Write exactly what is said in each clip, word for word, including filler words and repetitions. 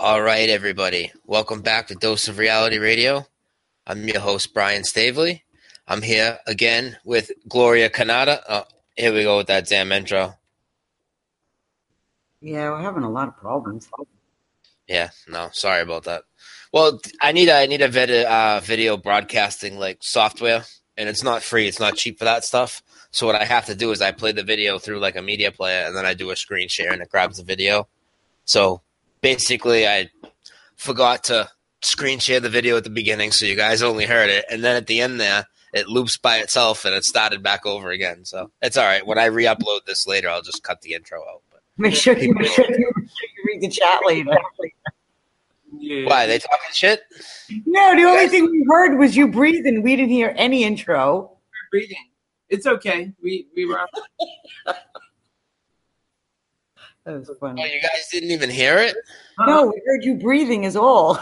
All right, everybody. Welcome back to Dose of Reality Radio. I'm your host, Brian Stavely. I'm here again with Gloria Canada. Oh, here we go with that damn intro. Yeah, we're having a lot of problems. Yeah, no, sorry about that. Well, I need a, I need a vid- uh, video broadcasting like software, and it's not free. It's not cheap for that stuff. So what I have to do is I play the video through like a media player, and then I do a screen share, and it grabs the video. So basically, I forgot to screen share the video at the beginning, so you guys only heard it, and then at the end there, it loops by itself, and it started back over again. So it's all right. When I re-upload this later, I'll just cut the intro out. But Make sure you, make sure you, make sure you read the chat later. Yeah. Why, they talking shit? No, the only thing we heard was you breathing. We didn't hear any intro. Breathing. It's okay. We we were. That was funny. Oh, you guys didn't even hear it? No, we heard you breathing is all.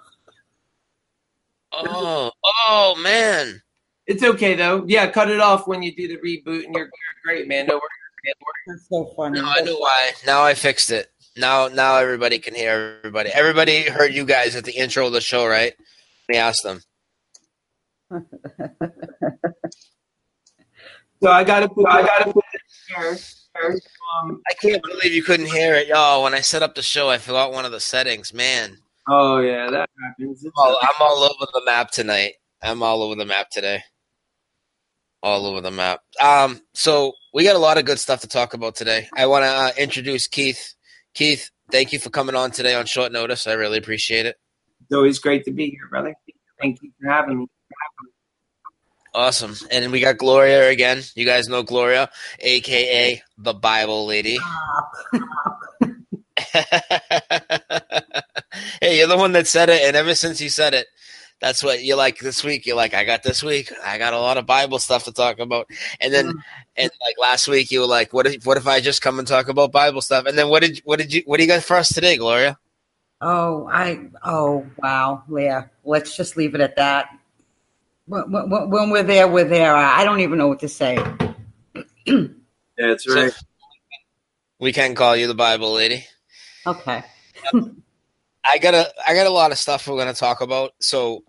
Oh, oh man. It's okay though. Yeah, cut it off when you do the reboot, and you're great, man. No worries. That's so funny. No, I know why. Now I fixed it. Now, now everybody can hear everybody. Everybody heard you guys at the intro of the show, right? Let me ask them. So I gotta put. I gotta put it here. Um, I can't believe you couldn't hear it. Yo, when I set up the show, I forgot one of the settings. Man. Oh, yeah, that happens. I'm all, I'm all over the map tonight. I'm all over the map today. All over the map. Um, so we got a lot of good stuff to talk about today. I want to uh, introduce Keith. Keith, thank you for coming on today on short notice. I really appreciate it. It's always great to be here, brother. Thank you for having me. Awesome. And we got Gloria again. You guys know Gloria, a k a the Bible Lady. Hey, you're the one that said it, and ever since you said it, that's what you're like this week. You're like, I got this week. I got a lot of Bible stuff to talk about. And then, and like last week, you were like, what if, what if I just come and talk about Bible stuff? And then what did, what did you, what do you got for us today, Gloria? Oh, I, oh, wow. Yeah, let's just leave it at that. When, when, when we're there, we're there. I don't even know what to say. That's right. So, we can call you the Bible Lady. Okay. I got a, I got a lot of stuff we're going to talk about. So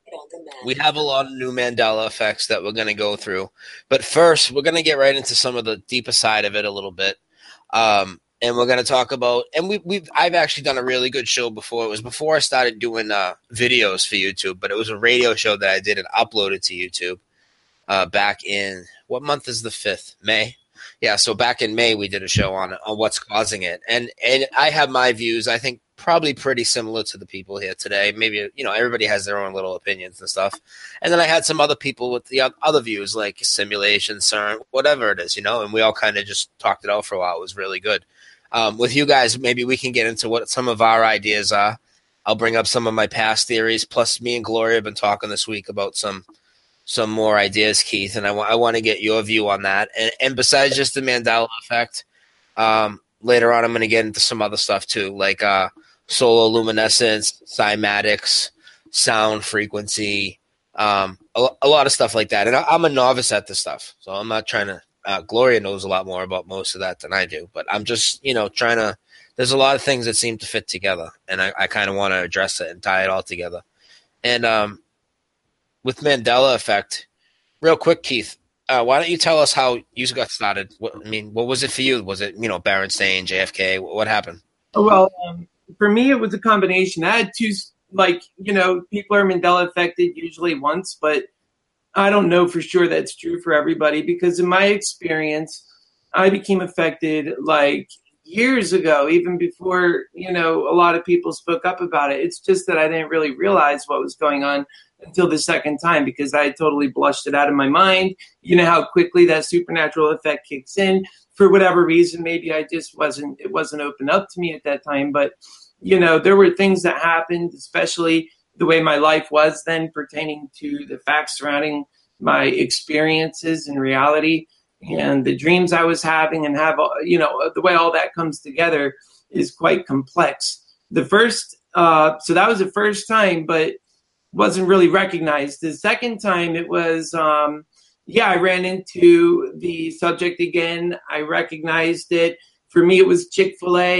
we have a lot of new Mandela effects that we're going to go through. But first, we're going to get right into some of the deeper side of it a little bit. Um, and we're going to talk about, and we, we've, I've actually done a really good show before. It was before I started doing uh, videos for YouTube, but it was a radio show that I did and uploaded to YouTube uh, back in, what month is the fifth? May? Yeah, so back in May, we did a show on on what's causing it. And and I have my views, I think, probably pretty similar to the people here today. Maybe, you know, everybody has their own little opinions and stuff. And then I had some other people with the other views, like simulation, CERN, whatever it is, you know, and we all kind of just talked it out for a while. It was really good. Um, with you guys, maybe we can get into what some of our ideas are. I'll bring up some of my past theories. Plus, me and Gloria have been talking this week about some some more ideas, Keith, and I, w- I want to get your view on that. And, and besides just the Mandela effect, um, later on I'm going to get into some other stuff too, like uh, solar luminescence, cymatics, sound frequency, um, a, a lot of stuff like that. And I, I'm a novice at this stuff, so I'm not trying to uh, – Gloria knows a lot more about most of that than I do. But I'm just, you know, trying to – there's a lot of things that seem to fit together, and I, I kind of want to address it and tie it all together. And um, – with Mandela effect, real quick, Keith, uh, why don't you tell us how you got started? What, I mean, what was it for you? Was it, you know, Berenstain, J F K? What happened? Well, um, for me, it was a combination. I had two, like, you know, people are Mandela affected usually once, but I don't know for sure that's true for everybody because in my experience, I became affected like years ago, even before, you know, a lot of people spoke up about it. It's just that I didn't really realize what was going on until the second time because I totally blushed it out of my mind. You know how quickly that supernatural effect kicks in. For whatever reason, maybe I just wasn't, it wasn't open up to me at that time. But, you know, there were things that happened, especially the way my life was then pertaining to the facts surrounding my experiences in reality and the dreams I was having and have, you know, the way all that comes together is quite complex. The first, uh, so that was the first time, but wasn't really recognized. The second time it was, um, yeah, I ran into the subject again. I recognized it. For me, it was Chick-fil-A.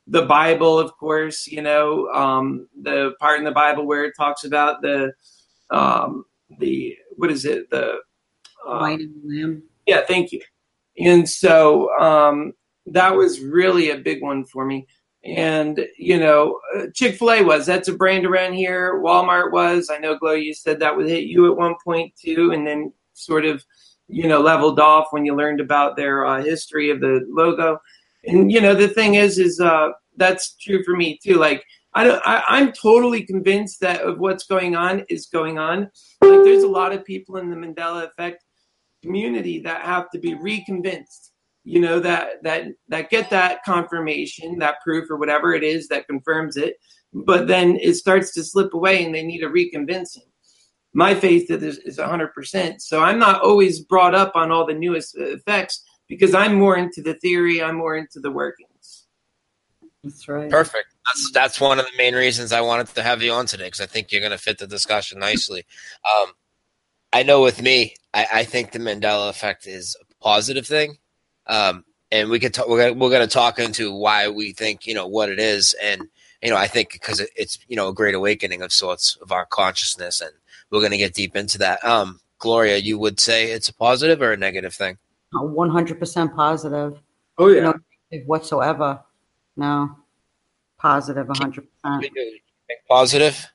the Bible, of course, you know, um, the part in the Bible where it talks about the, um, the, what is it? The, uh, Light and lamb. Yeah, thank you. And so um, that was really a big one for me. And, you know, Chick-fil-A was, that's a brand around here. Walmart was, I know, Gloria, you said that would hit you at one point too, and then sort of, you know, leveled off when you learned about their uh, history of the logo. And, you know, the thing is, is uh, that's true for me too. Like, I don't, I, I'm totally convinced that of what's going on is going on. Like, there's a lot of people in the Mandela effect community that have to be reconvinced, you know, that that that get that confirmation, that proof or whatever it is that confirms it, but then it starts to slip away and they need a reconvincing. My faith is, is one hundred percent. So I'm not always brought up on all the newest effects because I'm more into the theory, I'm more into the workings. That's right. Perfect. That's that's one of the main reasons I wanted to have you on today, because I think you're going to fit the discussion nicely. Um, I know with me, I, I think the Mandela effect is a positive thing, um, and we could talk, we're gonna, we're going to talk into why we think, you know, what it is, and you know, I think because it, it's, you know, a great awakening of sorts of our consciousness, and we're going to get deep into that. Um, Gloria, you would say it's a positive or a negative thing? one hundred percent positive. Oh yeah, no negative whatsoever. No, positive, one hundred percent. Positive.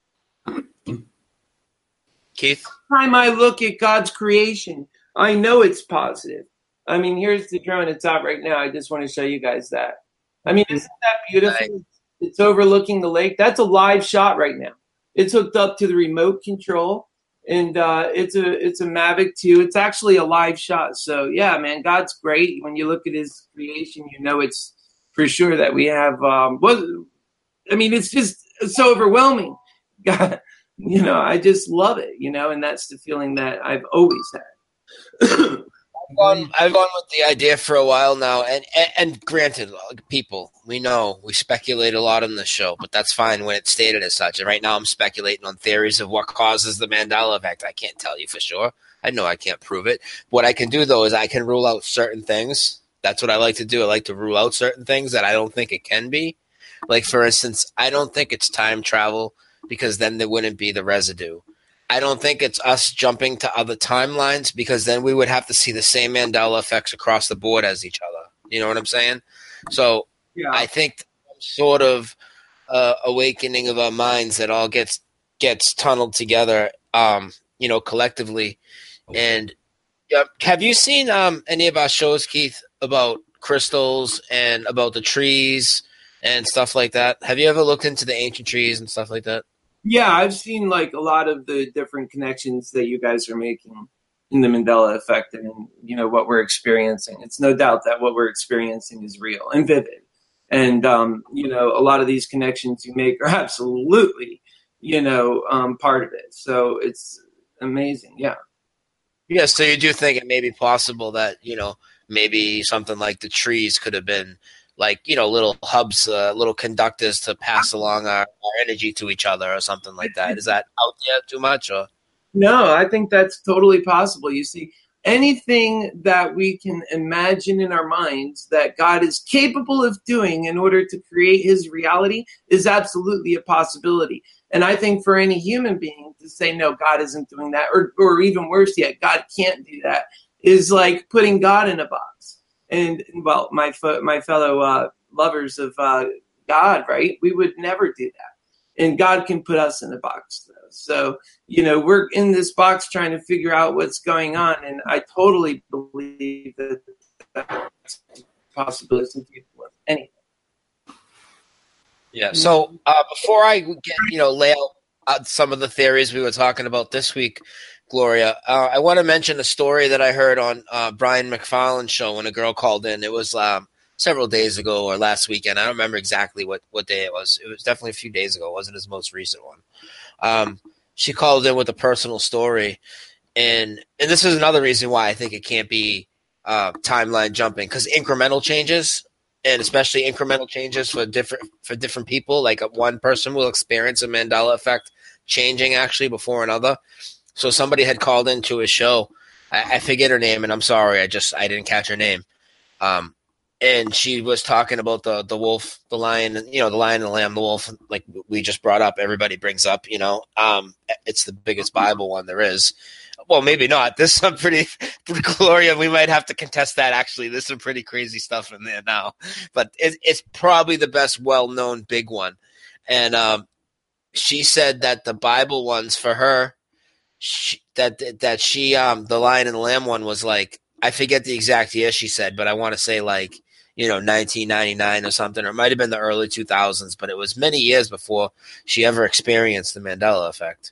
Keith? Time I look at God's creation, I know it's positive. I mean, here's the drone. It's out right now. I just want to show you guys that. I mean, isn't that beautiful? Nice. It's overlooking the lake. That's a live shot right now. It's hooked up to the remote control, and uh, it's a it's a Mavic two. It's actually a live shot. So yeah, man, God's great. When you look at His creation, you know it's for sure that we have. Um, what I mean, it's just it's so overwhelming. God. You know, I just love it, you know, and that's the feeling that I've always had. I've, gone, I've gone with the idea for a while now, and, and, and granted, people, we know, we speculate a lot on this show, but that's fine when it's stated as such. And right now I'm speculating on theories of what causes the Mandela effect. I can't tell you for sure. I know I can't prove it. What I can do, though, is I can rule out certain things. That's what I like to do. I like to rule out certain things that I don't think it can be. Like, for instance, I don't think it's time travel, because then there wouldn't be the residue. I don't think it's us jumping to other timelines, because then we would have to see the same Mandela effects across the board as each other. You know what I'm saying? So yeah. I think some sort of uh, awakening of our minds that all gets gets tunneled together, um, you know, collectively. And yeah, have you seen um, any of our shows, Keith, about crystals and about the trees and stuff like that? Have you ever looked into the ancient trees and stuff like that? Yeah, I've seen like a lot of the different connections that you guys are making in the Mandela effect and, you know, what we're experiencing. It's no doubt that what we're experiencing is real and vivid. And, um, you know, a lot of these connections you make are absolutely, you know, um, part of it. So it's amazing. Yeah. Yeah. So you do think it may be possible that, you know, maybe something like the trees could have been like, you know, little hubs, uh, little conductors to pass along our, our energy to each other or something like that. Is that out there too much? Or no, I think that's totally possible. You see, anything that we can imagine in our minds that God is capable of doing in order to create His reality is absolutely a possibility. And I think for any human being to say, no, God isn't doing that, or, or even worse yet, God can't do that, is like putting God in a box. And, well, my my fellow uh, lovers of uh, God, right? We would never do that. And God can put us in a box, though. So, you know, we're in this box trying to figure out what's going on. And I totally believe that that's a possibility with anything. Yeah. So uh, before I get, you know, lay out uh, some of the theories we were talking about this week, Gloria, uh, I want to mention a story that I heard on uh, Brian McFarlane's show when a girl called in. It was um, several days ago or last weekend. I don't remember exactly what, what day it was. It was definitely a few days ago. It wasn't his most recent one. Um, she called in with a personal story. And and this is another reason why I think it can't be uh, timeline jumping, because incremental changes, and especially incremental changes for different for different people, like one person will experience a Mandela effect changing actually before another. So somebody had called into his show. I, I forget her name, and I'm sorry. I just I didn't catch her name. Um, and she was talking about the the wolf, the lion, you know, the lion and the lamb, the wolf, like we just brought up. Everybody brings up, you know, um, it's the biggest Bible one there is. Well, maybe not. There's some pretty, Gloria, we might have to contest that. Actually, there's some pretty crazy stuff in there now, but it, it's probably the best well-known big one. And um, she said that the Bible ones for her, she, that that she um the lion and the lamb one was like, I forget the exact year she said, but I want to say like, you know, nineteen ninety-nine or something, or it might have been the early two thousands, but it was many years before she ever experienced the Mandela effect.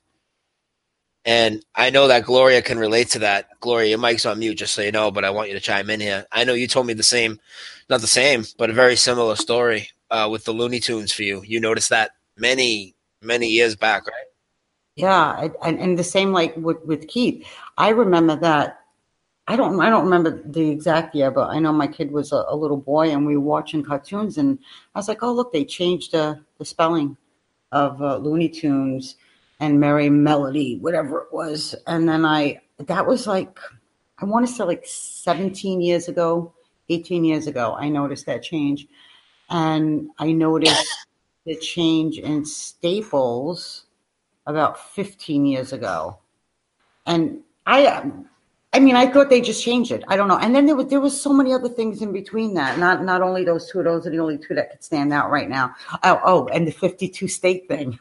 And I know that Gloria can relate to that. Gloria, your mic's on mute, just so you know, but I want you to chime in here. I know you told me the same, not the same, but a very similar story uh, with the Looney Tunes for you. You noticed that many, many years back, right? Yeah, and, and the same like with, with Keith. I remember that. I don't I don't remember the exact year, but I know my kid was a, a little boy, and we were watching cartoons, and I was like, oh, look, they changed the, the spelling of uh, Looney Tunes and Merry Melody, whatever it was. And then I, that was like, I want to say like seventeen years ago, eighteen years ago, I noticed that change. And I noticed the change in Staples about fifteen years ago. And I, I mean, I thought they just changed it. I don't know. And then there was, there was so many other things in between that. Not, not only those two, those are the only two that could stand out right now. Oh, oh, and the fifty-two state thing.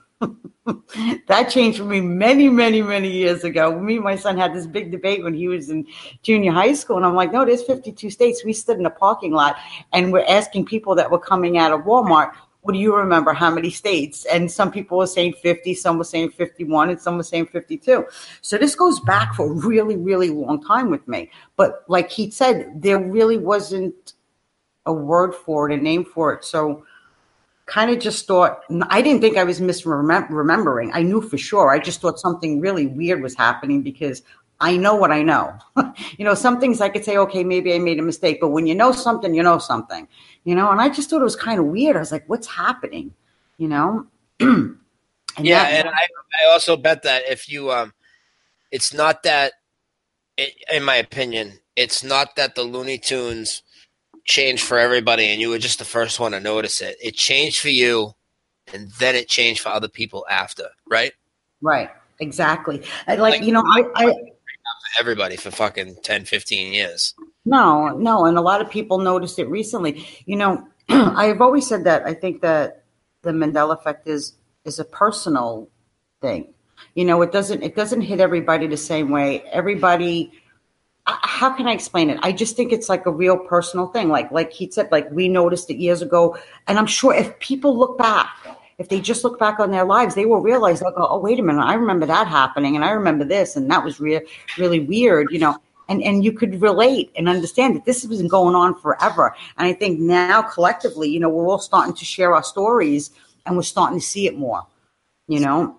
That changed for me many, many, many years ago. Me and my son had this big debate when he was in junior high school. And I'm like, no, there's fifty-two states. We stood in a parking lot and we're asking people that were coming out of Walmart, what do you remember? How many states? And some people were saying fifty, some were saying fifty-one, and some were saying fifty-two. So this goes back for a really, really long time with me. But like he said, there really wasn't a word for it, a name for it. So kind of just thought, I didn't think I was misremembering. I knew for sure. I just thought something really weird was happening because I know what I know. You know, some things I could say, okay, maybe I made a mistake. But when you know something, you know something. You know, and I just thought it was kind of weird. I was like, what's happening? You know? and yeah, that, and I, I also bet that if you, um, it's not that, it, in my opinion, it's not that the Looney Tunes changed for everybody and you were just the first one to notice it. It changed for you, and then it changed for other people after, right? Right, exactly. And like, like, you know, I, I everybody for fucking ten, fifteen years. No, no. And a lot of people noticed it recently. You know, I've always said that I think that the Mandela effect is is a personal thing. You know, it doesn't it doesn't hit everybody the same way. Everybody, how can I explain it? I just think it's like a real personal thing. Like like he said, like we noticed it years ago. And I'm sure if people look back, if they just look back on their lives, they will realize, like, oh, wait a minute, I remember that happening, and I remember this, and that was re- really weird, you know. And and you could relate and understand that this has been going on forever. And I think now collectively, you know, we're all starting to share our stories, and we're starting to see it more, you know.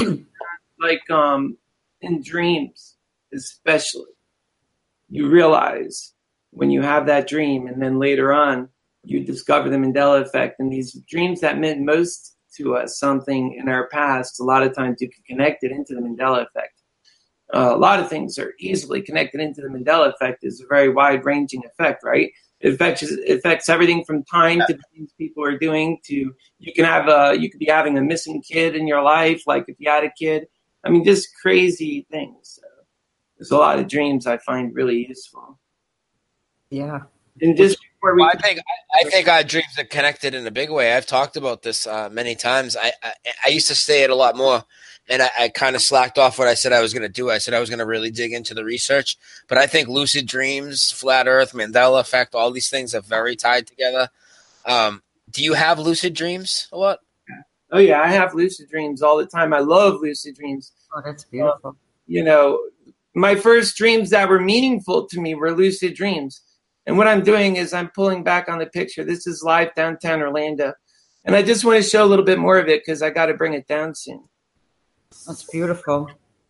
Like um, in dreams, especially, you realize when you have that dream, and then later on, you discover the Mandela effect, and these dreams that meant most to us, something in our past, a lot of times you can connect it into the Mandela effect. Uh, a lot of things are easily connected into the Mandela effect. It's a very wide-ranging effect, right? It affects it affects everything from time to the things people are doing to you can have a you could be having a missing kid in your life, like if you had a kid. I mean, just crazy things. So there's a lot of dreams I find really useful. Yeah. And just before we, well, I think I, I think our dreams are connected in a big way. I've talked about this uh, many times. I, I I used to say it a lot more. And I, I kind of slacked off what I said I was going to do. I said I was going to really dig into the research. But I think lucid dreams, flat earth, Mandela effect, all these things are very tied together. Um, do you have lucid dreams a lot? Oh, yeah, I have lucid dreams all the time. I love lucid dreams. Oh, that's beautiful. Uh, you know, my first dreams that were meaningful to me were lucid dreams. And what I'm doing is I'm pulling back on the picture. This is live downtown Orlando. And I just want to show a little bit more of it because I got to bring it down soon. That's beautiful.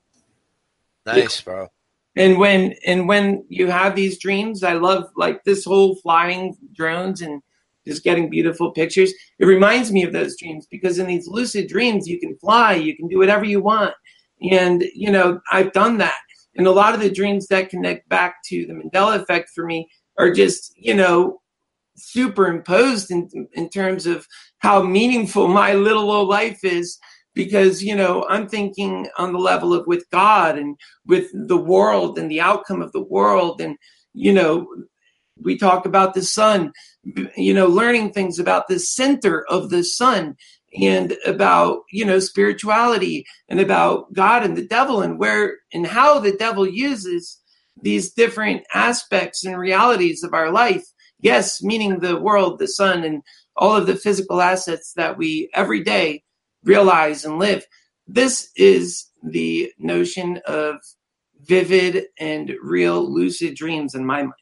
Nice, bro. And when and when you have these dreams, I love like this whole flying drones and just getting beautiful pictures. It reminds me of those dreams because in these lucid dreams, you can fly, you can do whatever you want. And, you know, I've done that. And a lot of the dreams that connect back to the Mandela effect for me are just, you know, superimposed in in terms of how meaningful my little old life is, because, you know, I'm thinking on the level of with God and with the world and the outcome of the world. And, you know, we talk about the sun, you know, learning things about the center of the sun and about, you know, spirituality and about God and the devil and where and how the devil uses these different aspects and realities of our life. Yes, meaning the world, the sun, and all of the physical assets that we every day realize and live. This is the notion of vivid and real lucid dreams in my mind.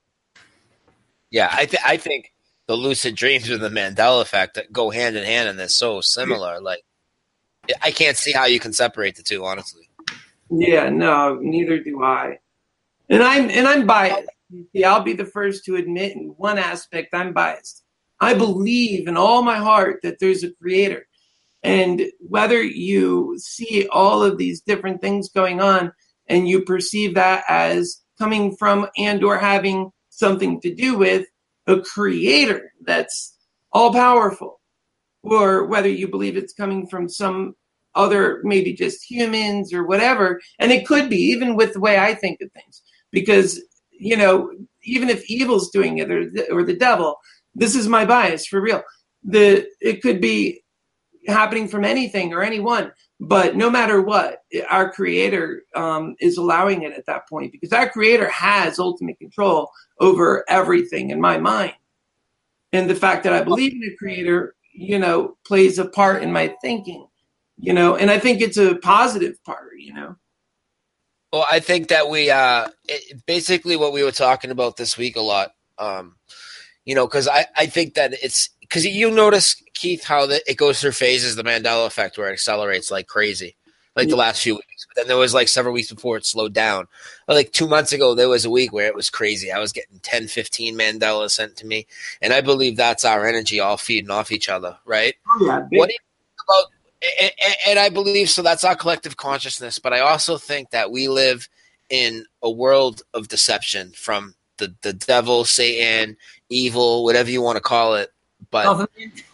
Yeah, I, th- I think the lucid dreams and the Mandela effect that go hand in hand and they're so similar. Like, I can't see how you can separate the two, honestly. Yeah, no, neither do I. And I'm and I'm biased. Yeah, I'll be the first to admit in one aspect I'm biased. I believe in all my heart that there's a creator. And whether you see all of these different things going on and you perceive that as coming from and or having something to do with a creator that's all powerful, or whether you believe it's coming from some other, maybe just humans or whatever. And it could be, even with the way I think of things, because, you know, even if evil's doing it or the, or the devil, this is my bias for real. The it could be happening from anything or anyone, but no matter what, our creator um, is allowing it at that point, because our creator has ultimate control over everything in my mind. And the fact that I believe in a creator, you know, plays a part in my thinking, you know, and I think it's a positive part, you know. Well, I think that we uh, it, basically what we were talking about this week a lot, um, you know, because I, I think that it's because you notice, Keith, how the, it goes through phases, the Mandela effect, where it accelerates like crazy, like yeah. the last few weeks. But then there was like several weeks before it slowed down. But like two months ago, there was a week where it was crazy. I was getting ten, fifteen Mandela sent to me. And I believe that's our energy all feeding off each other, right? Oh, yeah, what do you think about and, and I believe so that's our collective consciousness, but I also think that we live in a world of deception from the, the devil, Satan, evil, whatever you want to call it. But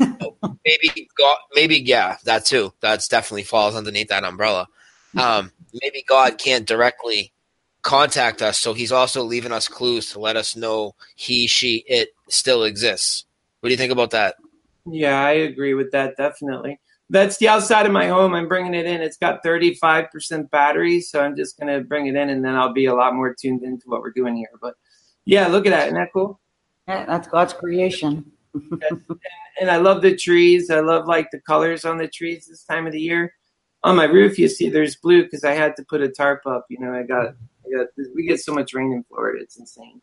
maybe God, maybe, yeah, that too. That's definitely falls underneath that umbrella. Um, maybe God can't directly contact us, so he's also leaving us clues to let us know he, she, it still exists. What do you think about that? Yeah, I agree with that, definitely. That's the outside of my home. I'm bringing it in. It's got thirty-five percent battery, so I'm just going to bring it in, and then I'll be a lot more tuned into what we're doing here. But, yeah, look at that. Isn't that cool? Yeah, that's God's creation. and, and I love the trees. I love, like, the colors on the trees this time of the year. On my roof, you see there's blue because I had to put a tarp up. You know, I got, I got we get so much rain in Florida. It's insane.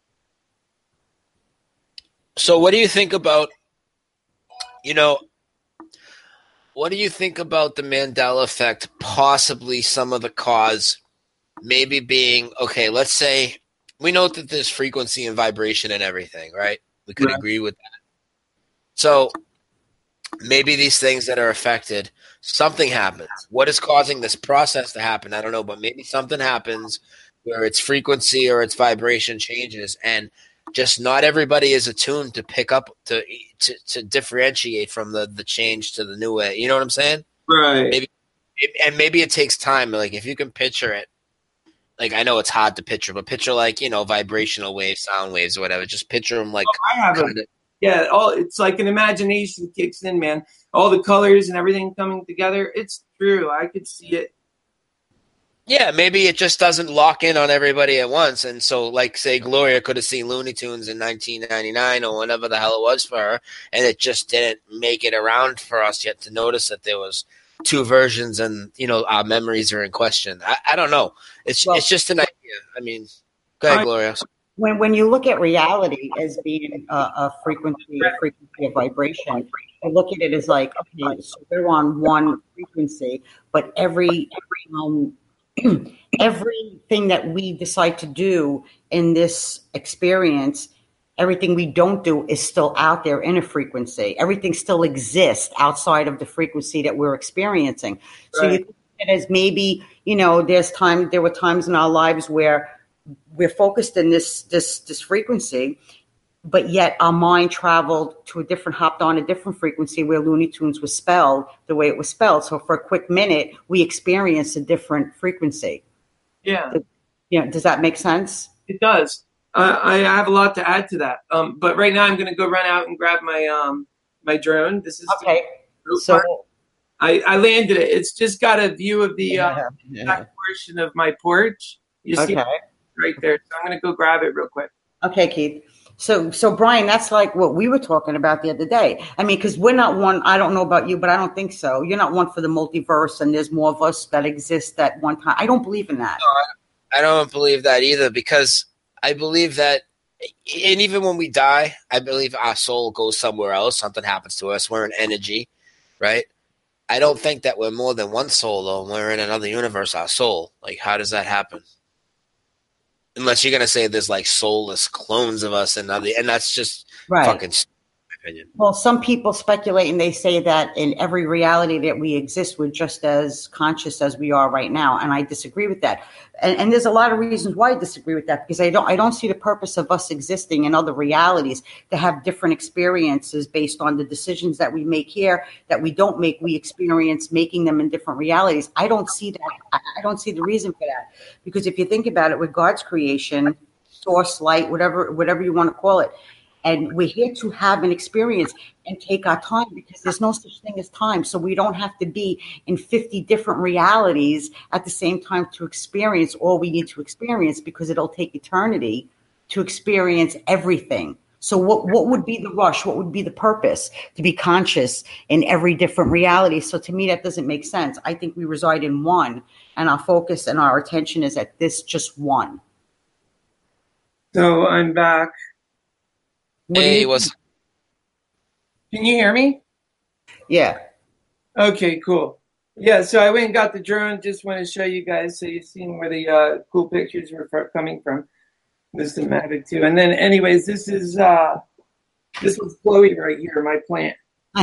So what do you think about, you know, what do you think about the Mandela effect, possibly some of the cause maybe being, okay, let's say we know that there's frequency and vibration and everything, right? We could right. agree with that. So maybe these things that are affected, something happens. What is causing this process to happen? I don't know, but maybe something happens where its frequency or its vibration changes, and just not everybody is attuned to pick up to to, to differentiate from the, the change to the new way. You know what I'm saying? Right. Maybe, and maybe it takes time. Like if you can picture it, like I know it's hard to picture, but picture like, you know, vibrational waves, sound waves, or whatever. Just picture them like. Oh, I have a, yeah, all it's like an imagination kicks in, man. All the colors and everything coming together. It's true. I could see it. Yeah, maybe it just doesn't lock in on everybody at once. And so, like, say, Gloria could have seen Looney Tunes in nineteen ninety-nine or whenever the hell it was for her, and it just didn't make it around for us yet to notice that there was two versions and, you know, our memories are in question. I, I don't know. It's well, it's just an idea. I mean, go ahead, I, Gloria. When when you look at reality as being a, a frequency, a frequency of vibration, I look at it as like, okay, so we're on one frequency, but every every um. everything that we decide to do in this experience, everything we don't do is still out there in a frequency. Everything still exists outside of the frequency that we're experiencing. So right. you think it as maybe, you know, there's time, there were times in our lives where we're focused in this, this, this frequency, but yet our mind traveled to a different, hopped on a different frequency where Looney Tunes was spelled the way it was spelled. So for a quick minute, we experienced a different frequency. Yeah. Yeah. Does that make sense? It does. Uh, I have a lot to add to that. Um, but right now I'm going to go run out and grab my um, my drone. This is okay. So I, I landed it. It's just got a view of the uh, yeah, yeah. back portion of my porch. You see okay. it right there. So I'm going to go grab it real quick. Okay, Keith. So, so Brian, that's like what we were talking about the other day. I mean, because we're not one, I don't know about you, but I don't think so. You're not one for the multiverse and there's more of us that exist at one time. I don't believe in that. No, I don't believe that either, because I believe that, and even when we die, I believe our soul goes somewhere else. Something happens to us. We're an energy, right? I don't think that we're more than one soul, though. We're in another universe, our soul. Like, how does that happen? Unless you're going to say there's, like, soulless clones of us, and other, and that's just right. fucking stupid, in my opinion. Well, some people speculate, and they say that in every reality that we exist, we're just as conscious as we are right now, and I disagree with that. And, and there's a lot of reasons why I disagree with that, because I don't I don't see the purpose of us existing in other realities to have different experiences based on the decisions that we make here that we don't make. We experience making them in different realities. I don't see that. I, I don't see the reason for that, because if you think about it, with God's creation, source, light, whatever whatever you want to call it, and we're here to have an experience and take our time, because there's no such thing as time. So we don't have to be in fifty different realities at the same time to experience all we need to experience, because it'll take eternity to experience everything. So what, what would be the rush? What would be the purpose to be conscious in every different reality? So to me, that doesn't make sense. I think we reside in one, and our focus and our attention is at this just one. So I'm back. Hey, what's... Can you hear me? Yeah. Okay, cool. Yeah, so I went and got the drone. Just want to show you guys so you've seen where the uh, cool pictures were coming from. This is the Mavic two. And then anyways, this is uh, this was Chloe right here, my plant.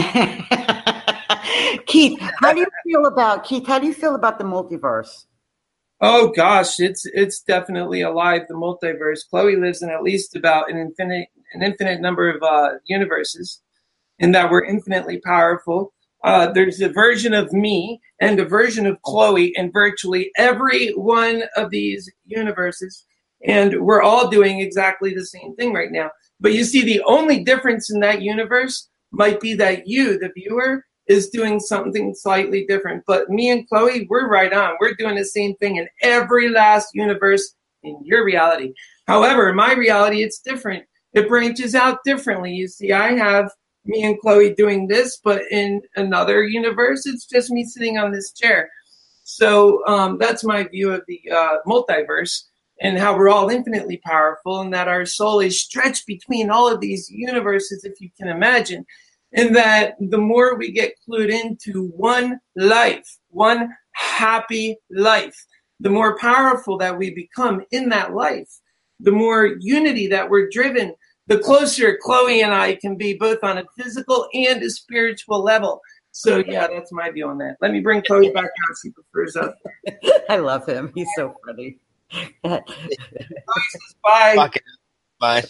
Keith, how do you feel about Keith? How do you feel about the multiverse? Oh gosh, it's it's definitely alive. The multiverse. Chloe lives in at least about an infinite an infinite number of uh, universes, in that we're infinitely powerful. Uh, there's a version of me and a version of Chloe in virtually every one of these universes, and we're all doing exactly the same thing right now. But you see, the only difference in that universe might be that you, the viewer, is doing something slightly different. But me and Chloe, we're right on. We're doing the same thing in every last universe in your reality. However, in my reality, it's different. It branches out differently. You see, I have me and Chloe doing this, but in another universe, it's just me sitting on this chair. So um, that's my view of the uh, multiverse, and how we're all infinitely powerful, and that our soul is stretched between all of these universes, if you can imagine. And that the more we get clued into one life, one happy life, the more powerful that we become in that life, the more unity that we're driven, the closer Chloe and I can be, both on a physical and a spiritual level. So yeah, that's my view on that. Let me bring Chloe back out. She prefers up. I love him. He's so funny. Chloe says bye. Fucking bye.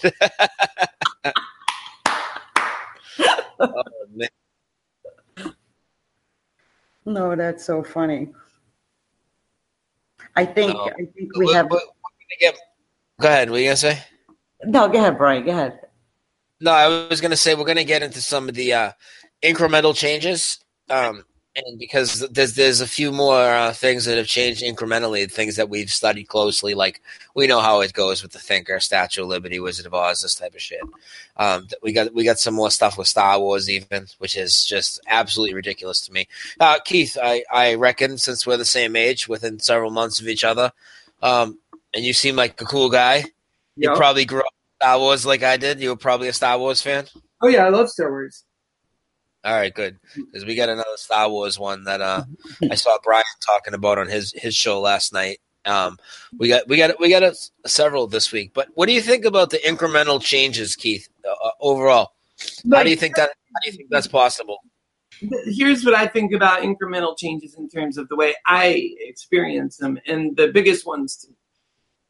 Oh, man. No, that's so funny. I think No. I think we What- have. what- what can I get- Go ahead. What are you gonna say? No, go ahead, Brian. Go ahead. No, I was gonna say we're gonna get into some of the uh, incremental changes, um, and because there's there's a few more uh, things that have changed incrementally, things that we've studied closely. Like we know how it goes with the Thinker, Statue of Liberty, Wizard of Oz, this type of shit. Um, we got we got some more stuff with Star Wars, even, which is just absolutely ridiculous to me. Uh, Keith, I I reckon since we're the same age, within several months of each other, um, and you seem like a cool guy. You Yep. probably grew up with Star Wars like I did. You were probably a Star Wars fan. Oh yeah, I love Star Wars. All right, good. Because we got another Star Wars one that uh, I saw Brian talking about on his, his show last night. Um, we got we got we got a, several this week. But what do you think about the incremental changes, Keith? Uh, overall, how do you think that? How do you think that's possible? Here's what I think about incremental changes in terms of the way I experience them, and the biggest ones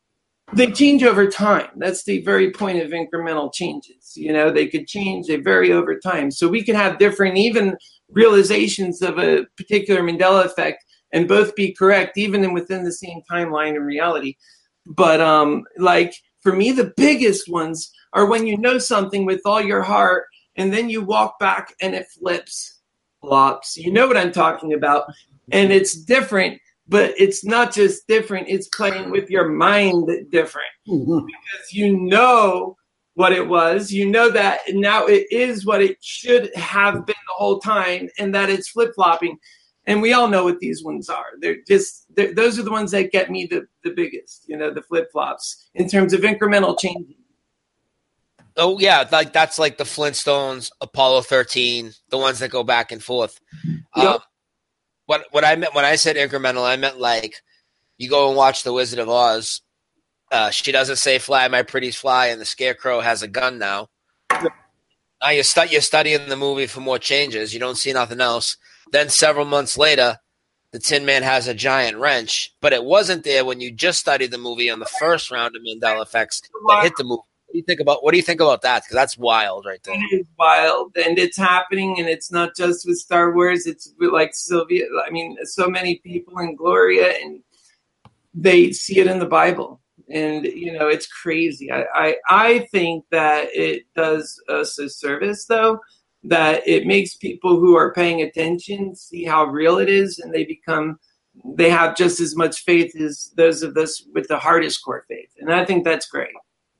they change over time. That's the very point of incremental changes. You know, they could change, they vary over time. So we can have different even realizations of a particular Mandela effect and both be correct, even within the same timeline in reality. But um, like for me, the biggest ones are when you know something with all your heart and then you walk back and it flips, flops. You know what I'm talking about. And it's different. But it's not just different, it's playing with your mind different. Mm-hmm. Because you know what it was. You know that now it is what it should have been the whole time and that it's flip-flopping. And we all know what these ones are. They're just, they're, those are the ones that get me the, the biggest, you know, the flip-flops in terms of incremental changes. Oh, yeah, like that's like the Flintstones, Apollo thirteen, the ones that go back and forth. Yep. Um, What what I meant when I said incremental, I meant like you go and watch The Wizard of Oz. Uh, she doesn't say "Fly, my pretties fly," and the Scarecrow has a gun now. Now you stu- you're studying the movie for more changes. You don't see nothing else. Then several months later, the Tin Man has a giant wrench, but it wasn't there when you just studied the movie on the first round of Mandela effects that hit the movie. What do you think about what do you think about that? Because that's wild, right there. It is wild, and it's happening, and it's not just with Star Wars. It's with like Sylvia. I mean, so many people in Gloria, and they see it in the Bible, and you know, it's crazy. I I, I think that it does us a service, though, that it makes people who are paying attention see how real it is, and they become they have just as much faith as those of us with the hardest core faith, and I think that's great.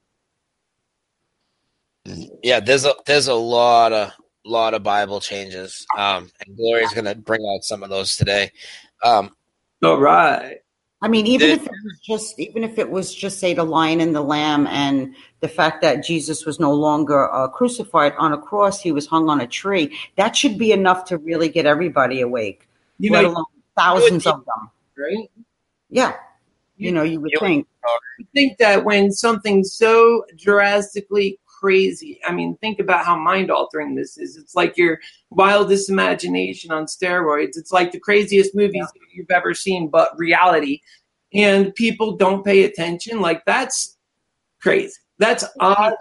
Yeah, there's a there's a lot of lot of Bible changes, um, and Gloria's going to bring out some of those today. Um, All right. I mean, even if it was just even if it was just say the Lion and the Lamb, and the fact that Jesus was no longer uh, crucified on a cross, he was hung on a tree. That should be enough to really get everybody awake. You let know, alone thousands you of them, right? Yeah, you, you know, you would you think. You think that when something so drastically crazy. I mean, think about how mind-altering this is. It's like your wildest imagination on steroids. It's like the craziest movies yeah. you've ever seen, but reality. And people don't pay attention. Like, that's crazy. That's odd.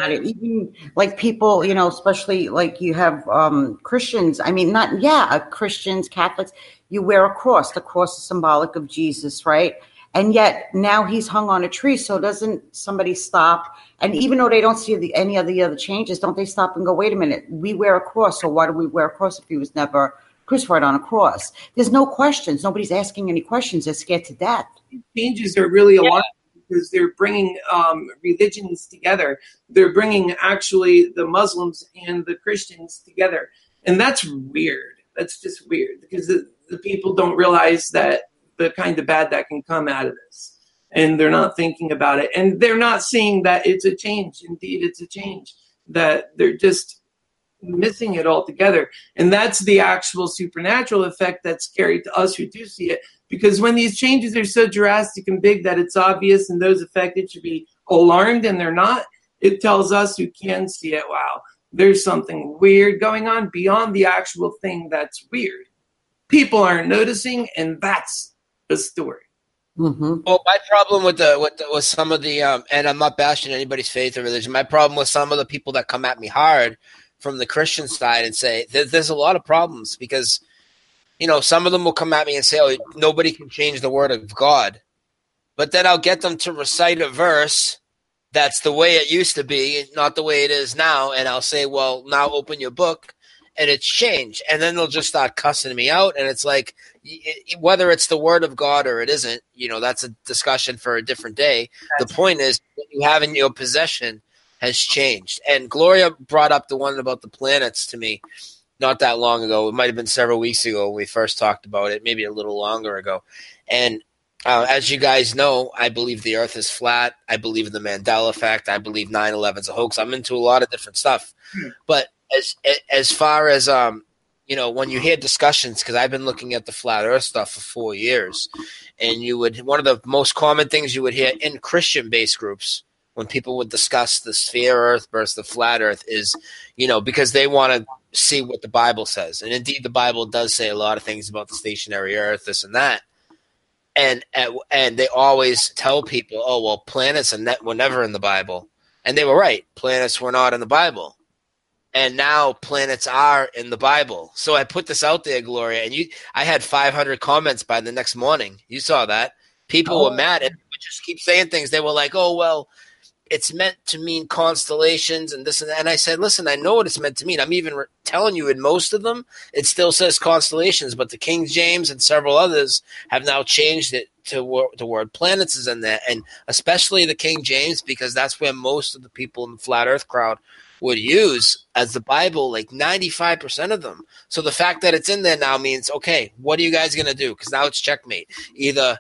Even like people, you know, especially like you have um, Christians. I mean, not, yeah, Christians, Catholics, you wear a cross. The cross is symbolic of Jesus, right? And yet now he's hung on a tree. So doesn't somebody stop? And even though they don't see the, any of the other changes, don't they stop and go, wait a minute, we wear a cross. So why do we wear a cross if he was never crucified on a cross? There's no questions. Nobody's asking any questions. They're scared to death. Changes are really a lot because they're bringing um, religions together. They're bringing actually the Muslims and the Christians together. And that's weird. That's just weird because the, the people don't realize that the kind of bad that can come out of this. And they're not thinking about it. And they're not seeing that it's a change. Indeed, it's a change. That they're just missing it altogether. And that's the actual supernatural effect that's scary to us who do see it. Because when these changes are so drastic and big that it's obvious and those affected should be alarmed and they're not, it tells us who can see it, wow, there's something weird going on beyond the actual thing that's weird. People aren't noticing, and that's the story. Mm-hmm. Well, my problem with the with the, with some of the um, and I'm not bashing anybody's faith or religion. My problem with some of the people that come at me hard from the Christian side and say there, there's a lot of problems because, you know, some of them will come at me and say, "Oh, nobody can change the word of God," but then I'll get them to recite a verse that's the way it used to be, not the way it is now, and I'll say, "Well, now open your book." And it's changed. And then they'll just start cussing me out. And it's like, whether it's the word of God or it isn't, you know, that's a discussion for a different day. That's the point is what you have in your possession has changed. And Gloria brought up the one about the planets to me not that long ago. It might have been several weeks ago when we first talked about it, maybe a little longer ago. And uh, as you guys know, I believe the earth is flat. I believe in the Mandela effect. I believe nine eleven is a hoax. I'm into a lot of different stuff. Hmm. But As as far as um, you know, when you hear discussions, because I've been looking at the flat Earth stuff for four years, and you would one of the most common things you would hear in Christian-based groups when people would discuss the sphere Earth versus the flat Earth is, you know, because they want to see what the Bible says, and indeed the Bible does say a lot of things about the stationary Earth, this and that. And and they always tell people, oh, well, planets and net were never in the Bible. And they were right. Planets were not in the Bible. And now planets are in the Bible. So I put this out there, Gloria, and you I had five hundred comments by the next morning. You saw that. People oh. were mad and would just keep saying things. They were like, oh, well, it's meant to mean constellations and this and that. And I said, listen, I know what it's meant to mean. I'm even re- telling you in most of them, it still says constellations, but the King James and several others have now changed it to wor- the word planets is in there. And especially the King James, because that's where most of the people in the flat earth crowd would use as the Bible, like ninety-five percent of them. So the fact that it's in there now means, okay, what are you guys going to do? Because now it's checkmate. Either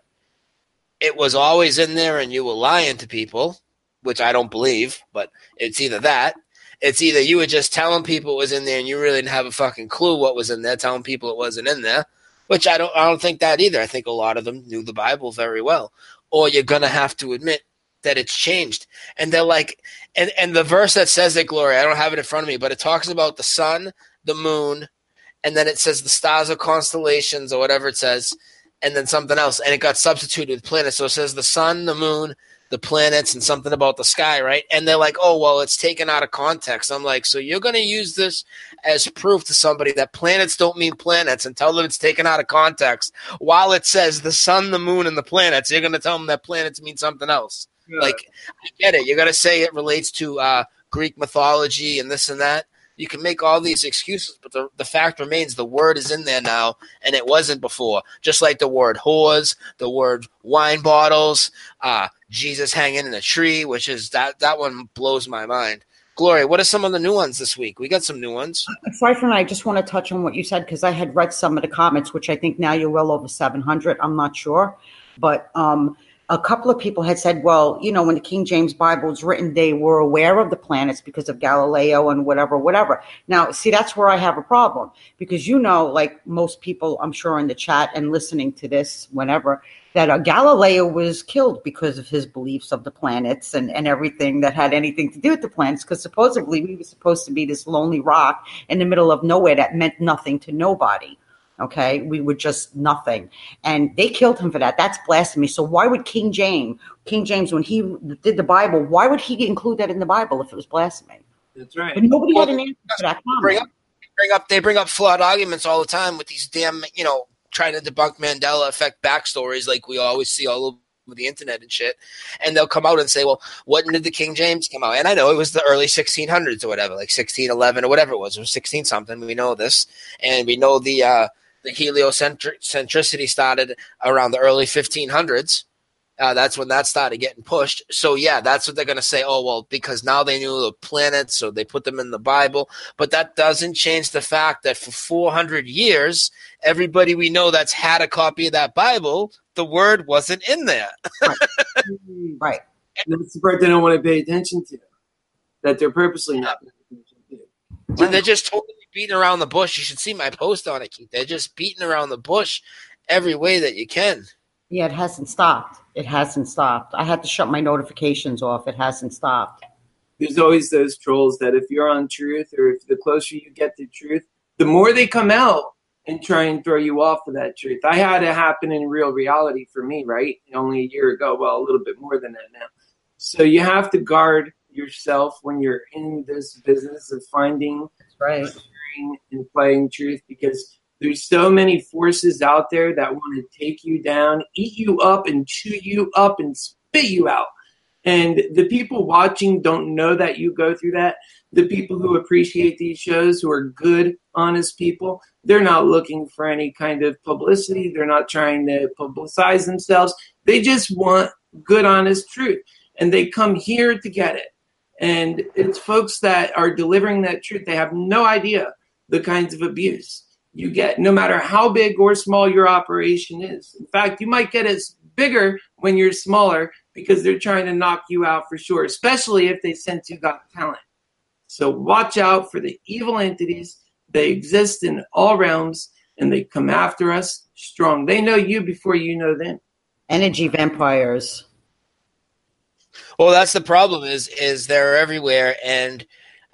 it was always in there and you were lying to people, which I don't believe, but it's either that. It's either you were just telling people it was in there and you really didn't have a fucking clue what was in there, telling people it wasn't in there, which I don't I don't think that either. I think a lot of them knew the Bible very well. Or you're going to have to admit that it's changed. And they're like, and, and the verse that says it, Gloria, I don't have it in front of me, but it talks about the sun, the moon, and then it says the stars are constellations or whatever it says, and then something else. And it got substituted with planets. So it says the sun, the moon, the planets, and something about the sky, right? And they're like, oh, well, it's taken out of context. I'm like, so you're going to use this as proof to somebody that planets don't mean planets and tell them it's taken out of context while it says the sun, the moon, and the planets. You're going to tell them that planets mean something else. Yeah. Like, I get it. You're going to say it relates to uh, Greek mythology and this and that. You can make all these excuses, but the, the fact remains the word is in there now, and it wasn't before. Just like the word whores, the word wine bottles, uh, Jesus hanging in a tree, which is that that one blows my mind. Gloria, what are some of the new ones this week? We got some new ones. Pfeiffer and I just want to touch on what you said because I had read some of the comments, which I think now you're well over seven hundred. I'm not sure, but um, a couple of people had said, well, you know, when the King James Bible was written, they were aware of the planets because of Galileo and whatever, whatever. Now, see, that's where I have a problem because, you know, like most people, I'm sure in the chat and listening to this, whenever, that uh, Galileo was killed because of his beliefs of the planets and, and everything that had anything to do with the planets, because supposedly we were supposed to be this lonely rock in the middle of nowhere that meant nothing to nobody. Okay, we were just nothing. And they killed him for that. That's blasphemy. So why would King James, King James, when he did the Bible, why would he include that in the Bible if it was blasphemy? That's right. But nobody well, had an answer for that comment. Bring up, bring up, they bring up flawed arguments all the time with these damn, you know, trying to debunk Mandela effect backstories like we always see all over the internet and shit. And they'll come out and say, well, when did the King James come out? And I know it was the early sixteen hundreds or whatever, like sixteen eleven or whatever it was. It was sixteen something. We know this. And we know the, uh, the heliocentricity started around the early fifteen hundreds. Uh, that's when that started getting pushed. So, yeah, that's what they're going to say. Oh, well, because now they knew the planets, so they put them in the Bible. But that doesn't change the fact that for four hundred years, everybody we know that's had a copy of that Bible, the word wasn't in there. Right. Right. And that's the part they don't want to pay attention to, that they're purposely not paying attention to. And they're just totally beating around the bush. You should see my post on it, Keith. They're just beating around the bush every way that you can. Yeah, it hasn't stopped. It hasn't stopped. I had to shut my notifications off. It hasn't stopped. There's always those trolls that if you're on truth or if the closer you get to truth, the more they come out and try and throw you off of that truth. I had it happen in real reality for me, right? Only a year ago. Well, a little bit more than that now. So you have to guard yourself when you're in this business of finding, That's right, sharing, and playing truth, because there's so many forces out there that want to take you down, eat you up, and chew you up and spit you out. And the people watching don't know that you go through that. The people who appreciate these shows, who are good, honest people, they're not looking for any kind of publicity. They're not trying to publicize themselves. They just want good, honest truth. And they come here to get it. And it's folks that are delivering that truth. They have no idea the kinds of abuse you get, no matter how big or small your operation is. In fact, you might get it bigger when you're smaller because they're trying to knock you out for sure, especially if they sense you got talent. So watch out for the evil entities. They exist in all realms, and they come after us strong. They know you before you know them. Energy vampires. Well, that's the problem is, is they're everywhere. And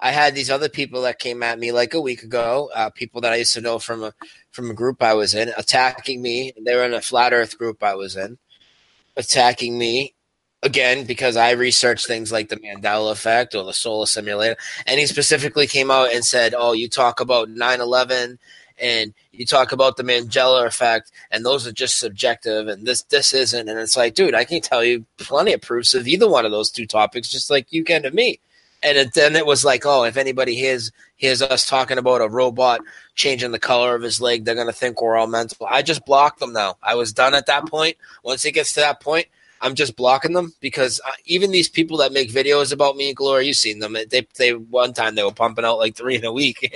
I had these other people that came at me like a week ago, uh, people that I used to know from a from a group I was in, attacking me. They were in a flat Earth group I was in, attacking me again because I researched things like the Mandela effect or the solar simulator. And he specifically came out and said, "Oh, you talk about nine eleven and you talk about the Mandela effect, and those are just subjective, and this this isn't." And it's like, dude, I can tell you plenty of proofs of either one of those two topics, just like you can of me. And it, then it was like, oh, if anybody hears hears us talking about a robot changing the color of his leg, they're gonna think we're all mental. I just blocked them now. I was done at that point. Once it gets to that point, I'm just blocking them because uh, even these people that make videos about me, Gloria, you've seen them. They they one time they were pumping out like three in a week.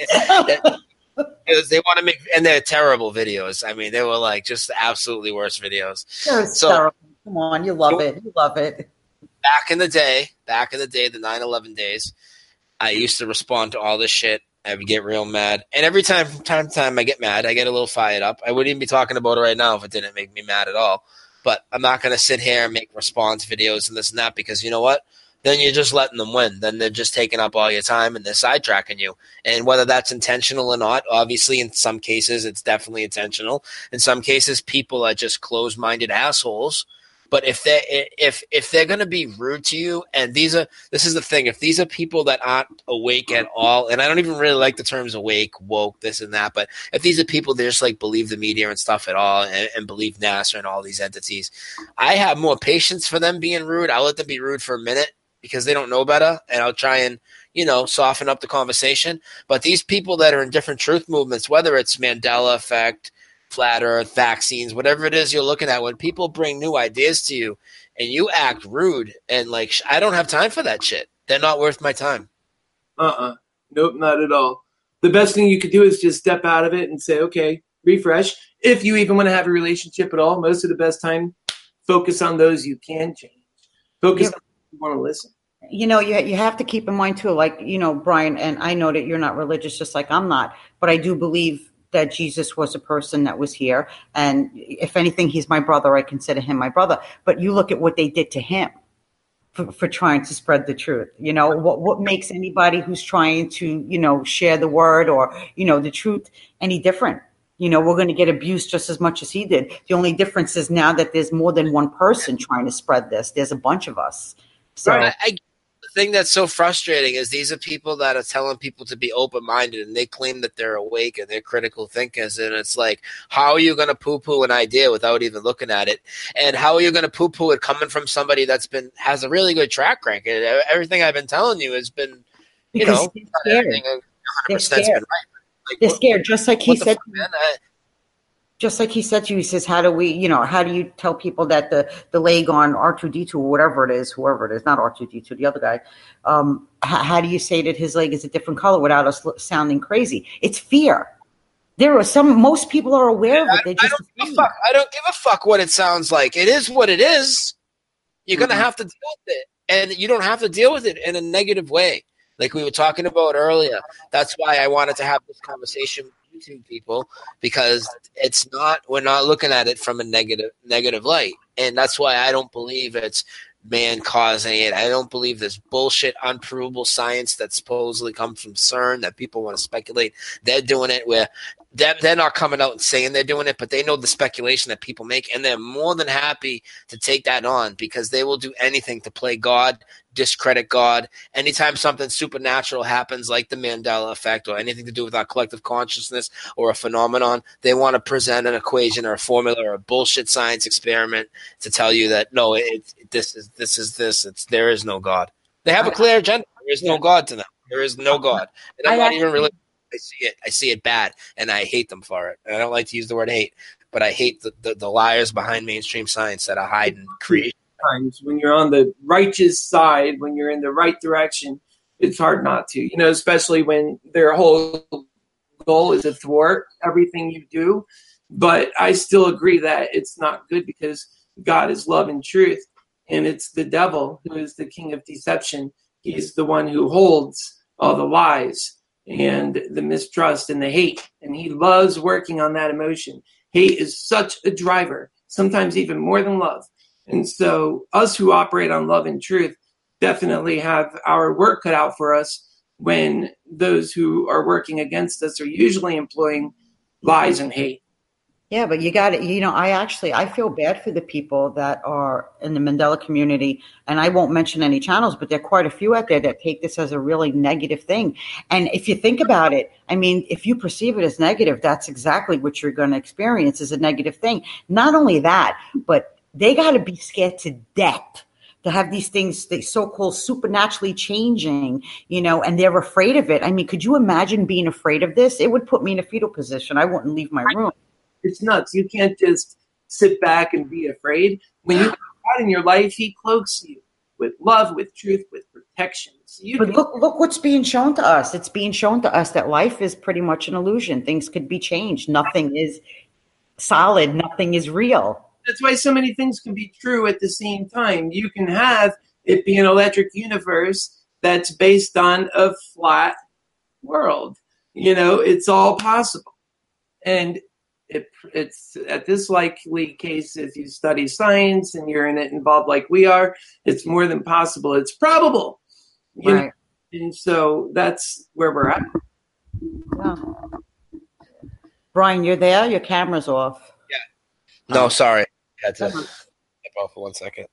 Because they want to make, and they're terrible videos. I mean, they were like just the absolutely worst videos. So terrible. Come on, you love it. You love it. Back in the day, back in the day, the nine eleven days, I used to respond to all this shit. I would get real mad. And every time, from time to time, I get mad. I get a little fired up. I wouldn't even be talking about it right now if it didn't make me mad at all. But I'm not going to sit here and make response videos and this and that because you know what? Then you're just letting them win. Then they're just taking up all your time and they're sidetracking you. And whether that's intentional or not, obviously in some cases it's definitely intentional. In some cases, people are just closed-minded assholes. But if they if if they're going to be rude to you, and these are this is the thing, if these are people that aren't awake at all, and I don't even really like the terms awake, woke, this and that, but if these are people that just like believe the media and stuff at all, and, and believe NASA and all these entities, I have more patience for them being rude. I'll let them be rude for a minute because they don't know better, and I'll try and, you know, soften up the conversation. But these people that are in different truth movements, whether it's Mandela effect, flat earth, vaccines, whatever it is you're looking at, when people bring new ideas to you and you act rude and like, I don't have time for that shit. They're not worth my time. Uh-uh. Nope, not at all. The best thing you could do is just step out of it and say, okay, refresh. If you even want to have a relationship at all, most of the best time, focus on those you can change. Focus yeah. on those you want to listen. You know, you, you have to keep in mind too, like, you know, Brian, and I know that you're not religious just like I'm not, but I do believe that Jesus was a person that was here. And if anything, he's my brother. I consider him my brother. But you look at what they did to him for, for trying to spread the truth. You know, what, what makes anybody who's trying to, you know, share the word or, you know, the truth any different? You know, we're going to get abused just as much as he did. The only difference is now that there's more than one person trying to spread this. There's a bunch of us. So right. I, the thing that's so frustrating is these are people that are telling people to be open-minded, and they claim that they're awake and they're critical thinkers. And it's like, how are you going to poo-poo an idea without even looking at it? And how are you going to poo-poo it coming from somebody that's been has a really good track record? Everything I've been telling you has been, you because know, everything one hundred percent has been right. Like, they're scared, just like he said. Fuck, man? I, Just like he said to you, he says, how do we, you know, how do you tell people that the, the leg on R two D two or whatever it is, whoever it is, not R two D two, the other guy, um, how, how do you say that his leg is a different color without us sounding crazy? It's fear. There are some, most people are aware of it. They just I, don't give a fuck. I don't give a fuck what it sounds like. It is what it is. You're mm-hmm. going to have to deal with it. And you don't have to deal with it in a negative way. Like we were talking about earlier. That's why I wanted to have this conversation with YouTube people, because it's not, we're not looking at it from a negative negative light. And that's why I don't believe it's man causing it. I don't believe this bullshit, unprovable science that supposedly comes from CERN that people want to speculate. They're doing it where they're, they're not coming out and saying they're doing it, but they know the speculation that people make, and they're more than happy to take that on because they will do anything to play God, discredit God. Anytime something supernatural happens like the Mandela effect or anything to do with our collective consciousness or a phenomenon, they want to present an equation or a formula or a bullshit science experiment to tell you that no, it, it, this is this is this. It's there is no God. They have a clear agenda. There is no God to them. There is no God. And I'm not even really. I see it. I see it bad, and I hate them for it. And I don't like to use the word hate, but I hate the, the, the liars behind mainstream science that are hiding creation. Times when you're on the righteous side, when you're in the right direction, it's hard not to, you know, especially when their whole goal is to thwart everything you do. But I still agree that it's not good because God is love and truth, and it's the devil who is the king of deception. He's the one who holds all the lies and the mistrust and the hate, and he loves working on that emotion. Hate is such a driver, sometimes even more than love. And so us who operate on love and truth definitely have our work cut out for us when those who are working against us are usually employing lies and hate. Yeah, but you got it. You know, I actually, I feel bad for the people that are in the Mandela community, and I won't mention any channels, but there are quite a few out there that take this as a really negative thing. And if you think about it, I mean, if you perceive it as negative, that's exactly what you're going to experience as a negative thing. Not only that, but they got to be scared to death to have these things, they so-called supernaturally changing, you know, and they're afraid of it. I mean, could you imagine being afraid of this? It would put me in a fetal position. I wouldn't leave my room. It's nuts. You can't just sit back and be afraid. When you have God in your life, he cloaks you with love, with truth, with protection. So you But can, look, look what's being shown to us. It's being shown to us that life is pretty much an illusion. Things could be changed. Nothing is solid. Nothing is real. that's why so many things can be true at the same time. You can have it be an electric universe that's based on a flat world. You know, it's all possible. And It, it's at this likely case, if you study science and you're in it involved like we are, it's more than possible. It's probable. You Right. know? And so that's where we're at. Yeah. Brian, you're there? Your camera's off. Yeah. No, sorry. I had to step off for one second.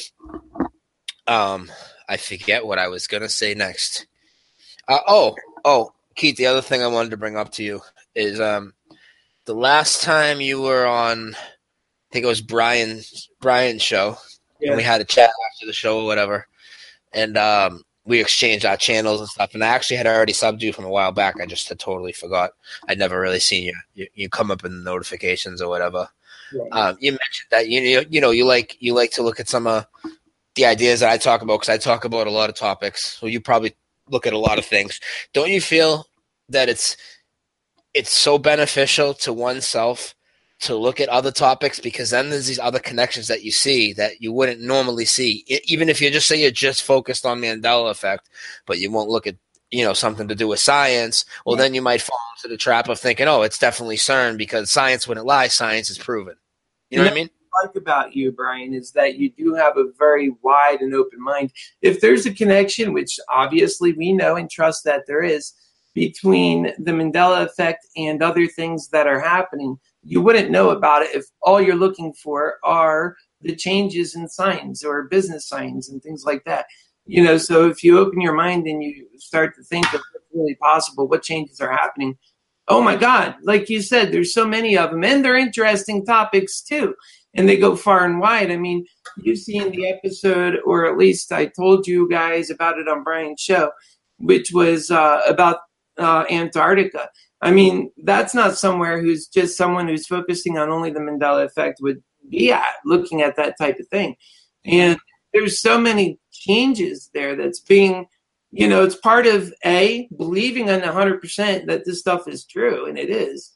Um, I forget what I was going to say next. Uh, oh, oh, Keith, the other thing I wanted to bring up to you is um, the last time you were on, I think it was Brian's Brian's show, yeah. and we had a chat after the show or whatever, and um, we exchanged our channels and stuff. And I actually had already subbed you from a while back. I just had totally forgot. I'd never really seen you. You, you come up in the notifications or whatever. Yeah. Um, you mentioned that you you know you like you like to look at some of the ideas that I talk about because I talk about a lot of topics. So you probably look at a lot of things. Don't you feel that it's it's so beneficial to oneself to look at other topics because then there's these other connections that you see that you wouldn't normally see, it, even if you just say you're just focused on Mandela effect, but you won't look at, you know, something to do with science. Well, yeah. then you might fall into the trap of thinking, oh, it's definitely CERN because science wouldn't lie. Science is proven. You know and what I mean? What I like about you, Brian, is that you do have a very wide and open mind. If there's a connection, which obviously we know and trust that there is, between the Mandela effect and other things that are happening, you wouldn't know about it if all you're looking for are the changes in signs or business signs and things like that. You know, so if you open your mind and you start to think of what's really possible, what changes are happening, oh my God, like you said, there's so many of them, and they're interesting topics too, and they go far and wide. I mean, you see in the episode, or at least I told you guys about it on Brian's show, which was uh, about Uh, Antarctica. I mean, that's not somewhere who's just someone who's focusing on only the Mandela effect would be at, looking at that type of thing. And there's so many changes there that's being, you know, it's part of A, believing on one hundred percent that this stuff is true, and it is,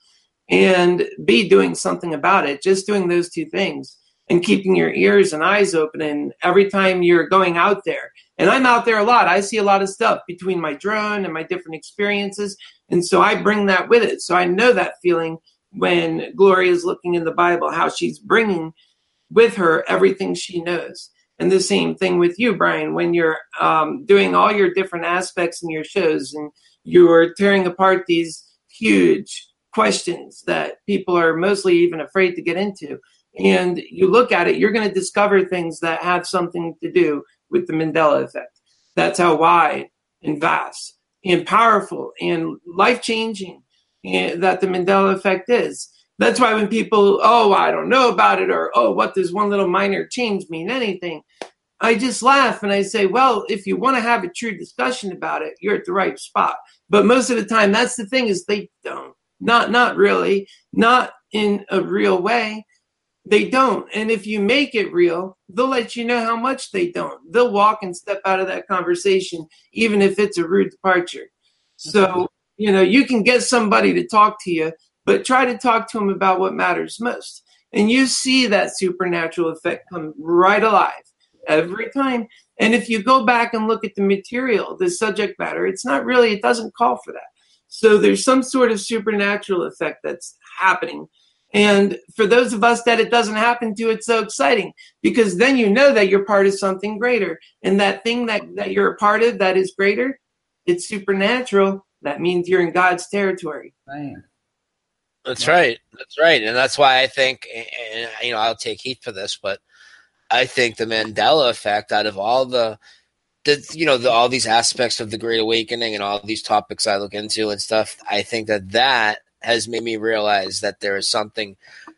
and B, doing something about it, just doing those two things and keeping your ears and eyes open. And every time you're going out there, and I'm out there a lot, I see a lot of stuff between my drone and my different experiences. And so I bring that with it. So I know that feeling when Gloria is looking in the Bible, how she's bringing with her everything she knows. And the same thing with you, Brian, when you're um, doing all your different aspects in your shows and you're tearing apart these huge questions that people are mostly even afraid to get into. And you look at it, you're going to discover things that have something to do with the Mandela effect. That's how wide and vast and powerful and life-changing that the Mandela effect is. That's why when people, oh, I don't know about it, or, oh, what does one little minor change mean, anything, I just laugh and I say, well, if you want to have a true discussion about it, you're at the right spot. But most of the time, that's the thing, is they don't. Not, not really. Not in a real way. They don't. And if you make it real, they'll let you know how much they don't. They'll walk and step out of that conversation, even if it's a rude departure. So, you know, you can get somebody to talk to you, but try to talk to them about what matters most. And you see that supernatural effect come right alive every time. And if you go back and look at the material, the subject matter, it's not really, it doesn't call for that. So there's some sort of supernatural effect that's happening. And for those of us that it doesn't happen to, it's so exciting, because then you know that you're part of something greater. And that thing that, that you're a part of that is greater, it's supernatural, that means you're in God's territory. Right. That's right. That's right. And that's why I think, and you know, I'll take heat for this, but I think the Mandela effect, out of all the, the you know, the, all these aspects of the Great Awakening and all these topics I look into and stuff, I think that that has made me realize that there is something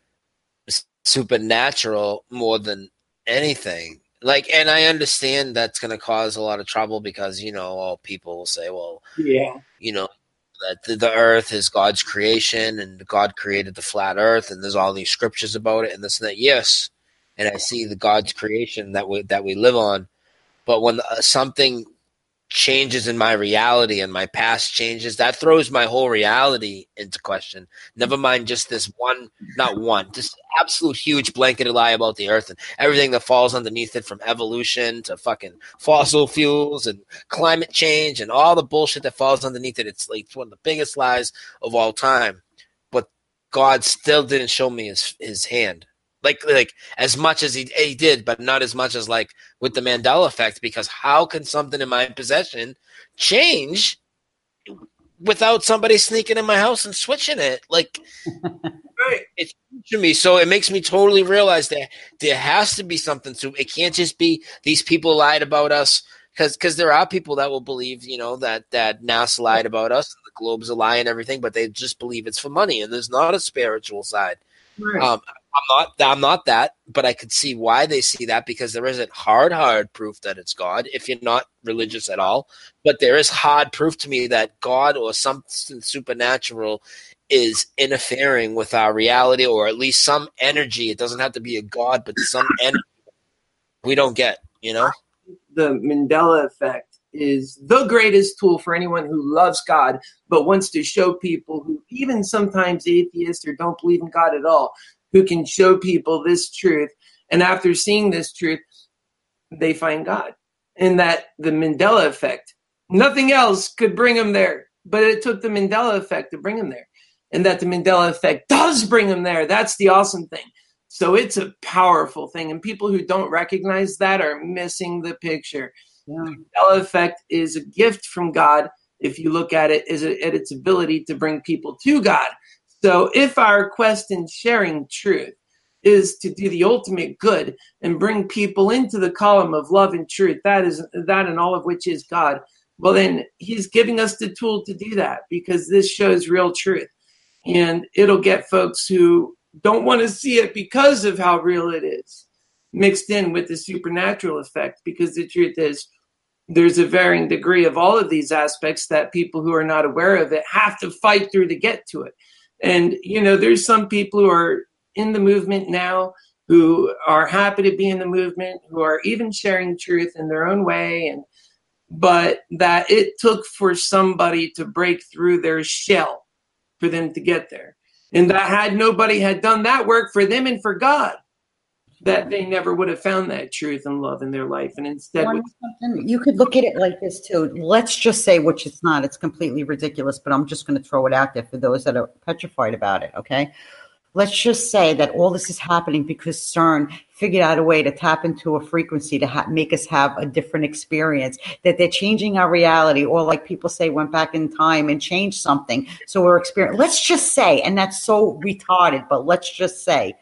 supernatural more than anything. Like, and I understand that's going to cause a lot of trouble because, you know, all people will say, well, yeah, you know, that the, the earth is God's creation and God created the flat earth and there's all these scriptures about it and this and that. Yes. And I see the God's creation that we, that we live on. But when uh, something changes in my reality and my past changes, that throws my whole reality into question. Never mind just this one, not one, just absolute huge blanketed lie about the earth and everything that falls underneath it, from evolution to fucking fossil fuels and climate change and all the bullshit that falls underneath it. It's like one of the biggest lies of all time. But God still didn't show me his his hand. Like, like as much as he, he did, but not as much as like with the Mandela effect, because how can something in my possession change without somebody sneaking in my house and switching it? Like, right. It's to me. So it makes me totally realize that there has to be something to it. Can't just be these people lied about us, because because there are people that will believe, you know, that, that NASA lied about us, the globe's a lie and everything, but they just believe it's for money and there's not a spiritual side. Right. Um, I'm not I'm not that, but I could see why they see that, because there isn't hard, hard proof that it's God if you're not religious at all. But there is hard proof to me that God or something supernatural is interfering with our reality, or at least some energy. It doesn't have to be a God, but some energy we don't get, you know? The Mandela effect is the greatest tool for anyone who loves God but wants to show people, who even sometimes atheists or don't believe in God at all, who can show people this truth. And after seeing this truth, they find God. And that the Mandela effect, nothing else could bring them there, but it took the Mandela effect to bring them there. And that the Mandela effect does bring them there. That's the awesome thing. So it's a powerful thing. And people who don't recognize that are missing the picture. Yeah. The Mandela effect is a gift from God, if you look at it, is at its ability to bring people to God. So if our quest in sharing truth is to do the ultimate good and bring people into the column of love and truth, that is that and all of which is God, well, then he's giving us the tool to do that, because this shows real truth. And it'll get folks who don't want to see it because of how real it is mixed in with the supernatural effect, because the truth is there's a varying degree of all of these aspects that people who are not aware of it have to fight through to get to it. And, you know, there's some people who are in the movement now who are happy to be in the movement, who are even sharing truth in their own way. And but that it took for somebody to break through their shell for them to get there. And that had nobody had done that work for them and for God, that they never would have found that truth and love in their life. And instead, would- you could look at it like this too. Let's just say, which it's not, it's completely ridiculous, but I'm just going to throw it out there for those that are petrified about it. Okay. Let's just say that all this is happening because CERN figured out a way to tap into a frequency to ha- make us have a different experience, that they're changing our reality, or like people say, went back in time and changed something. So we're experiencing, let's just say, and that's so retarded, but let's just say,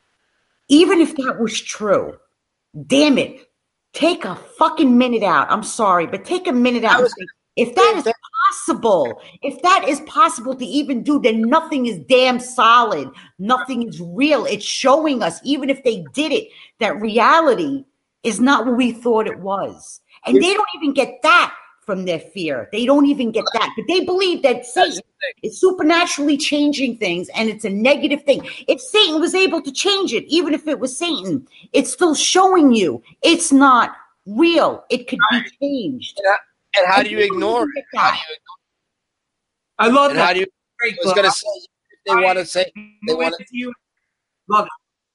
even if that was true, damn it, take a fucking minute out. I'm sorry, but take a minute out. Was, if that is possible, if that is possible to even do, then nothing is damn solid. Nothing is real. It's showing us, even if they did it, that reality is not what we thought it was. And they don't even get that from their fear. They don't even get that. But they believe that Satan is supernaturally changing things, and it's a negative thing. If Satan was able to change it, even if it was Satan, it's still showing you it's not real. It could be changed. And how do you ignore it? How do you ignore it? I love and that. How do you, I was going to say, if they want to say, they want to, love it.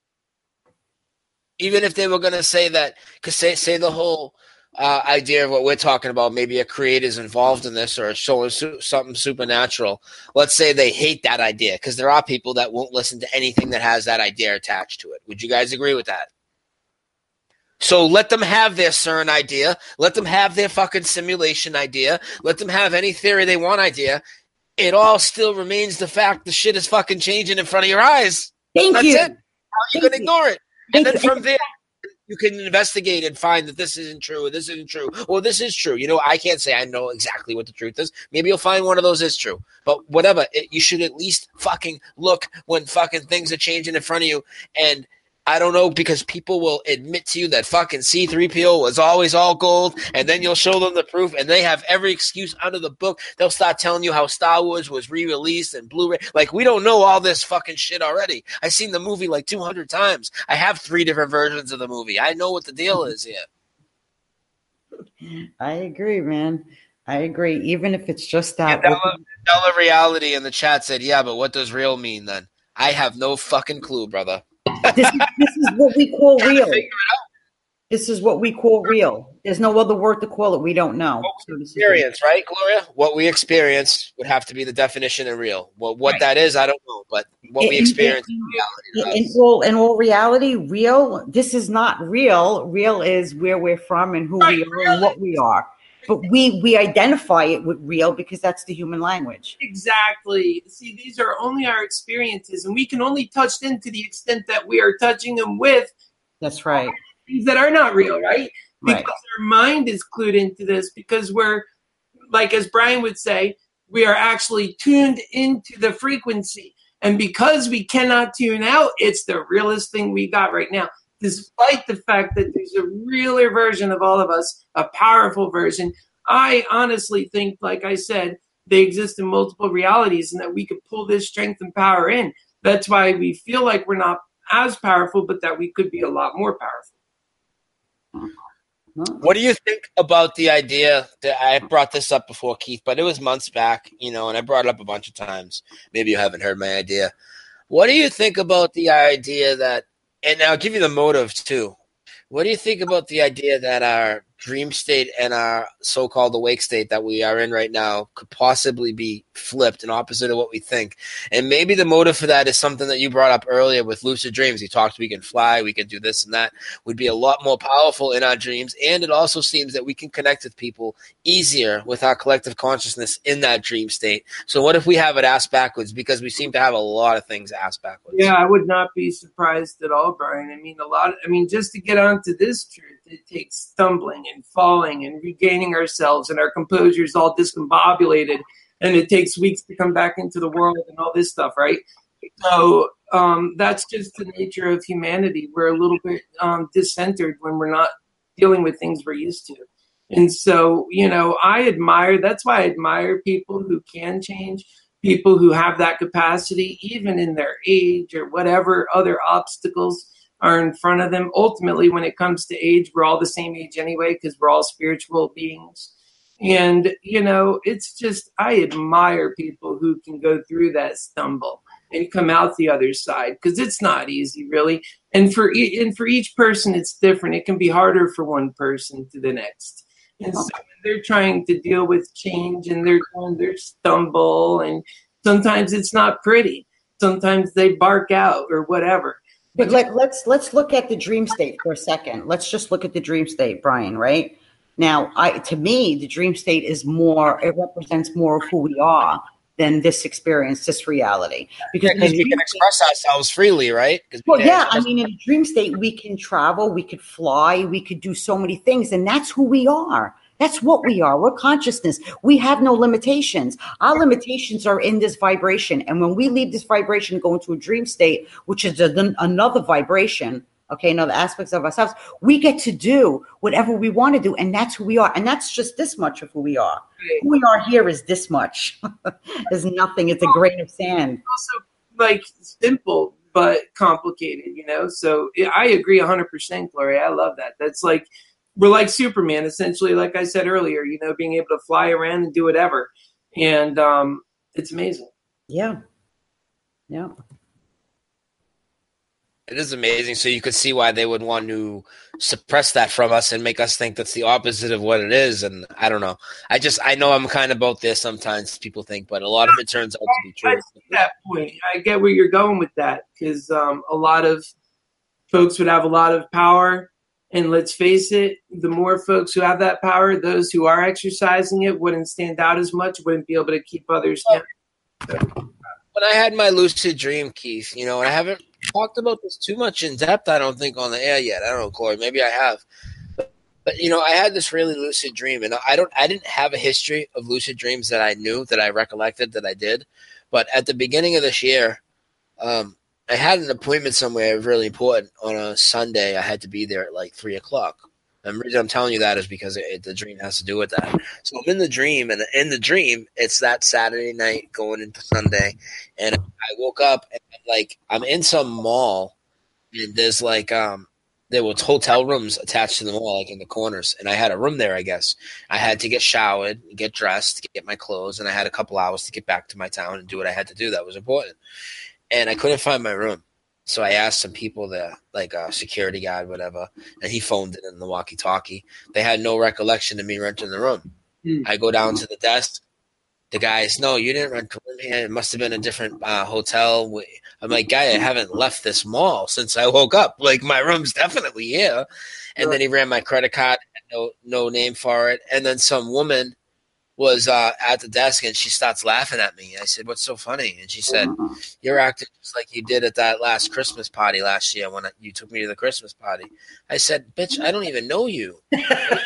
Even if they were going to say that, because say, say the whole uh, idea of what we're talking about, maybe a creator's involved in this or showing su- something supernatural. Let's say they hate that idea, because there are people that won't listen to anything that has that idea attached to it. Would you guys agree with that? So let them have their CERN idea. Let them have their fucking simulation idea. Let them have any theory they want idea. It all still remains the fact the shit is fucking changing in front of your eyes. Thank That's you. it. How are you going to ignore it? And Thank then you. from there, you can investigate and find that this isn't true or this isn't true or this is true. You know, I can't say I know exactly what the truth is. Maybe you'll find one of those is true. But whatever, it, you should at least fucking look when fucking things are changing in front of you. And I don't know, because people will admit to you that fucking C three P O was always all gold, and then you'll show them the proof, and they have every excuse under the book. They'll start telling you how Star Wars was re-released and Blu-ray. Like, we don't know all this fucking shit already. I've seen the movie like two hundred times. I have three different versions of the movie. I know what the deal is here. I agree, man. I agree. Even if it's just that. Mandela, Mandela Reality in the chat said, yeah, but what does real mean then? I have no fucking clue, brother. This is, this is what we call real. This is what we call real. There's no other word to call it. We don't know. What we experience, right, Gloria? What we experience would have to be the definition of real. Well, what right. that is, I don't know, but what in, we experience in, in reality. In all, in all reality, real, this is not real. Real is where we're from and who right, we are really. and what we are. But we, we identify it with real because that's the human language. Exactly. See, these are only our experiences, and we can only touch them to the extent that we are touching them with. That's right. Things that are not real, right? Because right. our mind is clued into this, because we're, like as Brian would say, we are actually tuned into the frequency. And because we cannot tune out, it's the realest thing we got right now. Despite the fact that there's a realer version of all of us, a powerful version, I honestly think, like I said, they exist in multiple realities and that we could pull this strength and power in. That's why we feel like we're not as powerful, but that we could be a lot more powerful. What do you think about the idea that I brought this up before, Keith, but it was months back, you know, and I brought it up a bunch of times. Maybe you haven't heard my idea. What do you think about the idea that, and I'll give you the motive too. What do you think about the idea that our dream state and our so-called awake state that we are in right now could possibly be flipped and opposite of what we think? And maybe the motive for that is something that you brought up earlier with lucid dreams. You talked, we can fly, we can do this and that. We'd be a lot more powerful in our dreams. And it also seems that we can connect with people easier with our collective consciousness in that dream state. So what if we have it ass backwards? Because we seem to have a lot of things ass backwards. Yeah, I would not be surprised at all, Brian. I mean, a lot, of, I mean, just to get onto this truth, it takes stumbling and falling and regaining ourselves, and our composure is all discombobulated, and it takes weeks to come back into the world and all this stuff, right? So um, that's just the nature of humanity. We're a little bit um, discentered when we're not dealing with things we're used to. And so, you know, I admire, that's why I admire people who can change, people who have that capacity, even in their age or whatever other obstacles are in front of them. Ultimately, when it comes to age, we're all the same age anyway, because we're all spiritual beings. And, you know, it's just, I admire people who can go through that stumble and come out the other side, because it's not easy, really. And for, e- and for each person, it's different. It can be harder for one person to the next. And so when they're trying to deal with change and they're doing their stumble, and sometimes it's not pretty. Sometimes they bark out or whatever. But let, let's let's look at the dream state for a second. Let's just look at the dream state, Brian, right? Now, I to me, the dream state is more, it represents more of who we are than this experience, this reality. Because yeah, we can express state, ourselves freely, right? Well, yeah, I mean, in a dream state, we can travel, we could fly, we could do so many things, and that's who we are. That's what we are. We're consciousness. We have no limitations. Our limitations are in this vibration. And when we leave this vibration, go into a dream state, which is a, another vibration, okay, another aspects of ourselves, we get to do whatever we want to do. And that's who we are. And that's just this much of who we are. Who we are here is this much. There's nothing. It's a grain of sand. Also, like, simple, but complicated, you know? So I agree one hundred percent, Gloria. I love that. That's like, we're like Superman, essentially, like I said earlier, you know, being able to fly around and do whatever. And um, it's amazing. Yeah. Yeah. It is amazing. So you could see why they would want to suppress that from us and make us think that's the opposite of what it is. And I don't know. I just, I know I'm kind of about this sometimes, people think, but a lot of it turns out to be true. I see that point. I get where you're going with that, because um, a lot of folks would have a lot of power And let's face it, the more folks who have that power, those who are exercising it wouldn't stand out as much, wouldn't be able to keep others down. When I had my lucid dream, Keith, you know, and I haven't talked about this too much in depth, I don't think, on the air yet. I don't know, Corey, maybe I have. But, but you know, I had this really lucid dream, and I don't I didn't have a history of lucid dreams that I knew, that I recollected, that I did. But at the beginning of this year, um, I had an appointment somewhere really important on a Sunday. I had to be there at like three o'clock. And the reason I'm telling you that is because it, it, the dream has to do with that. So I'm in the dream, and in the dream, it's that Saturday night going into Sunday, and I woke up and like I'm in some mall, and there's like um there was hotel rooms attached to the mall, like in the corners, and I had a room there. I guess I had to get showered, get dressed, get my clothes, and I had a couple hours to get back to my town and do what I had to do. That was important. And I couldn't find my room. So I asked some people there, like a security guard, whatever, and he phoned it in the walkie-talkie. They had no recollection of me renting the room. Mm. I go down to the desk. The guy's, no, you didn't rent a room here. It must have been a different uh, hotel. I'm like, guy, I haven't left this mall since I woke up. Like, my room's definitely here. And right. Then he ran my credit card, no, no name for it. And then some woman was uh, at the desk, and she starts laughing at me. I said, what's so funny? And she said, you're acting just like you did at that last Christmas party last year when you took me to the Christmas party. I said, bitch, I don't even know you. No,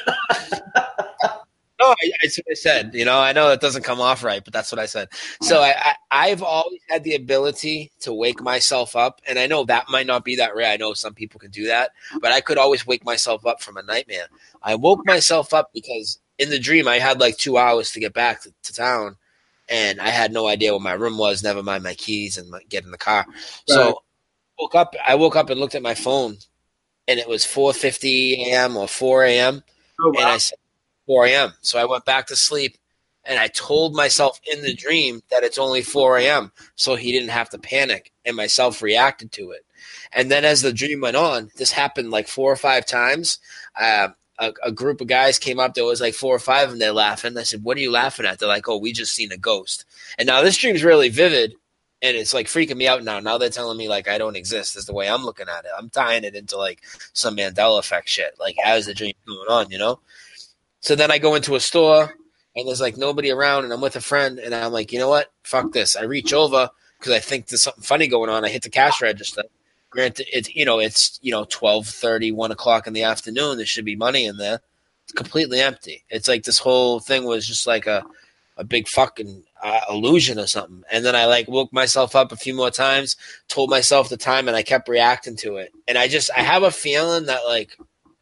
I, that's what I said. You know, I know it doesn't come off right, but that's what I said. So I, I, I've always had the ability to wake myself up, and I know that might not be that rare. I know some people can do that, but I could always wake myself up from a nightmare. I woke myself up because in the dream, I had like two hours to get back to, to town, and I had no idea what my room was, never mind my keys and my, get in the car. Right. So woke up, I woke up and looked at my phone, and it was four fifty a.m. or four a.m., oh, wow. And I said four a.m. So I went back to sleep, and I told myself in the dream that it's only four a.m. so he didn't have to panic, and myself reacted to it. And then as the dream went on, this happened like four or five times. Um, A, a group of guys came up. There was like four or five of them. They're laughing. I said, what are you laughing at? They're like, oh, we just seen a ghost. And now this dream's really vivid, and it's like freaking me out now. Now they're telling me like I don't exist is the way I'm looking at it. I'm tying it into like some Mandela effect shit. Like, how's the dream going on, you know? So then I go into a store, and there's like nobody around, and I'm with a friend, and I'm like, you know what? Fuck this. I reach over because I think there's something funny going on. I hit the cash register. Granted, it's, you know, it's, you know, twelve thirty, one o'clock in the afternoon. There should be money in there. It's completely empty. It's like this whole thing was just like a, a big fucking uh, illusion or something. And then I like woke myself up a few more times, told myself the time, and I kept reacting to it. And I just, I have a feeling that like,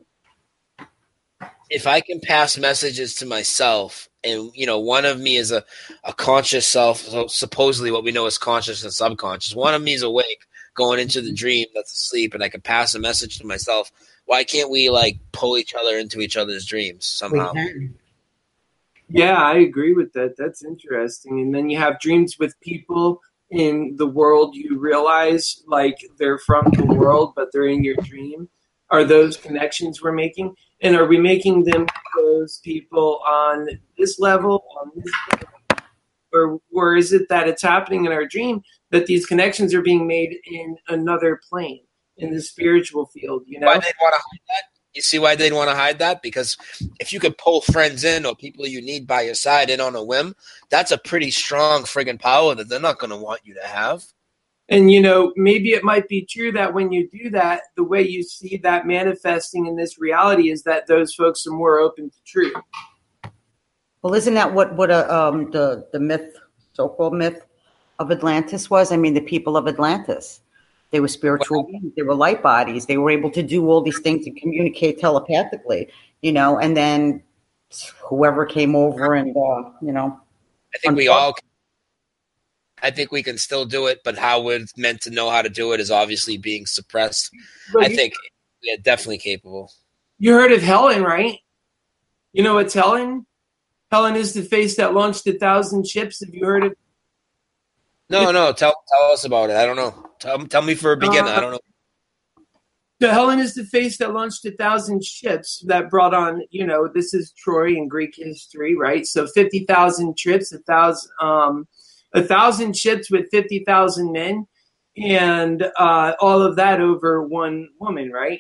if I can pass messages to myself, and, you know, one of me is a, a conscious self, so supposedly what we know is conscious and subconscious. One of me is awake, going into the dream that's asleep, and I can pass a message to myself. Why can't we like pull each other into each other's dreams somehow? Yeah, I agree with that. That's interesting. And then you have dreams with people in the world you realize like they're from the world, but they're in your dream. Are those connections we're making? And are we making them those people on this level, on this level? Or, or is it that it's happening in our dream that these connections are being made in another plane, in the spiritual field? You know, why they'd want to hide that? You see why they'd want to hide that? Because if you could pull friends in or people you need by your side in on a whim, that's a pretty strong friggin' power that they're not going to want you to have. And, you know, maybe it might be true that when you do that, the way you see that manifesting in this reality is that those folks are more open to truth. Well, isn't that what what a, um, the the myth, so-called myth of Atlantis was? I mean, the people of Atlantis, they were spiritual beings, they were light bodies, they were able to do all these things and communicate telepathically, you know. And then whoever came over and uh, you know, I think we all, I think we can still do it, but how we're meant to know how to do it is obviously being suppressed. But I you, think we're definitely capable. You heard of Helen, right? You know what's Helen? Helen is the face that launched a thousand ships. Have you heard of? No, no. Tell tell us about it. I don't know. Tell tell me for a beginner. Uh, I don't know. So Helen is the face that launched a thousand ships that brought on. You know, this is Troy in Greek history, right? So fifty thousand trips, a thousand, um, a thousand ships with fifty thousand men, and uh, all of that over one woman, right?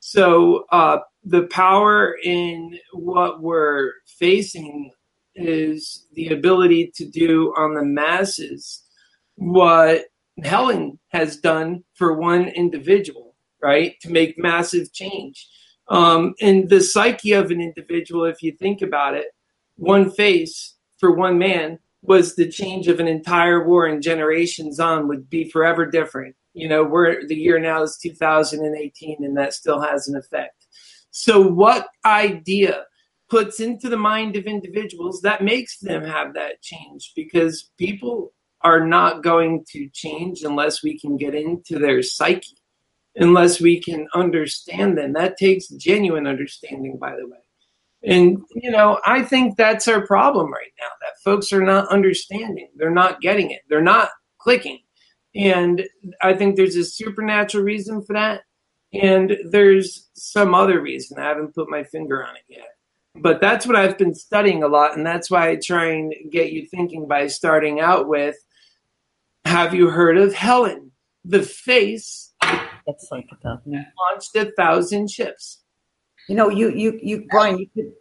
So uh, the power in what we're facing is the ability to do on the masses what Helen has done for one individual, right? To make massive change. Um, in the psyche of an individual, if you think about it, one face for one man was the change of an entire war, and generations on would be forever different. You know, we're the year now is two thousand eighteen, and that still has an effect. So what idea puts into the mind of individuals that makes them have that change? Because people are not going to change unless we can get into their psyche, unless we can understand them. That takes genuine understanding, by the way. And, you know, I think that's our problem right now, that folks are not understanding. They're not getting it. They're not clicking. And I think there's a supernatural reason for that. And there's some other reason. I haven't put my finger on it yet. But that's what I've been studying a lot. And that's why I try and get you thinking by starting out with, have you heard of Helen, the face That's like a thousand. that launched a thousand ships? You know, you you you Brian, you could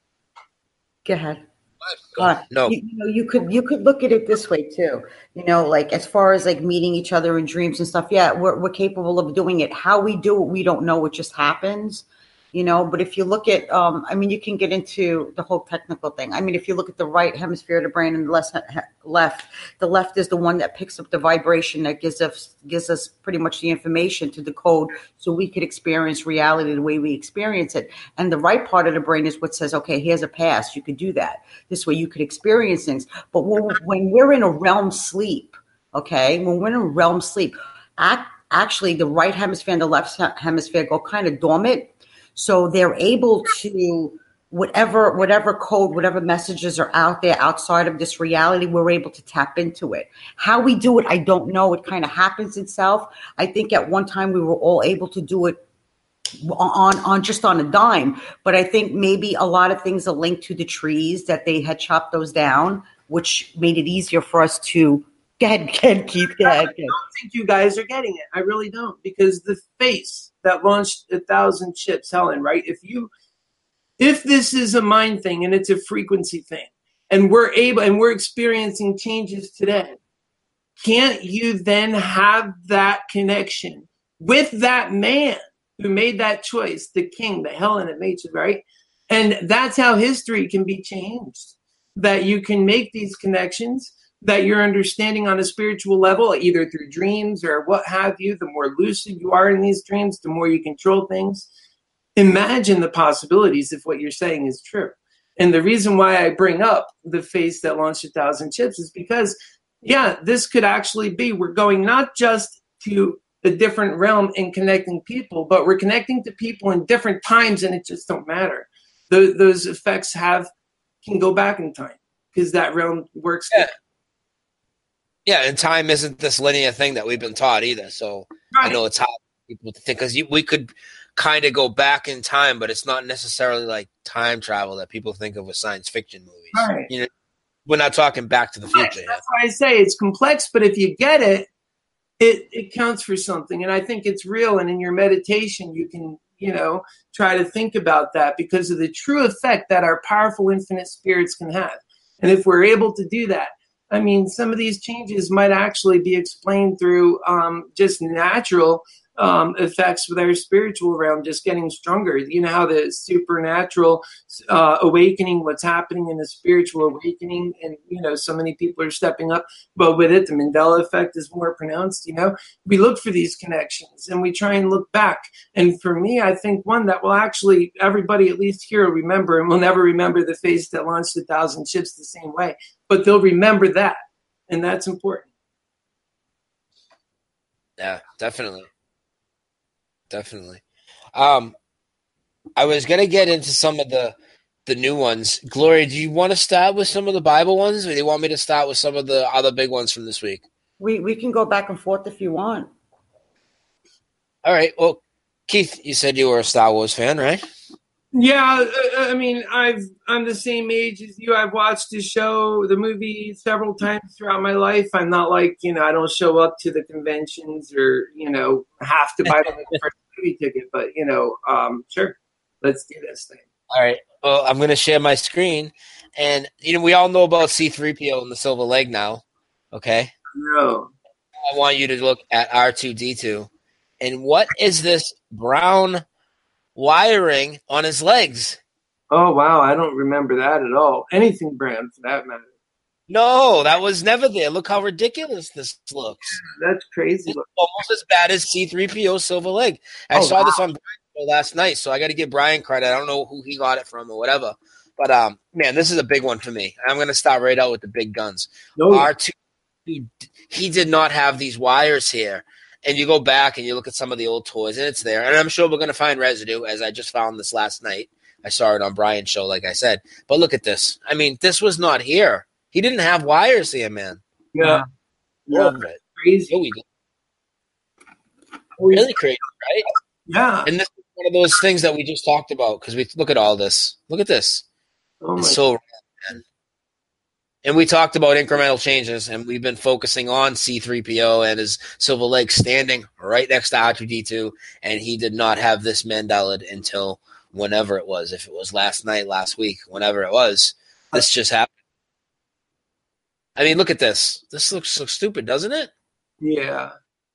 go ahead. Uh, No. you, you know, you could you could look at it this way too. You know, like as far as like meeting each other in dreams and stuff. Yeah, we're we're capable of doing it. How we do it, we don't know. It just happens. You know, but if you look at, um, I mean, you can get into the whole technical thing. I mean, if you look at the right hemisphere of the brain and the left, left, the left is the one that picks up the vibration that gives us gives us pretty much the information to decode, so we could experience reality the way we experience it. And the right part of the brain is what says, okay, here's a past. You could do that. This way, you could experience things. But when, when we're in a realm sleep, okay, when we're in a realm sleep, act, actually, the right hemisphere and the left hemisphere go kind of dormant. So they're able to, whatever whatever code, whatever messages are out there outside of this reality, we're able to tap into it. How we do it, I don't know. It kind of happens itself. I think at one time we were all able to do it on, on just on a dime. But I think maybe a lot of things are linked to the trees, that they had chopped those down, which made it easier for us to Go ahead, go ahead, Keith. Go ahead. I don't think you guys are getting it. I really don't, because the face that launched a thousand ships, Helen, right? If you, if this is a mind thing and it's a frequency thing, and we're able and we're experiencing changes today, can't you then have that connection with that man who made that choice, the king, the Helen that made it, right? And that's how history can be changed. That you can make these connections, that you're understanding on a spiritual level, either through dreams or what have you. The more lucid you are in these dreams, the more you control things. Imagine the possibilities if what you're saying is true. And the reason why I bring up the face that launched a thousand ships is because, yeah, this could actually be, we're going not just to a different realm and connecting people, but we're connecting to people in different times, and it just don't matter. Those, those effects have can go back in time, because that realm works. Yeah. Yeah, and time isn't this linear thing that we've been taught either. So right. I know it's hard for people to think, because we could kind of go back in time, but it's not necessarily like time travel that people think of with science fiction movies. Right. You know, we're not talking Back to the right. Future. That's why I say it's complex, but if you get it, it it counts for something. And I think it's real. And in your meditation, you can, you know, try to think about that, because of the true effect that our powerful infinite spirits can have. And if we're able to do that, I mean, some of these changes might actually be explained through um, just natural um, effects with our spiritual realm just getting stronger. You know how the supernatural uh, awakening, what's happening in the spiritual awakening, and, you know, so many people are stepping up. But with it, the Mandela effect is more pronounced. You know, we look for these connections and we try and look back. And for me, I think one that will actually, everybody at least here will remember, and will never remember the face that launched a thousand ships the same way, but they'll remember that. And that's important. Yeah, definitely. Definitely. Um, I was going to get into some of the the new ones. Gloria, do you want to start with some of the Bible ones, or do you want me to start with some of the other big ones from this week? We we can go back and forth if you want. All right. Well, Keith, you said you were a Star Wars fan, right? Yeah, I mean, I've I'm the same age as you. I've watched the show, the movie, several times throughout my life. I'm not like, you know, I don't show up to the conventions or, you know, have to buy them the first movie ticket, but you know, um, sure, let's do this thing. All right. Well, I'm going to share my screen, and you know we all know about C three P O and the silver leg now. Okay. No. I want you to look at R two D two, and what is this brown wiring on his legs? Oh wow, I don't remember that at all. Anything brown for that matter. No, that was never there. Look how ridiculous this looks. That's crazy. It's almost as bad as C three P O silver leg. I Oh, saw wow. this on Brian last night, so I got to give Brian credit. I don't know who he got it from or whatever, but um, man, this is a big one for me. I'm going to start right out with the big guns. No, R two, he, he did not have these wires here. And you go back and you look at some of the old toys, and it's there. And I'm sure we're going to find residue, as I just found this last night. I saw it on Brian's show, like I said. But look at this. I mean, this was not here. He didn't have wires here, man. yeah, yeah, Love it. crazy. Here we go. Really crazy, right? Yeah. And this is one of those things that we just talked about, because we look at all this. Look at this. Oh my It's so rad, man. And we talked about incremental changes, and we've been focusing on C three P O and his silver leg standing right next to R two D two, and he did not have this Mandela until whenever it was. If it was last night, last week, whenever it was, this just happened. I mean, look at this. This looks so stupid, doesn't it? Yeah.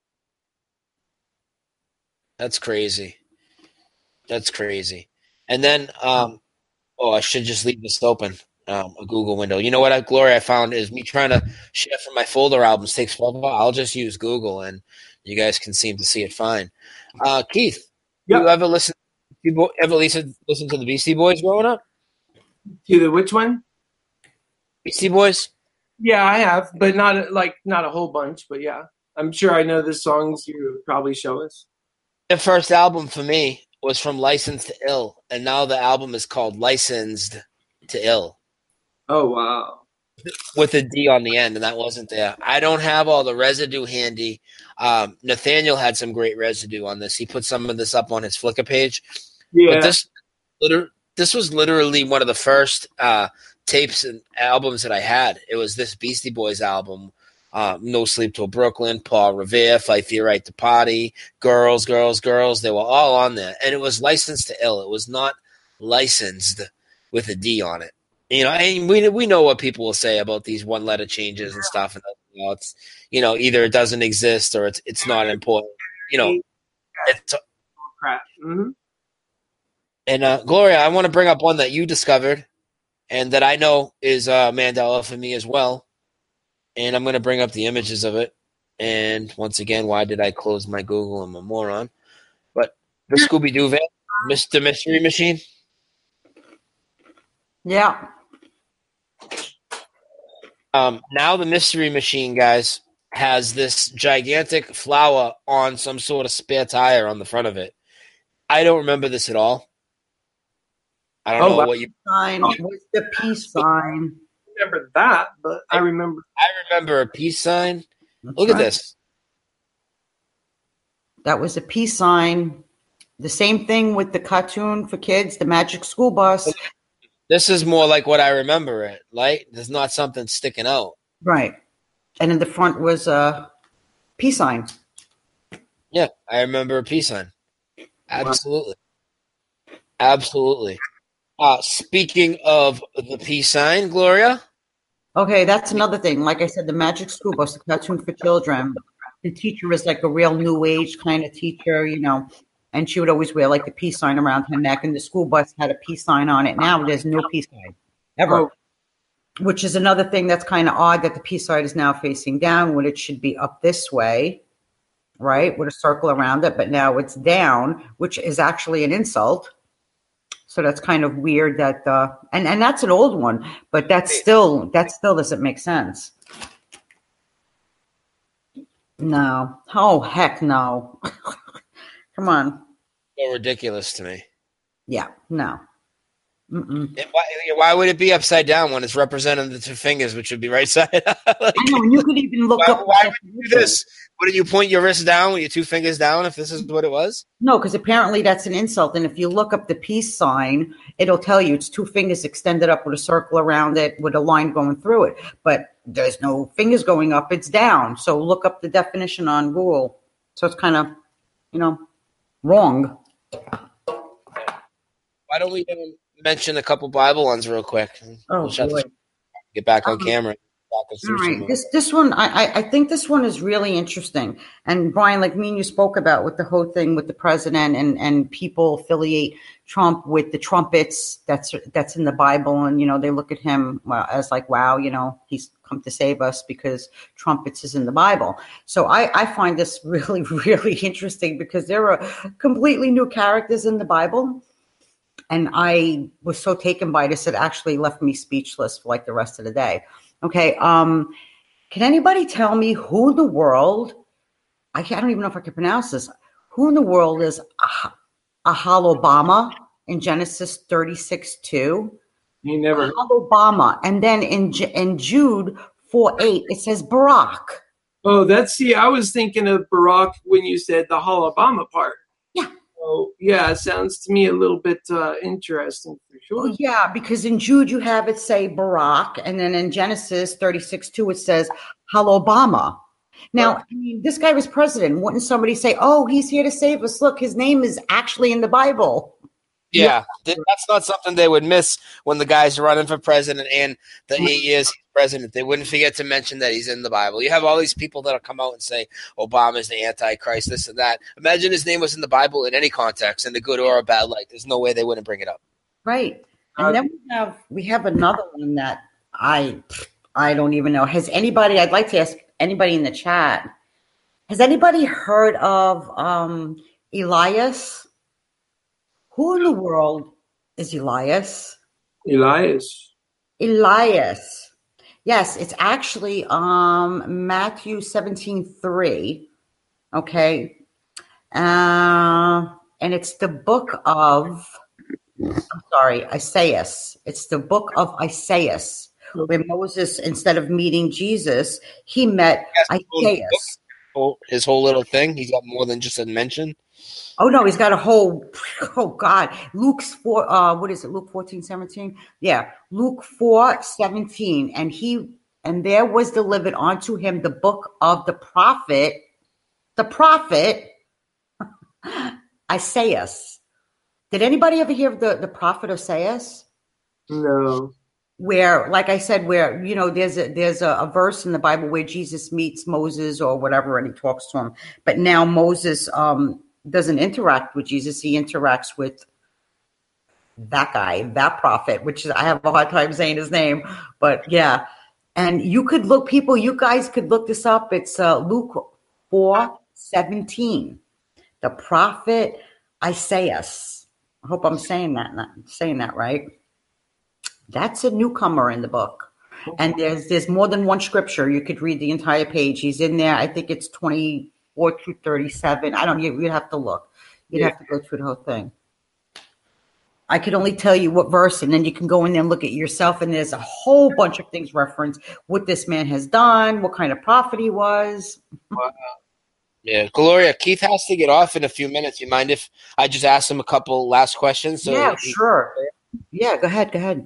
That's crazy. That's crazy. And then, um, oh, I should just leave this open. Um, a Google window. You know what, I, Gloria, I found is me trying to share from my folder albums takes forever. I'll just use Google, and you guys can seem to see it fine. Uh, Keith, Yep. you ever listen? You ever listen listen to the Beastie Boys growing up? To the which one? Beastie Boys. Yeah, I have, but not like not a whole bunch. But yeah, I'm sure I know the songs you would probably show us. The first album for me was from Licensed to Ill, and now the album is called Licensed to Ill. Oh wow. With a D on the end, and that wasn't there. I don't have all the residue handy. Um, Nathaniel had some great residue on this. He put some of this up on his Flickr page. Yeah. But this, liter- this was literally one of the first uh, tapes and albums that I had. It was this Beastie Boys album, uh, No Sleep Till Brooklyn, Paul Revere, Fight for Your Right to Party, Girls, Girls, Girls. They were all on there. And it was licensed to ill. It was not licensed with a D on it. You know, and we we know what people will say about these one letter changes and stuff, and you know, it's you know either it doesn't exist or it's it's not important. You know, it's Crap. Mm-hmm. and uh, Gloria, I want to bring up one that you discovered, and that I know is uh, Mandela for me as well, and I'm going to bring up the images of it. And once again, why did I close my Google? I'm a moron. But the Scooby Doo van, Mister Mystery Machine. Yeah. Um, now the Mystery Machine, guys, has this gigantic flower on some sort of spare tire on the front of it. I don't remember this at all. I don't Oh, know wow. what you. Sign with the peace sign. I remember that, but I remember. I remember a peace sign. That's Look at right. this. That was a peace sign. The same thing with the cartoon for kids, the Magic School Bus. This is more like what I remember it. Like there's not something sticking out. Right. And in the front was a peace sign. Yeah, I remember a peace sign. Absolutely. Absolutely. Uh, speaking of the peace sign, Gloria. Okay, that's another thing. Like I said, the Magic School Bus, the cartoon for children. The teacher was like a real new age kind of teacher, you know, and she would always wear like the peace sign around her neck, and the school bus had a peace sign on it. Now there's no peace sign ever, Oh. which is another thing that's kind of odd that the peace sign is now facing down when it should be up this way, right, with a circle around it, but now it's down, which is actually an insult. So that's kind of weird that, uh, and, and that's an old one, but that's still, that still doesn't make sense. No. Oh, heck no. Come on. So ridiculous to me. Yeah, no. Mm-mm. And why, why would it be upside down when it's representing the two fingers, which would be right side up? Like, I know, and you could even look why, up. why would you do this? Wouldn't you point your wrist down with your two fingers down if this is what it was? No, because apparently that's an insult. And if you look up the peace sign, it'll tell you it's two fingers extended up with a circle around it with a line going through it. But there's no fingers going up, it's down. So look up the definition on Google. So it's kind of, you know, wrong. Why don't we um, mention a couple Bible ones real quick? Oh, We'll shut boy. the, get back on Um, camera. Back us All through some right. more. This this one, I, I I think this one is really interesting. And Brian, like me and you spoke about with the whole thing with the president and, and people affiliate Trump with the trumpets that's that's in the Bible, and you know they look at him well, as like, wow, you know, he's come to save us because trumpets is in the Bible. So I, I find this really, really interesting because there are completely new characters in the Bible. And I was so taken by this, it actually left me speechless for like the rest of the day. Okay. Um, can anybody tell me who in the world, I, can't, I don't even know if I can pronounce this, who in the world is Ah- Ahalobama in Genesis thirty-six two? You never. Ahalobama. And then in, J- in Jude four eight, it says Barak. Oh, that's, see, I was thinking of Barack when you said the Alabama part. Yeah. Oh, yeah, it sounds to me a little bit uh, interesting for sure. Oh, yeah, because in Jude you have it say Barak, and then in Genesis thirty-six two it says Halobama. Now, I mean, this guy was president. Wouldn't somebody say, oh, he's here to save us? Look, his name is actually in the Bible. Yeah, th- that's not something they would miss when the guy's running for president and the eight years he's president. They wouldn't forget to mention that he's in the Bible. You have all these people that'll come out and say Obama's the Antichrist, this and that. Imagine his name was in the Bible in any context, in the good or a bad light. There's no way they wouldn't bring it up. Right. And then we have we have another one that I I don't even know. Has anybody, I'd like to ask anybody in the chat, has anybody heard of um, Elias? Who in the world is Elias? Elias. Elias. Yes, it's actually um, Matthew seventeen three. Okay. Uh, and it's the book of, I'm sorry, Isaiah. It's the book of Isaiah, where Moses, instead of meeting Jesus, he met Isaiah. His whole little thing. He's got more than just a mention. Oh no, he's got a whole, oh God, Luke's four, uh, what is it, Luke fourteen, seventeen? Yeah, Luke four, seventeen. And he, and there was delivered unto him the book of the prophet, the prophet, Isaiah. Did anybody ever hear of the, the prophet Isaiah? No. Where, like I said, where, you know, there's a, there's a, a verse in the Bible where Jesus meets Moses or whatever, and he talks to him. But now Moses, um, doesn't interact with Jesus. He interacts with that guy, that prophet, which is, I have a hard time saying his name, but yeah. And you could look, people, you guys could look this up. It's uh, Luke four seventeen, the prophet Isaiah. I hope I'm saying that, not saying that right. That's a newcomer in the book. And there's there's more than one scripture. You could read the entire page. He's in there. I think it's twenty-four to thirty-seven. I don't, you'd have to look. You'd yeah. have to go through the whole thing. I could only tell you what verse, and then you can go in there and look at yourself, and there's a whole bunch of things referenced, what this man has done, what kind of prophet he was. Wow. Yeah, Gloria, Keith has to get off in a few minutes. You mind if I just ask him a couple last questions? So yeah, he- sure. Yeah, go ahead, go ahead.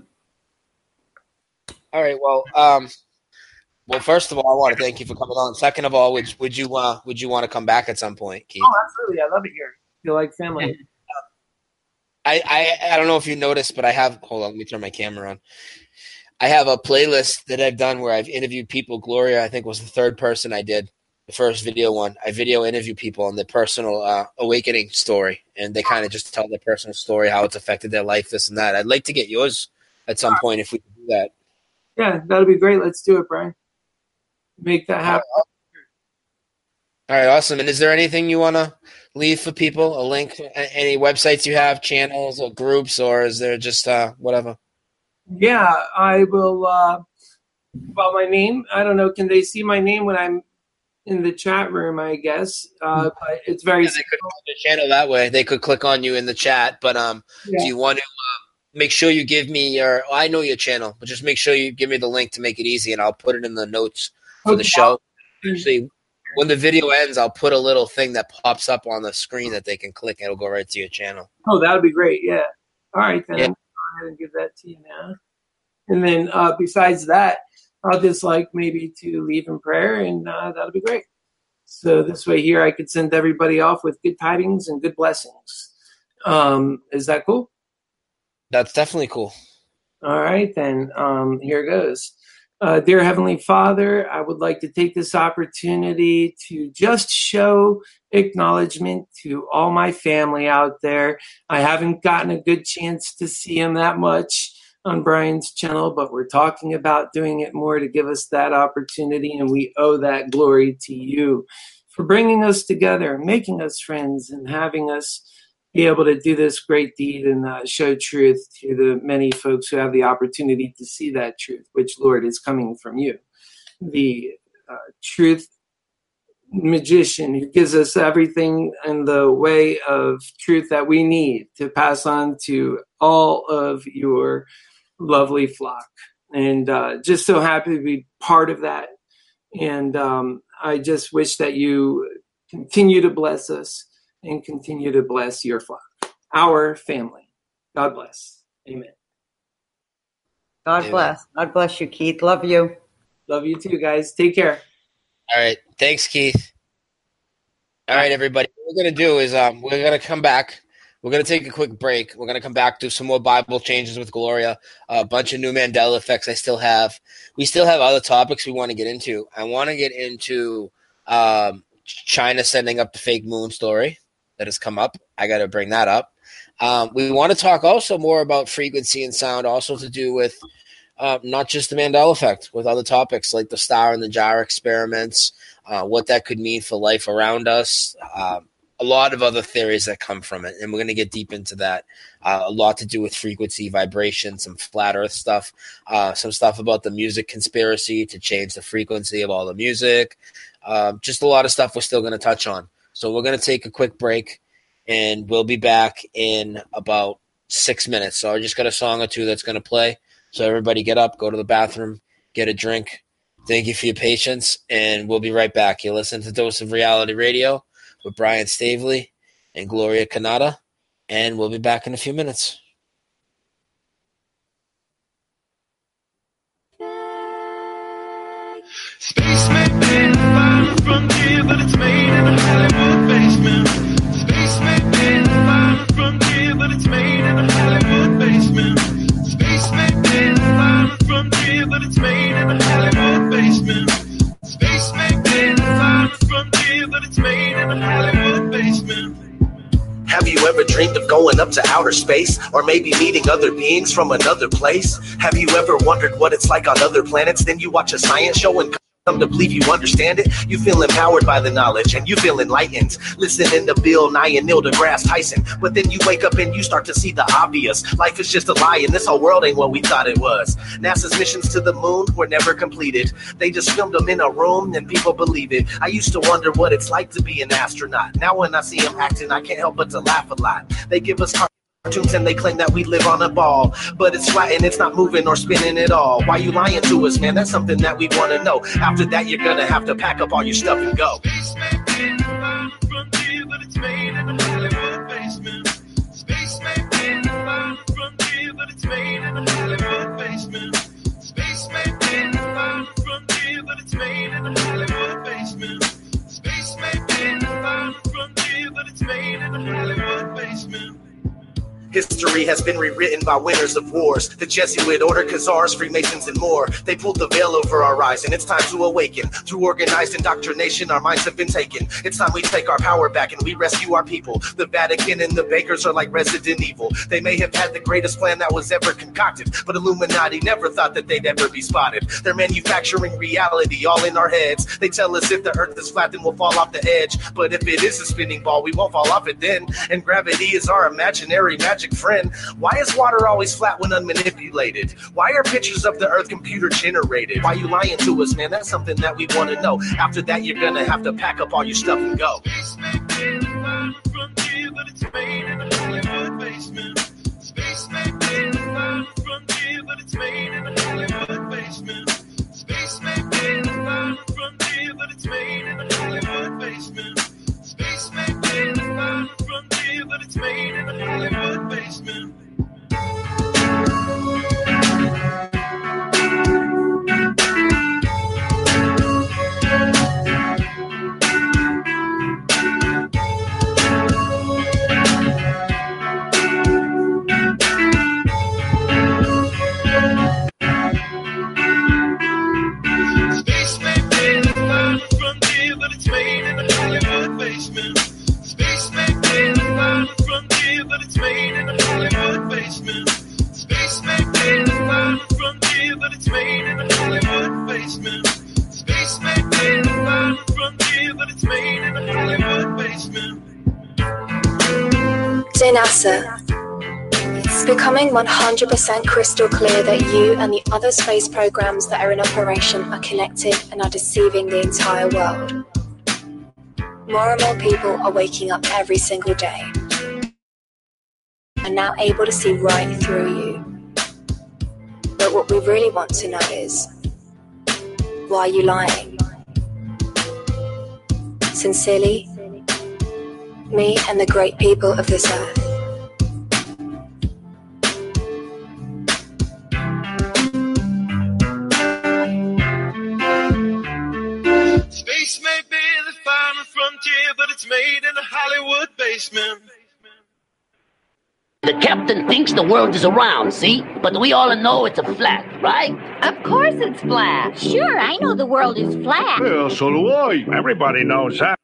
All right, well, um, well, first of all, I want to thank you for coming on. Second of all, would would you uh, would you want to come back at some point, Keith? Oh, absolutely. I love it here. Feel like family. I, I I don't know if you noticed, but I have. Hold on, let me turn my camera on. I have a playlist that I've done where I've interviewed people. Gloria, I think, was the third person I did. The first video one. I video interview people on their personal uh, awakening story, and they kind of just tell their personal story, how it's affected their life, this and that. I'd like to get yours at some point if we can do that. Yeah, that'll be great. Let's do it, Brian. Make that happen. All right, awesome. And is there anything you want to leave for people? A link, any websites you have, channels or groups, or is there just uh, whatever? Yeah, I will. Uh, well, my name, I don't know. Can they see my name when I'm in the chat room, I guess? Uh, but it's very yeah, they could find the channel that way. They could click on you in the chat. But um, yeah. do you want to uh, make sure you give me your – I know your channel, but just make sure you give me the link to make it easy, and I'll put it in the notes for okay. the show. Actually, when the video ends, I'll put a little thing that pops up on the screen that they can click, and it'll go right to your channel. Oh, that would be great, yeah. All right, then. Yeah. I'll go ahead and give that to you now. And then uh, besides that, I'll just like maybe to leave in prayer, and uh, that'll be great. So this way here, I could send everybody off with good tidings and good blessings. Um, is that cool? That's definitely cool. All right, then. Um, here goes. Uh, dear Heavenly Father, I would like to take this opportunity to just show acknowledgement to all my family out there. I haven't gotten a good chance to see them that much on Brian's channel, but we're talking about doing it more to give us that opportunity, and we owe that glory to you for bringing us together, making us friends, and having us be able to do this great deed and uh, show truth to the many folks who have the opportunity to see that truth, which, Lord, is coming from you. The uh, truth magician who gives us everything in the way of truth that we need to pass on to all of your lovely flock. And uh, just so happy to be part of that. And um, I just wish that you continue to bless us and continue to bless your flock, our family. God bless. Amen. God Amen. bless. God bless you, Keith. Love you. Love you too, guys. Take care. All right. Thanks, Keith. All right, everybody. What we're going to do is um, we're going to come back. We're going to take a quick break. We're going to come back, do some more Bible changes with Gloria, a bunch of new Mandela effects I still have. We still have other topics we want to get into. I want to get into um, China sending up the fake moon story that has come up. I got to bring that up. Um, we want to talk also more about frequency and sound, also to do with uh, not just the Mandela effect, with other topics like the star and the jar experiments, uh, what that could mean for life around us, um, a lot of other theories that come from it. And we're going to get deep into that. Uh, a lot to do with frequency, vibration, some flat earth stuff, uh, some stuff about the music conspiracy to change the frequency of all the music, uh, just a lot of stuff we're still going to touch on. So we're going to take a quick break, and we'll be back in about six minutes. So I just got a song or two that's going to play. So everybody get up, go to the bathroom, get a drink. Thank you for your patience, and we'll be right back. You listen to Dose of Reality Radio with Brian Stavely and Gloria Canada, and we'll be back in a few minutes. Space may be the final frontier, but it's made in a Hollywood basement. Space may be the final frontier, but it's made in a Hollywood basement. Space may be the final frontier, but it's made in a Hollywood basement. Space may be the final frontier, but it's made in a Hollywood basement. Have you ever dreamed of going up to outer space, or maybe meeting other beings from another place? Have you ever wondered what it's like on other planets? Then you watch a science show and come to believe you understand it. You feel empowered by the knowledge, and you feel enlightened, listening to Bill Nye and Neil deGrasse Tyson. But then you wake up and you start to see the obvious. Life is just a lie, and this whole world ain't what we thought it was. NASA's missions to the moon were never completed. They just filmed them in a room, and people believe it. I used to wonder what it's like to be an astronaut. Now when I see them acting, I can't help but to laugh a lot. They give us cartoons and they claim that we live on a ball, but it's flat and it's not moving or spinning at all. Why you lying to us, man? That's something that we want to know. After that, you're gonna have to pack up all your stuff and go. Space may be the final frontier, but it's made in a Hollywood basement. Space may be the final frontier, but it's made in a Hollywood basement. Space may be the final frontier, but it's made in a Hollywood basement. Space may be the final frontier, but it's made in a Hollywood basement. History has been rewritten by winners of wars. The Jesuit order, Khazars, Freemasons, and more. They pulled the veil over our eyes, and it's time to awaken. Through organized indoctrination, our minds have been taken. It's time we take our power back and we rescue our people. The Vatican and the Bakers are like Resident Evil. They may have had the greatest plan that was ever concocted, but Illuminati never thought that they'd ever be spotted. They're manufacturing reality all in our heads. They tell us if the earth is flat, then we'll fall off the edge. But if it is a spinning ball, we won't fall off it then. And gravity is our imaginary magic friend. Why is water always flat when unmanipulated? Why are pictures of the earth computer generated? Why you lying to us, man? That's something that we want to know. After that, you're gonna have to pack up all your stuff and go. Space may be the final frontier, but it's made in a Hollywood basement. Space may be the final frontier, but it's made in a Hollywood basement. Space may be the final frontier, but it's made in a Hollywood basement. Space may be the final frontier, but it's made in a Hollywood basement. but it's made in a Hollywood basement. Space may be the final frontier, but it's made in a Hollywood basement. Space may be the final frontier, but it's made in a Hollywood basement. Dear NASA, it's becoming one hundred percent crystal clear that you and the other space programs that are in operation are connected and are deceiving the entire world. More and more people are waking up every single day and now able to see right through you. But what we really want to know is, why are you lying? Sincerely, me and the great people of this earth. Space may be the final frontier, but it's made in a Hollywood basement. The captain thinks the world is around, see? But we all know it's a flat, right? Of course it's flat. Sure, I know the world is flat. Well, so do I. Everybody knows that.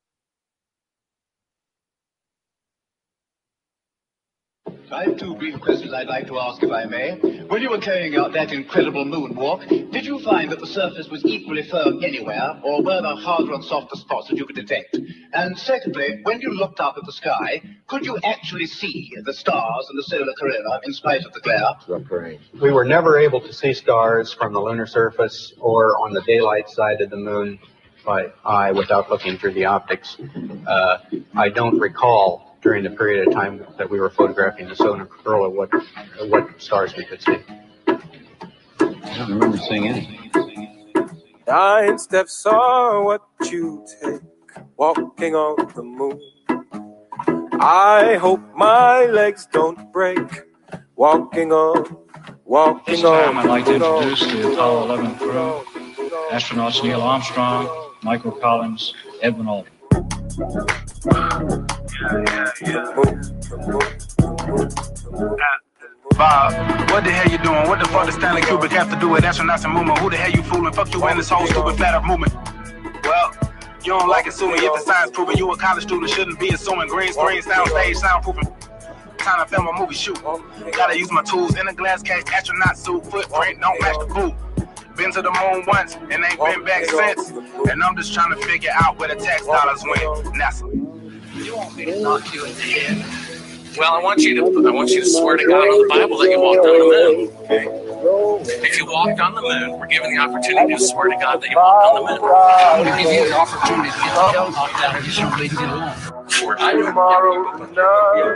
I have two brief questions I'd like to ask, if I may. When you were carrying out that incredible moonwalk, did you find that the surface was equally firm anywhere, or were there harder and softer spots that you could detect? And secondly, when you looked up at the sky, could you actually see the stars and the solar corona in spite of the glare? We were never able to see stars from the lunar surface or on the daylight side of the moon by eye without looking through the optics. Uh, I don't recall during the period of time that we were photographing the solar corona what what stars we could see. I don't remember seeing anything. Nine steps are what you take walking on the moon. I hope my legs don't break walking on, walking this on. Time I'd like to introduce the Apollo eleven crew. Astronauts Neil Armstrong, Michael Collins, Edwin Aldrin. Yeah, yeah, yeah. Bob, what the hell you doing? What the fuck does Stanley Kubrick have to do with astronauts and movement? Who the hell you fooling? Fuck you and this whole stupid flat earth movement. Well, you don't like assuming if the science proving you a college student shouldn't be assuming green screen, sound stage, soundproofing. Time to film a movie shoot. Gotta use my tools in a glass case, astronaut suit, footprint, don't match the boot. Been to the moon once and ain't been back since. And I'm just trying to figure out where the tax dollars went. NASA. You want me to knock you in the head? Well, I want you to I want you to swear to God on the Bible that you walked on the moon. Okay? If you walked on the moon, we're given the opportunity to swear to God that you walked on the moon. I'm going to give you the opportunity to get the hell knocked out of you so we can get along. For tomorrow's another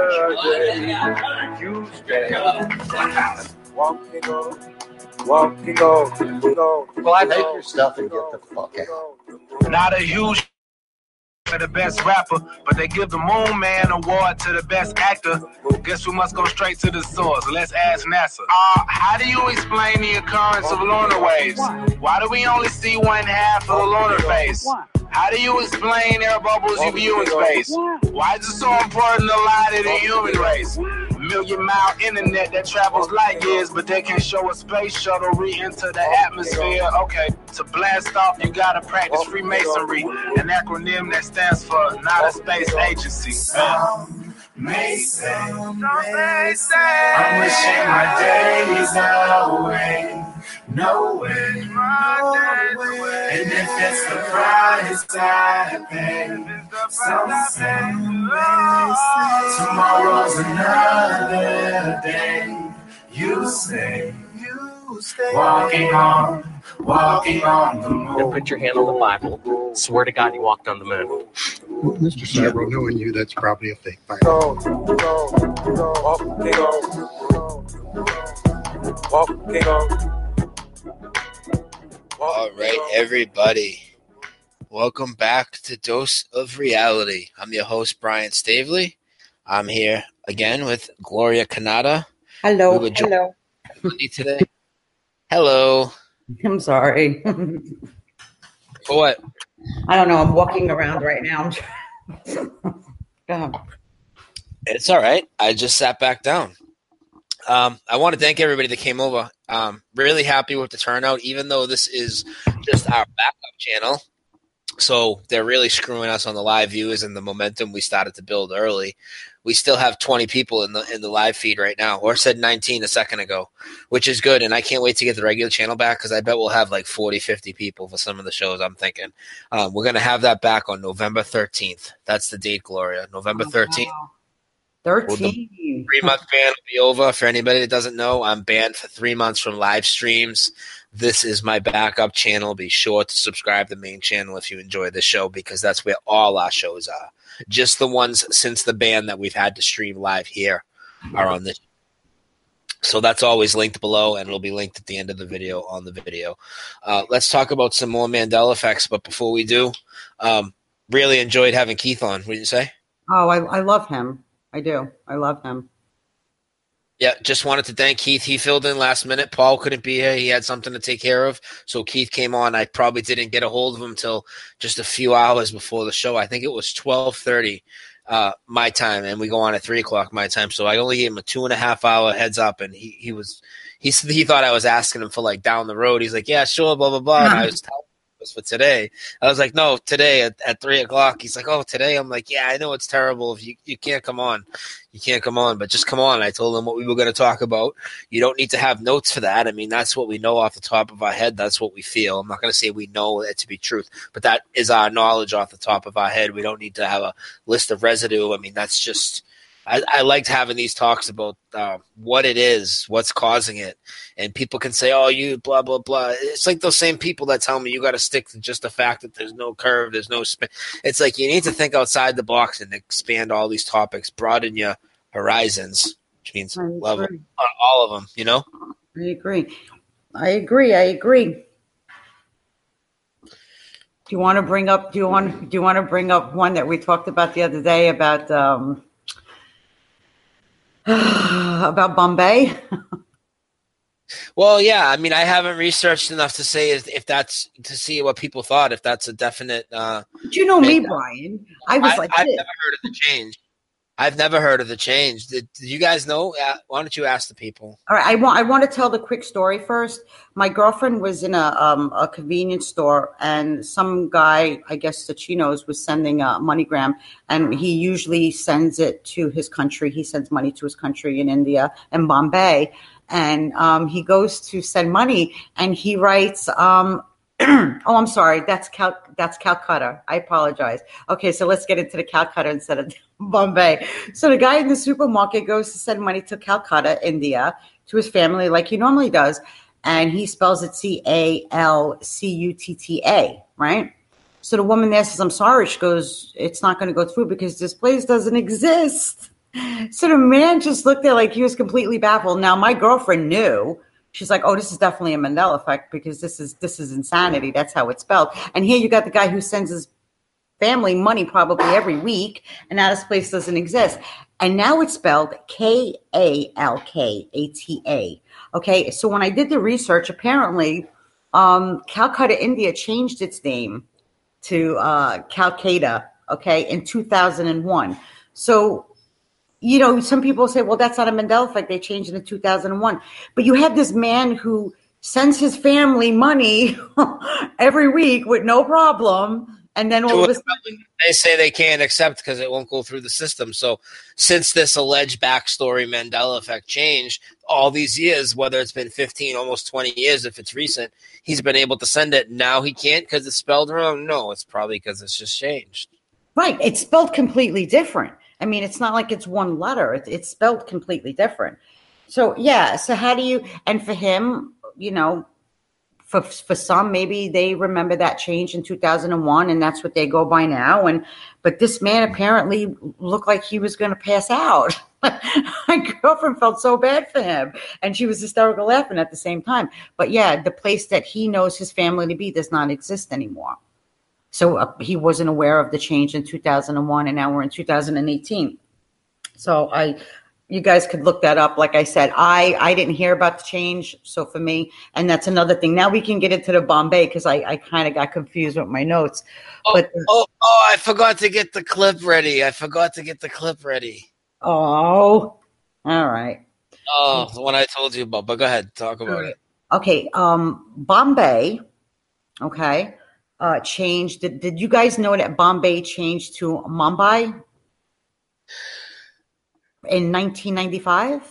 day. You stay walking on, walking on. Well, I take your stuff and get the fuck out. Not a huge for the best rapper, but they give the Moon Man award to the best actor. Guess we must go straight to the source. Let's ask NASA. Uh, how do you explain the occurrence of lunar waves? Why do we only see one half of the lunar face? How do you explain air bubbles you view in space? Why is it so important to lie to the human race? Million mile internet that travels light years, but they can show a space shuttle re-enter the atmosphere. Okay, to blast off, you gotta practice Freemasonry, an acronym that stands for not a space agency. Some may say, some may say, I'm wishing my days away. No way, no way. And if it's the price I pay, some say, tomorrow's another day. You say, you stay walking on, walking on the moon. Then put your hand on the Bible. Swear to God you walked on the moon. Well, Mister Sabro, knowing you, that's probably a fake fire. Go, go, go, walking on, walking on. All right, everybody. Welcome back to Dose of Reality. I'm your host, Brian Stavely. I'm here again with Gloria Canada. Hello, we hello. Today. Hello. I'm sorry. For what? I don't know. I'm walking around right now. Go. It's all right. I just sat back down. Um, I want to thank everybody that came over. Um, really happy with the turnout, even though this is just our backup channel. So they're really screwing us on the live views and the momentum we started to build early. We still have twenty people in the in the live feed right now, or said nineteen a second ago, which is good. And I can't wait to get the regular channel back because I bet we'll have like forty, fifty people for some of the shows. I'm thinking um, we're going to have that back on November thirteenth. That's the date, Gloria. November thirteenth. Oh, wow. thirteen. The three-month ban will be over. For anybody that doesn't know, I'm banned for three months from live streams. This is my backup channel. Be sure to subscribe to the main channel if you enjoy the show because that's where all our shows are. Just the ones since the ban that we've had to stream live here are on this. So that's always linked below, and it'll be linked at the end of the video on the video. Uh, let's talk about some more Mandela effects. But before we do, um, really enjoyed having Keith on. What did you say? Oh, I, I love him. I do. I love him. Yeah, just wanted to thank Keith. He filled in last minute. Paul couldn't be here. He had something to take care of. So Keith came on. I probably didn't get a hold of him until just a few hours before the show. I think it was twelve thirty uh, my time, and we go on at three o'clock my time. So I only gave him a two and a half hour heads up, and he, he was he he thought I was asking him for like down the road. He's like, yeah, sure, blah, blah, blah. And I was telling him it was for today. I was like, no, today at, at three o'clock. He's like, oh, today? I'm like, yeah, I know it's terrible. If you, you can't come on. You can't come on, but just come on. I told him what we were going to talk about. You don't need to have notes for that. I mean, that's what we know off the top of our head. That's what we feel. I'm not going to say we know it to be truth, but that is our knowledge off the top of our head. We don't need to have a list of residue. I mean, that's just I, I liked having these talks about uh, what it is, what's causing it. And people can say, oh, you blah, blah, blah. It's like those same people that tell me you got to stick to just the fact that there's no curve, there's no spin. It's like you need to think outside the box and expand all these topics, broaden your horizons, which means level on all of them, you know? I agree. I agree. I agree. Do you want to bring up, do you want, do you want to bring up one that we talked about the other day about, um, about Bombay? Well, yeah. I mean, I haven't researched enough to say if, if that's to see what people thought. If that's a definite. Uh, Do you know me, Brian? I was I, like, I've this. never heard of the change. I've never heard of the change. Did, did you guys know? Uh, why don't you ask the people? All right, I want I want to tell the quick story first. My girlfriend was in a um, a convenience store, and some guy, I guess that she knows, was sending a MoneyGram, and he usually sends it to his country. He sends money to his country in India and Bombay, and um, he goes to send money, and he writes. Um, oh, I'm sorry. That's Cal. That's Calcutta. I apologize. Okay, so let's get into the Calcutta instead of Bombay. So the guy in the supermarket goes to send money to Calcutta, India, to his family like he normally does, and he spells it C A L C U T T A, right? So the woman there says, "I'm sorry." She goes, "It's not going to go through because this place doesn't exist." So the man just looked at like he was completely baffled. Now my girlfriend knew. She's like, oh, this is definitely a Mandela effect because this is this is insanity. That's how it's spelled. And here you got the guy who sends his family money probably every week, and now this place doesn't exist. And now it's spelled K A L K A T A. Okay, so when I did the research, apparently um, Calcutta, India changed its name to uh, Calcutta, okay, in two thousand one. So you know, some people say, well, that's not a Mandela effect. They changed it in two thousand one. But you have this man who sends his family money every week with no problem. And then all of a sudden they say they can't accept because it won't go through the system. So since this alleged backstory Mandela effect changed all these years, whether it's been fifteen, almost twenty years, if it's recent, he's been able to send it. Now he can't because it's spelled wrong. No, it's probably because it's just changed. Right. It's spelled completely different. I mean, it's not like it's one letter. It's, it's spelled completely different. So, yeah. So how do you, and for him, you know, for for some, maybe they remember that change in two thousand one and that's what they go by now. And, but this man apparently looked like he was going to pass out. My girlfriend felt so bad for him and she was hysterical laughing at the same time. But yeah, the place that he knows his family to be does not exist anymore. So uh, he wasn't aware of the change in two thousand one, and now we're in two thousand eighteen. So I, you guys could look that up. Like I said, I, I didn't hear about the change. So for me, and that's another thing. Now we can get into the Bombay because I, I kind of got confused with my notes. Oh, but oh, oh, I forgot to get the clip ready. I forgot to get the clip ready. Oh, all right. Oh, the one I told you about. But go ahead, talk about it. Okay, um, Bombay. Okay. uh, changed. Did, did you guys know that Bombay changed to Mumbai in nineteen ninety-five?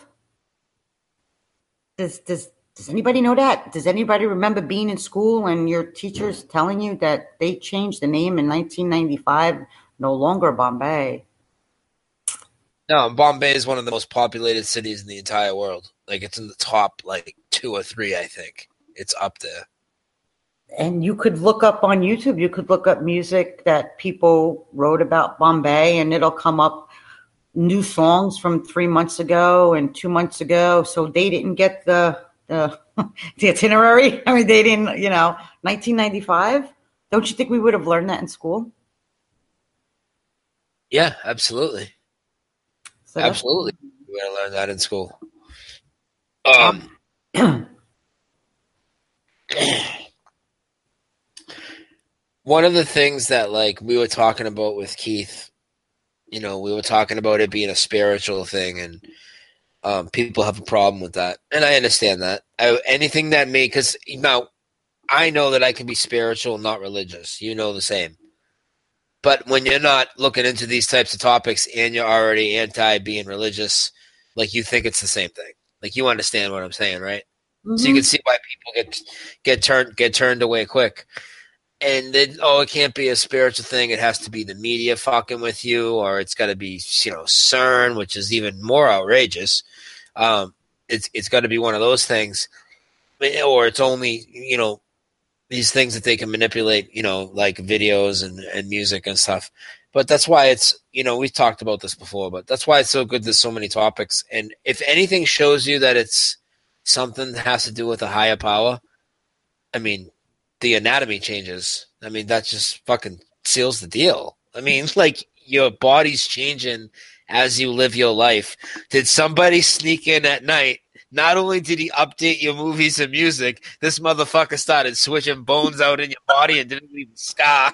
Does does does anybody know that? Does anybody remember being in school and your teachers telling you that they changed the name in nineteen ninety-five, no longer Bombay? No, Bombay is one of the most populated cities in the entire world. Like, it's in the top, like, two or three, I think. It's up there. And you could look up on YouTube, you could look up music that people wrote about Bombay, and it'll come up new songs from three months ago and two months ago. So they didn't get the the, the itinerary. I mean, they didn't, you know, nineteen ninety-five. Don't you think we would have learned that in school? Yeah, absolutely. So absolutely. We would have learned that in school. Um, one of the things that, like, we were talking about with Keith, you know, we were talking about it being a spiritual thing, and um, people have a problem with that. And I understand that. I, anything that may, because now I know that I can be spiritual, not religious. You know the same. But when you're not looking into these types of topics and you're already anti being religious, like, you think it's the same thing. Like, you understand what I'm saying, right? Mm-hmm. So you can see why people get get turned get turned away quick. And then, oh, it can't be a spiritual thing. It has to be the media fucking with you, or it's got to be, you know, CERN, which is even more outrageous. Um, it's it's got to be one of those things, or it's only, you know, these things that they can manipulate, you know, like videos and, and music and stuff. But that's why it's, you know, we've talked about this before, but that's why it's so good there's so many topics. And if anything shows you that it's something that has to do with a higher power, I mean, the anatomy changes. I mean, that just fucking seals the deal. I mean, like, your body's changing as you live your life. Did somebody sneak in at night? Not only did he update your movies and music, this motherfucker started switching bones out in your body and didn't leave a scar.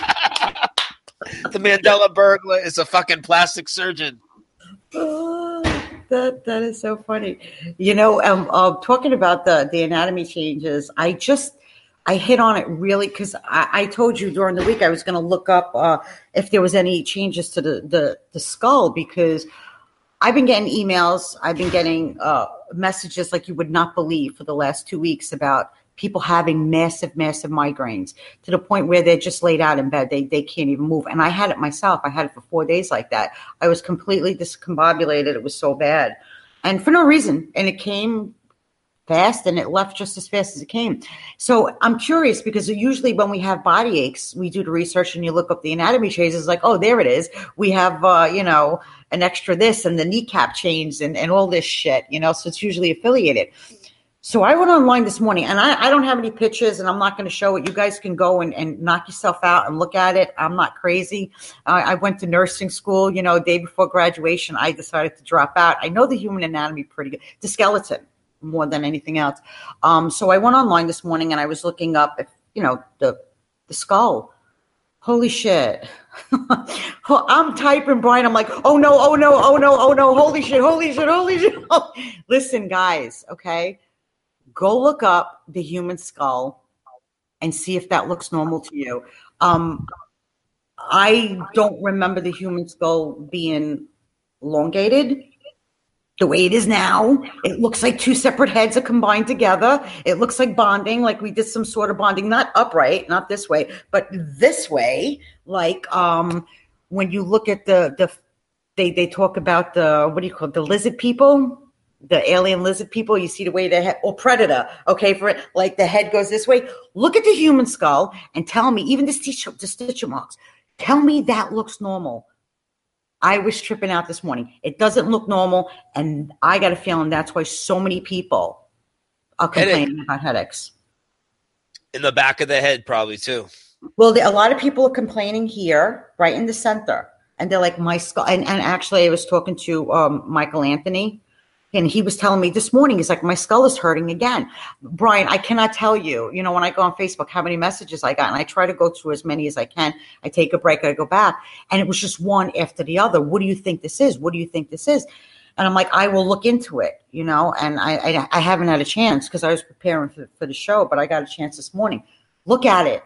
The Mandela burglar is a fucking plastic surgeon. Oh, that that is so funny. You know, um, uh, talking about the, the anatomy changes, I just, I hit on it really because I, I told you during the week I was going to look up uh, if there was any changes to the, the, the skull, because I've been getting emails, I've been getting uh, messages like you would not believe for the last two weeks about people having massive, massive migraines to the point where they're just laid out in bed. They they can't even move. And I had it myself. I had it for four days like that. I was completely discombobulated. It was so bad. And for no reason. And it came fast and it left just as fast as it came. So I'm curious, because usually when we have body aches, we do the research and you look up the anatomy changes, like, oh, there it is. We have, uh, you know, an extra this and the kneecap changed and, and all this shit, you know, so it's usually affiliated. So I went online this morning, and I, I don't have any pictures, and I'm not going to show it. You guys can go and, and knock yourself out and look at it. I'm not crazy. Uh, I went to nursing school, you know, day before graduation. I decided to drop out. I know the human anatomy pretty good, the skeleton more than anything else. Um, so I went online this morning, and I was looking up, if, you know, the the skull. Holy shit. I'm typing, Brian. I'm like, oh, no, oh, no, oh, no, oh, no. Holy shit, holy shit, holy shit. Listen, guys, okay? Go look up the human skull and see if that looks normal to you. Um, I don't remember the human skull being elongated the way it is now. It looks like two separate heads are combined together. It looks like bonding, like we did some sort of bonding, not upright, not this way, but this way. Like um, when you look at the, the they, they talk about the, what do you call it, the lizard people? The alien lizard people, you see the way they head, or predator, okay, for it, like the head goes this way. Look at the human skull and tell me, even the stitch, the stitch marks, tell me that looks normal. I was tripping out this morning. It doesn't look normal, and I got a feeling that's why so many people are complaining Headache. about headaches. In the back of the head, probably, too. Well, the, a lot of people are complaining here, right in the center, and they're like, my skull, and, and actually I was talking to um, Michael Anthony, and he was telling me this morning, he's like, my skull is hurting again. Brian, I cannot tell you, you know, when I go on Facebook, how many messages I got. And I try to go through as many as I can. I take a break, I go back. And it was just one after the other. What do you think this is? What do you think this is? And I'm like, I will look into it, you know, and I I, I haven't had a chance because I was preparing for, for the show, but I got a chance this morning. Look at it.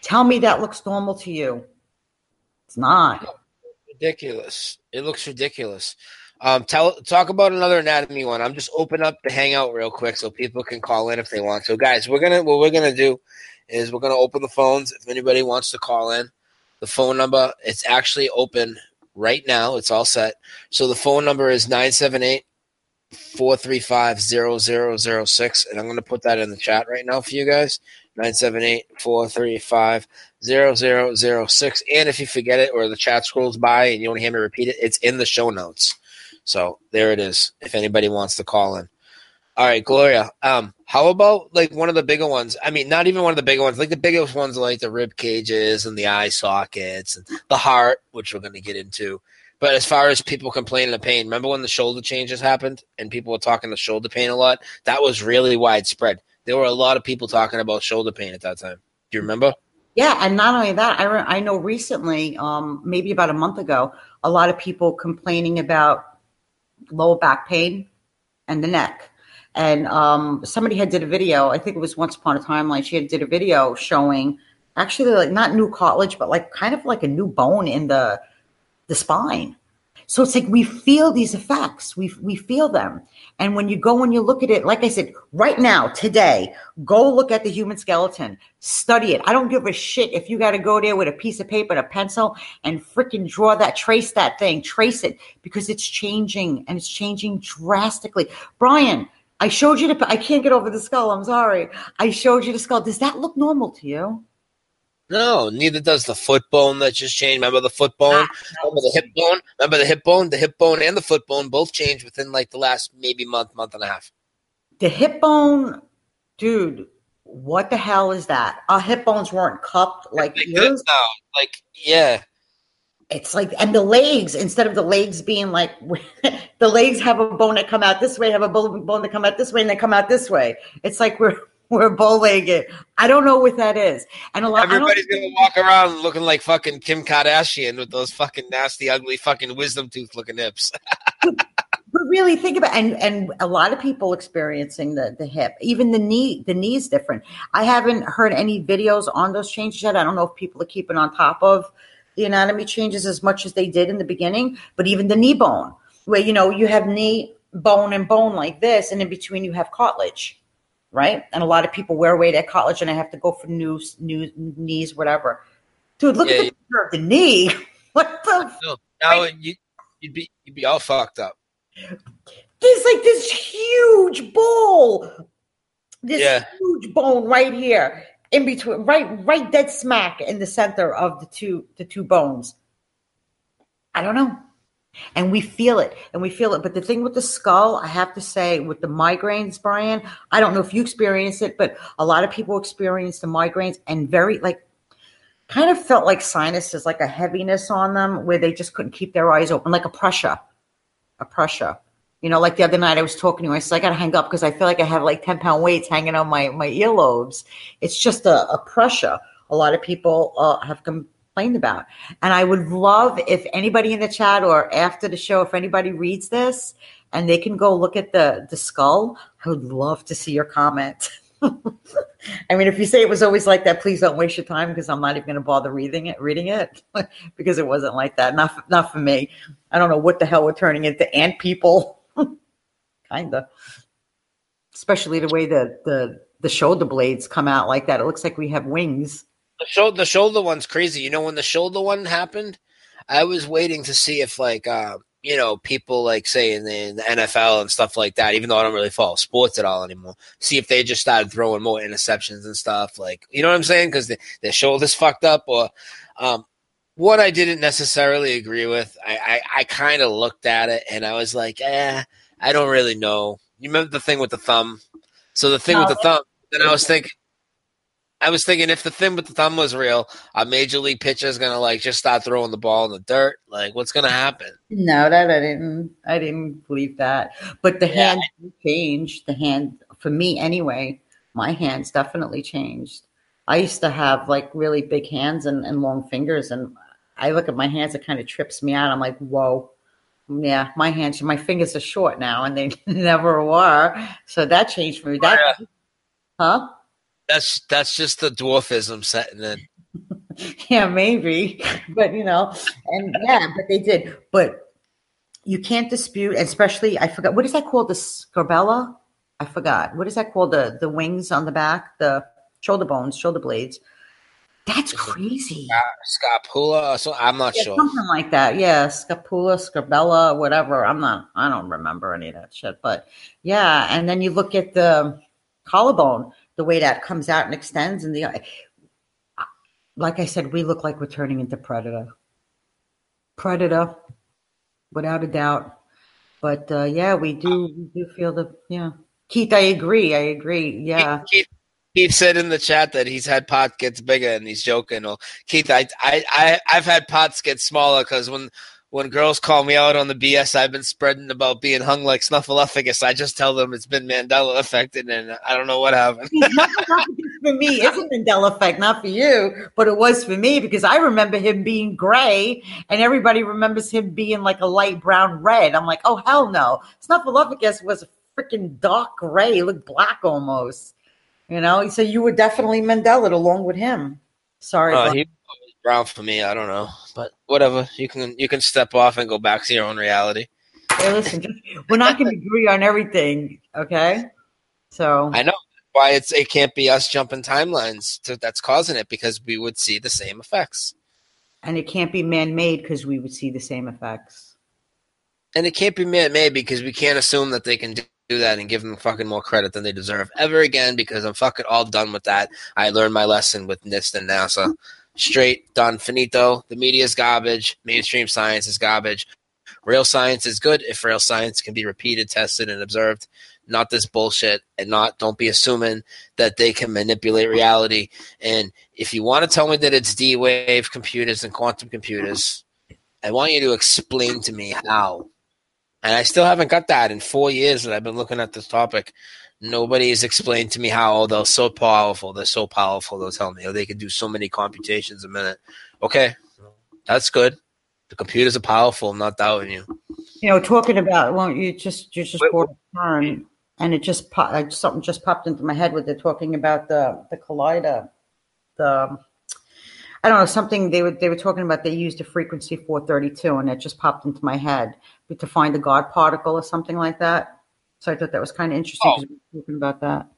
Tell me that looks normal to you. It's not. Ridiculous. It looks ridiculous. Um, tell talk about another anatomy one. I'm just open up the hangout real quick so people can call in if they want. So, guys, we're gonna what we're gonna do is we're gonna open the phones. If anybody wants to call in, the phone number it's actually open right now. It's all set. So the phone number is nine seven eight, four three five, zero zero zero six, and I'm gonna put that in the chat right now for you guys. nine seven eight, four three five, zero zero zero six. And if you forget it or the chat scrolls by and you want to hear me repeat it, it's in the show notes. So there it is, if anybody wants to call in. All right, Gloria, um, how about like one of the bigger ones? I mean, not even one of the bigger ones. Like the biggest ones are like the rib cages and the eye sockets and the heart, which we're going to get into. But as far as people complaining of pain, remember when the shoulder changes happened and people were talking to shoulder pain a lot? That was really widespread. There were a lot of people talking about shoulder pain at that time. Do you remember? Yeah, and not only that, I re- I know recently, um, maybe about a month ago, a lot of people complaining about lower back pain and the neck. And um, somebody had did a video, I think it was Once Upon a Timeline, she had did a video showing actually like not new cartilage, but like kind of like a new bone in the the spine. So it's like we feel these effects. We we feel them. And when you go and you look at it, like I said, right now, today, go look at the human skeleton. Study it. I don't give a shit if you got to go there with a piece of paper and a pencil and freaking draw that, trace that thing, trace it, because it's changing and it's changing drastically. Brian, I showed you the, I can't get over the skull. I'm sorry. I showed you the skull. Does that look normal to you? No, neither does the foot bone that just changed. Remember the foot bone? Remember the hip bone? Remember the hip bone? The hip bone and the foot bone both changed within like the last maybe month, month and a half. The hip bone, dude, what the hell is that? Our hip bones weren't cupped like yours. No, like, yeah. It's like, and the legs, instead of the legs being like, the legs have a bone that come out this way, have a bone that come out this way, and they come out this way. It's like we're we're bow-legged. I don't know what that is. And a lot everybody's gonna walk around looking like fucking Kim Kardashian with those fucking nasty, ugly, fucking wisdom tooth looking hips. But really think about, and and a lot of people experiencing the the hip, even the knee. The knee is different. I haven't heard any videos on those changes yet. I don't know if people are keeping on top of the anatomy changes as much as they did in the beginning. But even the knee bone, where you know you have knee bone and bone like this, and in between you have cartilage. Right? And a lot of people wear away their cartilage and I have to go for new, new knees, whatever. Dude, look yeah, at the picture of the knee. What the? No, now you, you'd be you'd be all fucked up. There's like this huge ball, this yeah. huge bone right here, in between, right, right, dead smack in the center of the two, the two bones. I don't know. And we feel it, and we feel it. But the thing with the skull, I have to say, with the migraines, Brian, I don't know if you experience it, but a lot of people experience the migraines and very, like, kind of felt like sinuses, like a heaviness on them where they just couldn't keep their eyes open, like a pressure, a pressure. You know, like the other night I was talking to you, I said, I got to hang up because I feel like I have like ten-pound weights hanging on my, my earlobes. It's just a, a pressure. A lot of people uh, have come. About. And I would love if anybody in the chat or after the show, if anybody reads this and they can go look at the, the skull, I would love to see your comment. I mean, if you say it was always like that, please don't waste your time because I'm not even going to bother reading it, reading it because it wasn't like that. Not, not for me. I don't know what the hell we're turning into ant people. kind of. Especially the way the, the, the shoulder blades come out like that. It looks like we have wings. The shoulder, the shoulder one's crazy. You know, when the shoulder one happened, I was waiting to see if, like, uh, you know, people, like, say, in the, in the N F L and stuff like that, even though I don't really follow sports at all anymore, see if they just started throwing more interceptions and stuff. Like, you know what I'm saying? Because the, their shoulder's fucked up. Or um, what I didn't necessarily agree with, I, I, I kind of looked at it, and I was like, eh, I don't really know. You remember the thing with the thumb? So the thing no, with the thumb, then I was thinking, I was thinking if the thing with the thumb was real, a major league pitcher is gonna like just start throwing the ball in the dirt. Like, what's gonna happen? No, that I didn't. I didn't believe that. But the yeah. hand changed. The hand for me anyway. My hands definitely changed. I used to have like really big hands and, and long fingers, and I look at my hands. It kind of trips me out. I'm like, whoa. Yeah, my hands, my fingers are short now, and they never were. So that changed for me. That, yeah. huh? That's that's just the dwarfism setting in. Yeah, maybe. But, you know, and yeah, but they did. But you can't dispute, especially, I forgot, what is that called? The scabella? I forgot. What is that called? The the wings on the back, the shoulder bones, shoulder blades. That's crazy. Uh, scapula. So I'm not Yeah, sure. something like that. Yeah, scapula, scabella, whatever. I'm not, I don't remember any of that shit. But yeah, and then you look at the collarbone, the way that comes out and extends, and the, like I said, we look like we're turning into Predator. Predator, without a doubt. But uh, yeah, we do, we do feel the, yeah. Keith, I agree. I agree. Yeah. Keith, Keith said in the chat that he's had pot gets bigger, and he's joking. Well, Keith, I, I, I, I've had pots get smaller because when, when girls call me out on the B S I've been spreading about being hung like Snuffleupagus, I just tell them it's been Mandela affected, and I don't know what happened. For me, it's a Mandela effect, not for you, but it was for me because I remember him being gray, and everybody remembers him being like a light brown red. I'm like, oh hell no, Snuffleupagus was a freaking dark gray, he looked black almost. You know, so you were definitely Mandela along with him. Sorry, Uh, about- he was brown for me. I don't know, but whatever. You can you can step off and go back to your own reality. Hey, listen, just, we're not going to agree on everything, okay? So I know why it's it can't be us jumping timelines to, that's causing it, because we would see the same effects, and it can't be man-made because we would see the same effects. and it can't be man-made because we can't assume that they can do. do that and give them fucking more credit than they deserve ever again, because I'm fucking all done with that. I learned my lesson with NIST and NASA. Straight, done, finito. The media is garbage. Mainstream science is garbage. Real science is good if real science can be repeated, tested, and observed. Not this bullshit, and not don't be assuming that they can manipulate reality. And if you want to tell me that it's D-Wave computers and quantum computers, I want you to explain to me how. And I still haven't got that in four years that I've been looking at this topic. Nobody has explained to me how they're so powerful. They're so powerful, they'll tell me. Oh, they can do so many computations a minute. Okay, that's good. The computers are powerful. I'm not doubting you. You know, talking about, well, you just you just brought a turn, and it just pop, uh, something just popped into my head with it talking about the the collider, the I don't know, something they were they were talking about. They used a frequency four thirty-two, and it just popped into my head to find the God particle or something like that. So I thought that was kind of interesting because we were talking about that.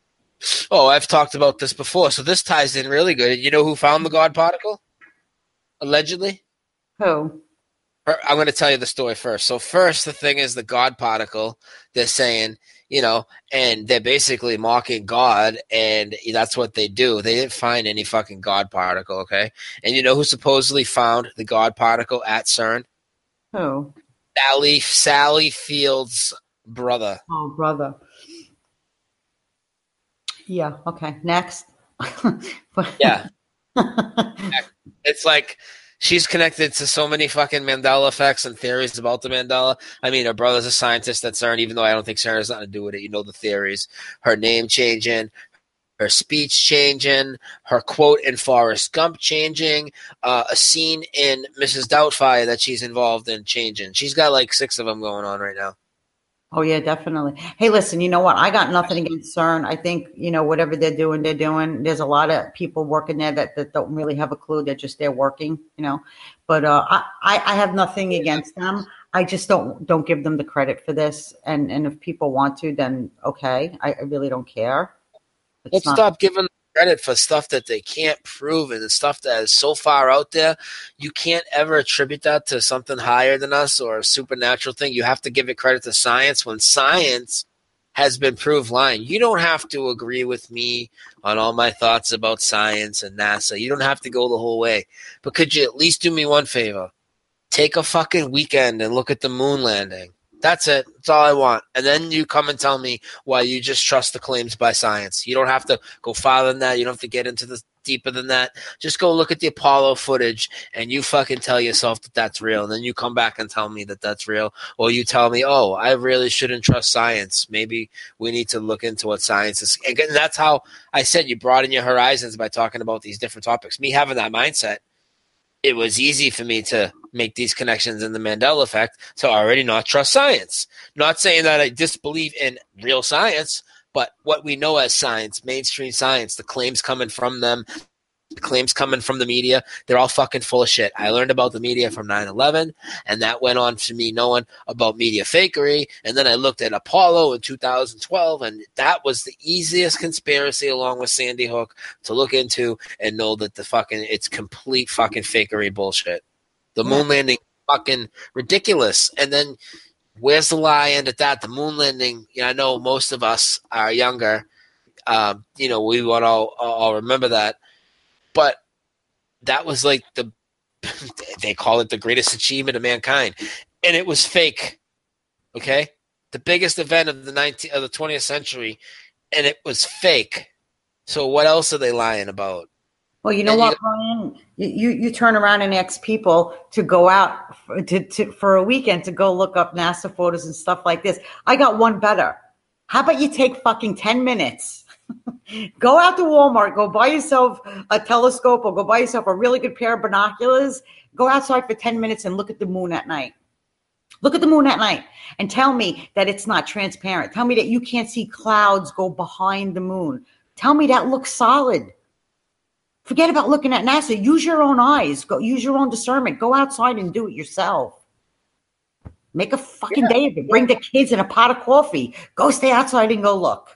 Oh, I've talked about this before, so this ties in really good. You know who found the God particle? Allegedly? Who? I'm going to tell you the story first. So first, the thing is the God particle, they're saying, you know, and they're basically mocking God, and that's what they do. They didn't find any fucking God particle, okay? And you know who supposedly found the God particle at CERN? Who? Sally, Sally Field's brother. Oh, brother. Yeah, okay. Next. Yeah. It's like she's connected to so many fucking Mandela effects and theories about the Mandela. I mean, her brother's a scientist at CERN, even though I don't think CERN has nothing to do with it. You know the theories. Her name changing, her speech changing, her quote in Forrest Gump changing, uh, a scene in Missus Doubtfire that she's involved in changing. She's got like six of them going on right now. Oh, yeah, definitely. Hey, listen, you know what? I got nothing against CERN. I think, you know, whatever they're doing, they're doing. There's a lot of people working there that, that don't really have a clue. They're just there working, you know. But uh, I, I have nothing against them. I just don't don't give them the credit for this. And, and if people want to, then okay. I, I really don't care. It's Let's not- stop giving them credit for stuff that they can't prove and the stuff that is so far out there. You can't ever attribute that to something higher than us or a supernatural thing. You have to give it credit to science when science has been proved lying. You don't have to agree with me on all my thoughts about science and NASA. You don't have to go the whole way. But could you at least do me one favor? Take a fucking weekend and look at the moon landing. That's it. That's all I want. And then you come and tell me why you just trust the claims by science. You don't have to go farther than that. You don't have to get into the deeper than that. Just go look at the Apollo footage and you fucking tell yourself that that's real. And then you come back and tell me that that's real. Or you tell me, oh, I really shouldn't trust science. Maybe we need to look into what science is. And that's how I said you broaden your horizons by talking about these different topics. Me having that mindset, it was easy for me to make these connections in the Mandela effect to already not trust science. Not saying that I disbelieve in real science, but what we know as science, mainstream science, the claims coming from them, the claims coming from the media, they're all fucking full of shit. I learned about the media from nine eleven, and that went on to me knowing about media fakery. And then I looked at Apollo in two thousand twelve, and that was the easiest conspiracy, along with Sandy Hook, to look into and know that the fucking it's complete fucking fakery bullshit. The moon landing, fucking ridiculous. And then where's the lie end at that? The moon landing. You know, I know most of us are younger. Um, you know, we would all all remember that. But that was like the, they call it the greatest achievement of mankind. And it was fake. Okay? The biggest event of the nineteenth of the twentieth century, and it was fake. So what else are they lying about? Well, you know and what, you, Brian? You, you turn around and ask people to go out for, to, to, for a weekend to go look up NASA photos and stuff like this. I got one better. How about you take fucking ten minutes? Go out to Walmart, go buy yourself a telescope or go buy yourself a really good pair of binoculars. Go outside for ten minutes and look at the moon at night. Look at the moon at night and tell me that it's not transparent. Tell me that you can't see clouds go behind the moon. Tell me that looks solid. Forget about looking at NASA. Use your own eyes. Go use your own discernment. Go outside and do it yourself. Make a fucking yeah. day of it. Bring the kids and a pot of coffee. Go stay outside and go look.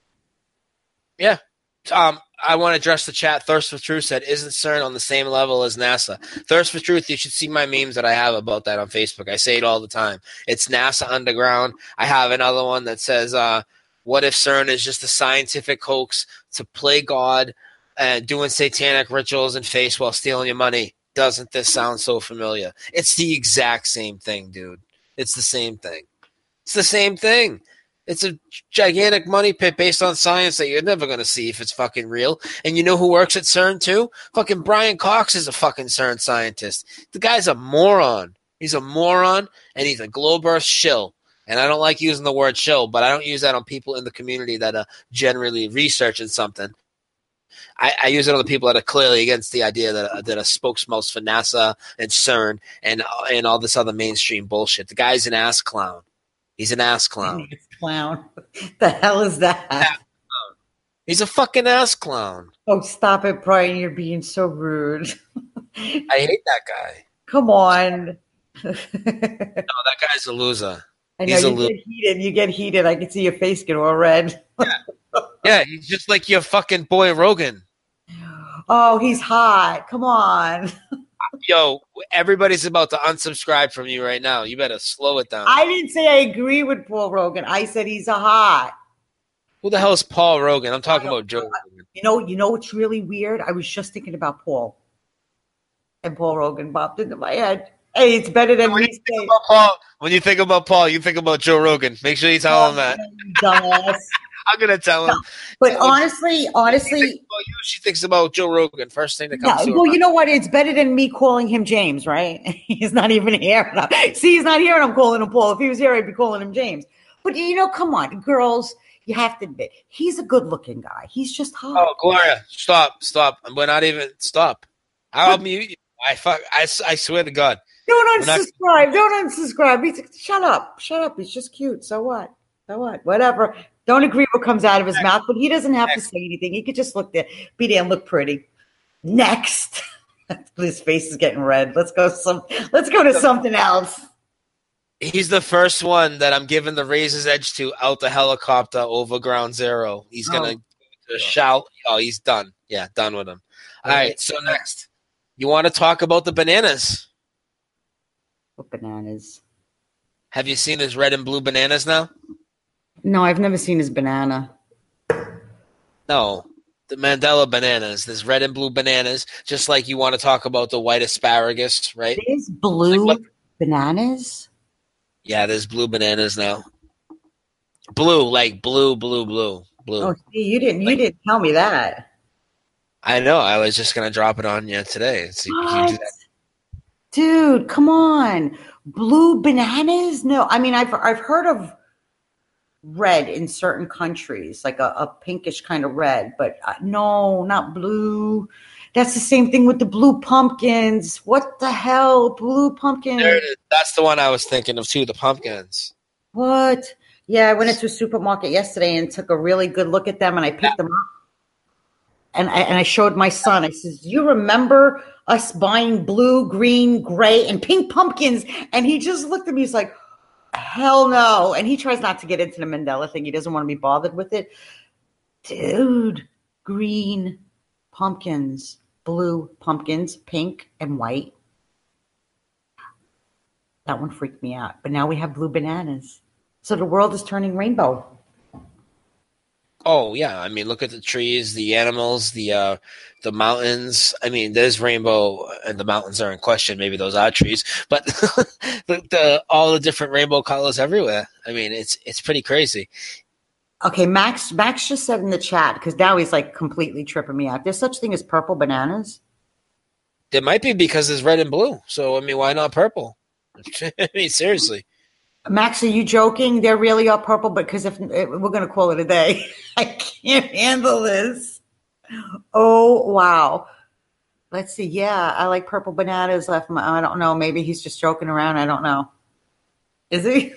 Yeah. Um, I want to address the chat. Thirst for Truth said, isn't CERN on the same level as NASA? Thirst for Truth, you should see my memes that I have about that on Facebook. I say it all the time. It's NASA Underground. I have another one that says, uh, what if CERN is just a scientific hoax to play God and doing satanic rituals and face while stealing your money? Doesn't this sound so familiar? It's the exact same thing, dude. It's the same thing. It's the same thing. It's a gigantic money pit based on science that you're never going to see if it's fucking real. And you know who works at CERN too? Fucking Brian Cox is a fucking CERN scientist. The guy's a moron. He's a moron, and he's a globe earth shill. And I don't like using the word shill, but I don't use that on people in the community that are generally researching something. I, I use it on the people that are clearly against the idea that, that are spokesmouths for NASA and CERN and, and all this other mainstream bullshit. The guy's an ass clown. He's an ass clown. Clown. The hell is that? He's a fucking ass clown. Oh, stop it, Brian. You're being so rude. I hate that guy. Come on. No, that guy's a loser. I know he's you a loser. get heated. You get heated. I can see your face get all red. Yeah. Yeah, he's just like your fucking boy Rogan. Oh, he's hot. Come on. Yo, everybody's about to unsubscribe from you right now. You better slow it down. I didn't say I agree with Paul Rogan. I said he's a hot. Who the hell is Paul Rogan? I'm talking about Joe Rogan. You know, you know what's really weird? I was just thinking about Paul. And Paul Rogan popped into my head. Hey, it's better than when me you think about Paul, when you think about Paul, you think about Joe Rogan. Make sure you tell oh, him that. Dumbass. I'm gonna tell him. But honestly, honestly, she thinks about you, she thinks about Joe Rogan. First thing that comes. No, to well, her you know what? It's better than me calling him James, right? He's not even here. See, he's not here, and I'm calling him Paul. If he was here, I'd be calling him James. But you know, come on, girls, you have to admit he's a good-looking guy. He's just hot. Oh, Gloria, stop, stop. We're not even stop. I'll mute you. I fuck. I, I swear to God. Don't unsubscribe. Not- Don't unsubscribe. He's, shut up. Shut up. He's just cute. So what? So what? Whatever. Don't agree with what comes out of his Next. mouth, but he doesn't have Next. to say anything. He could just look there, be there and look pretty. Next. His face is getting red. Let's go some let's go to something else. He's the first one that I'm giving the razor's edge to out the helicopter over ground zero. He's gonna oh. shout. Oh, he's done. Yeah, done with him. All right, right so next. You want to talk about the bananas? What bananas? Have you seen his red and blue bananas now? No, I've never seen his banana. No, the Mandela bananas. There's red and blue bananas, just like you want to talk about the white asparagus, right? There's blue like bananas? Yeah, there's blue bananas now. Blue, like blue, blue, blue, blue. Oh, see, you didn't you like, didn't tell me that. I know. I was just gonna drop it on you today. So you do that. Dude, come on. Blue bananas? No, I mean I've I've heard of red in certain countries, like a, a pinkish kind of red, but uh, no, not blue. That's the same thing with the blue pumpkins. What the hell? Blue pumpkins. There it is. That's the one I was thinking of too, the pumpkins. What? Yeah, I went into a supermarket yesterday and took a really good look at them and I picked yeah. them up. And I, and I showed my son. I says, "Do you remember us buying blue, green, gray, and pink pumpkins?" And he just looked at me. He's like, "Hell no!" And he tries not to get into the Mandela thing. He doesn't want to be bothered with it. Dude, green pumpkins, blue pumpkins, pink and white. That one freaked me out. But now we have blue bananas. So the world is turning rainbow. Oh yeah, I mean, look at the trees, the animals, the uh, the mountains. I mean, there's rainbow, and the mountains are in question. Maybe those are trees, but the, the all the different rainbow colors everywhere. I mean, it's it's pretty crazy. Okay, Max. Max just said in the chat, because now he's like completely tripping me out. There's such thing as purple bananas. There might be, because there's red and blue. So I mean, why not purple? I mean, seriously. Max, are you joking? There really are purple, because if we're going to call it a day, I can't handle this. Oh, wow. Let's see. Yeah, I like purple bananas. Left my, I don't know. Maybe he's just joking around. I don't know. Is he?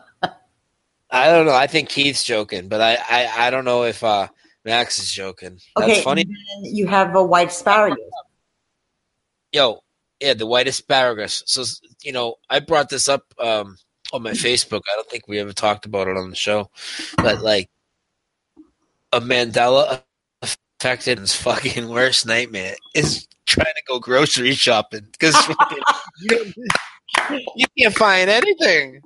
I don't know. I think Keith's joking, but I, I, I don't know if uh, Max is joking. That's Okay, funny. you have a white asparagus. Yo, yeah, the white asparagus. So, you know, I brought this up um, on my Facebook. I don't think we ever talked about it on the show. But, like, a Mandela affected his fucking worst nightmare is trying to go grocery shopping, because you, you can't find anything.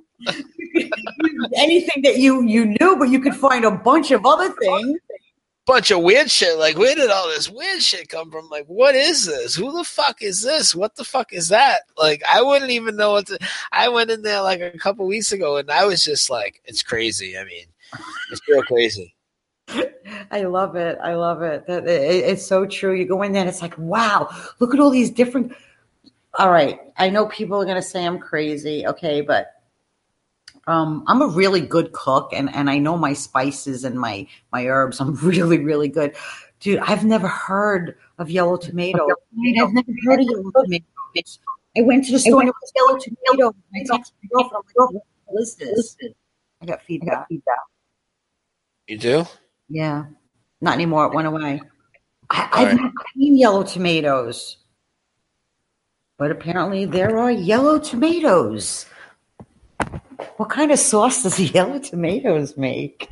Anything that you, you knew, but you could find a bunch of other things. Bunch of weird shit. Like, where did all this weird shit come from? Like, what is this? Who the fuck is this? What the fuck is that? Like, I wouldn't even know what to. I went in there like a couple weeks ago, and I was just like, it's crazy. I mean, it's real crazy. I love it. I love it. That it, it's so true. You go in there and it's like, wow, look at all these different. All right. I know people are going to say I'm crazy. Okay. But um, I'm a really good cook, and, and I know my spices and my, my herbs. I'm really, really good. Dude, I've never heard of yellow tomato. I've never heard of yellow tomatoes. I went to the store and it was yellow tomato. I texted my girlfriend, I'm like, what is this? I got feedback. You do? Yeah. Not anymore. It went away. I, All I've right. never seen yellow tomatoes. But apparently there are yellow tomatoes. What kind of sauce does yellow tomatoes make?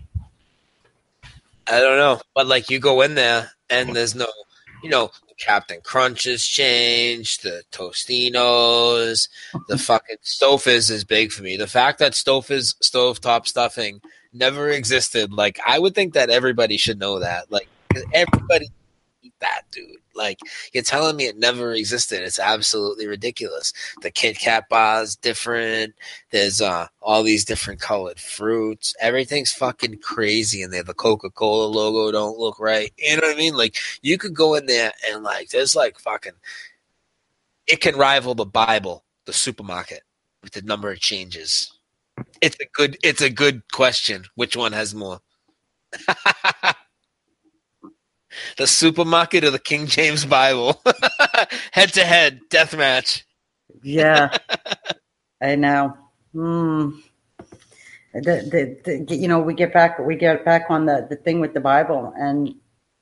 I don't know. But, like, you go in there, and there's no, you know, Captain Crunch has changed, the Tostinos, the fucking Stouffer's is big for me. The fact that Stouffer's stovetop stuffing never existed, like, I would think that everybody should know that. Like, everybody eat that, dude. Like, you're telling me it never existed. It's absolutely ridiculous. The Kit Kat bar's different. There's uh, all these different colored fruits. Everything's fucking crazy in there. The Coca-Cola logo don't look right. You know what I mean? Like, you could go in there and, like, there's, like, fucking – it can rival the Bible, the supermarket, with the number of changes. It's a good, it's a good question. Which one has more? The supermarket or the King James Bible? Head to head, death match. Yeah, I know. Mm. The, the, the, you know, we get back, we get back on the, the thing with the Bible, and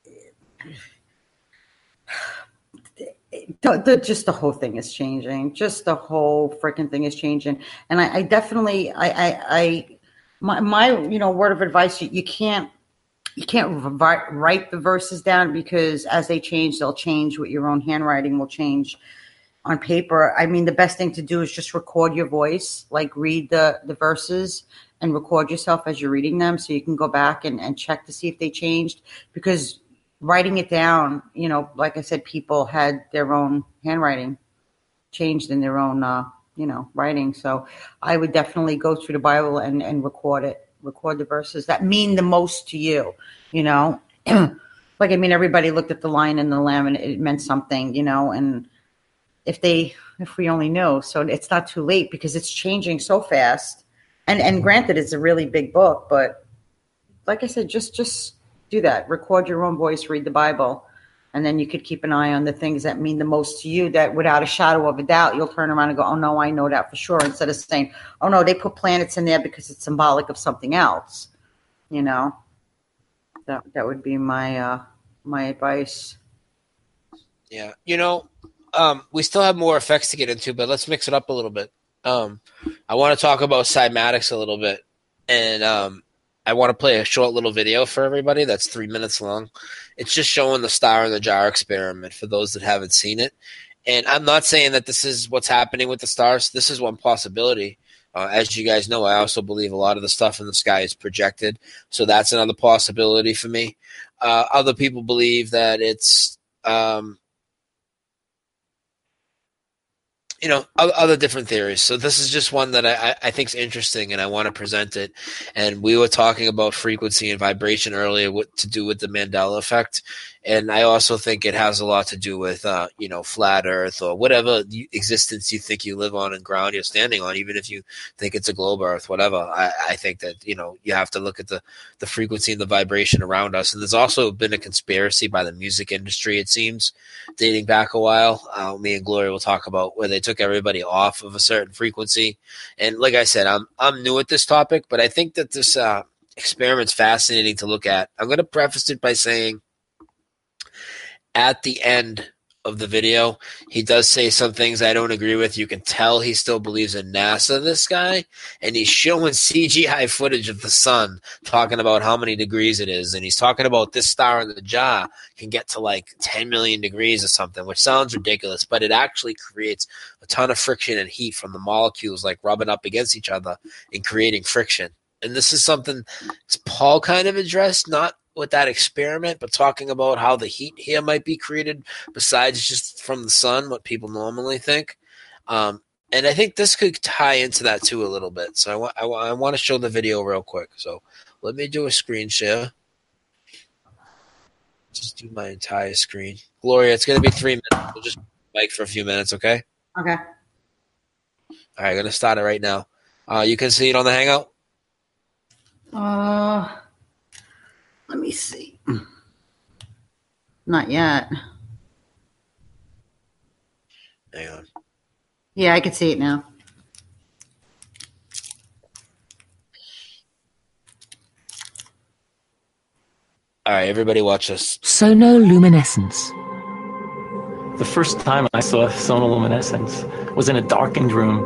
the, the, just the whole thing is changing. Just the whole freaking thing is changing. And I, I definitely, I, I, I, my, my, you know, word of advice, you, you can't, you can't write, write the verses down, because as they change, they'll change with your own handwriting will change on paper. I mean, the best thing to do is just record your voice, like read the, the verses and record yourself as you're reading them, so you can go back and, and check to see if they changed. Because writing it down, you know, like I said, people had their own handwriting changed in their own, uh, you know, writing. So I would definitely go through the Bible and, and record it. Record the verses that mean the most to you, you know. Like, I mean, everybody looked at the Lion and the Lamb and it meant something, you know. And if they, if we only knew, so it's not too late, because it's changing so fast. And and granted, it's a really big book, but like I said, just just do that. Record your own voice, read the Bible, and then you could keep an eye on the things that mean the most to you, that without a shadow of a doubt, you'll turn around and go, oh, no, I know that for sure, instead of saying, oh, no, they put planets in there because it's symbolic of something else, you know. That that would be my uh, my advice. Yeah, you know, um, we still have more effects to get into, but let's mix it up a little bit. Um, I want to talk about cymatics a little bit, and um, I want to play a short little video for everybody that's three minutes long. It's just showing the star in the jar experiment for those that haven't seen it. And I'm not saying that this is what's happening with the stars. This is one possibility. Uh, as you guys know, I also believe a lot of the stuff in the sky is projected. So that's another possibility for me. Uh, other people believe that it's, um, you know, other different theories. So this is just one that I, I think is interesting, and I want to present it. And we were talking about frequency and vibration earlier, what to do with the Mandela effect. And I also think it has a lot to do with, uh, you know, flat Earth or whatever existence you think you live on and ground you're standing on, even if you think it's a globe Earth, whatever. I, I think that, you know, you have to look at the, the frequency and the vibration around us. And there's also been a conspiracy by the music industry, it seems, dating back a while. Uh, me and Gloria will talk about where they took everybody off of a certain frequency. And like I said, I'm I'm new at this topic, but I think that this uh, experiment's fascinating to look at. I'm going to preface it by saying, at the end of the video, he does say some things I don't agree with. You can tell he still believes in NASA, this guy, and he's showing C G I footage of the sun, talking about how many degrees it is, and he's talking about this star in the jar can get to like ten million degrees or something, which sounds ridiculous, but it actually creates a ton of friction and heat from the molecules like rubbing up against each other and creating friction. And this is something Paul kind of addressed, not with that experiment, but talking about how the heat here might be created besides just from the sun, what people normally think. Um, and I think this could tie into that too a little bit. So I, wa- I, wa- I want to show the video real quick. So let me do a screen share. Just do my entire screen. Gloria, it's going to be three minutes. We'll just mic for a few minutes, okay? Okay. All right, I'm going to start it right now. Uh, you can see it on the Hangout? Uh... Let me see. Not yet. Hang on. Yeah, I can see it now. All right, everybody watch this. Sonoluminescence. The first time I saw sonoluminescence was in a darkened room.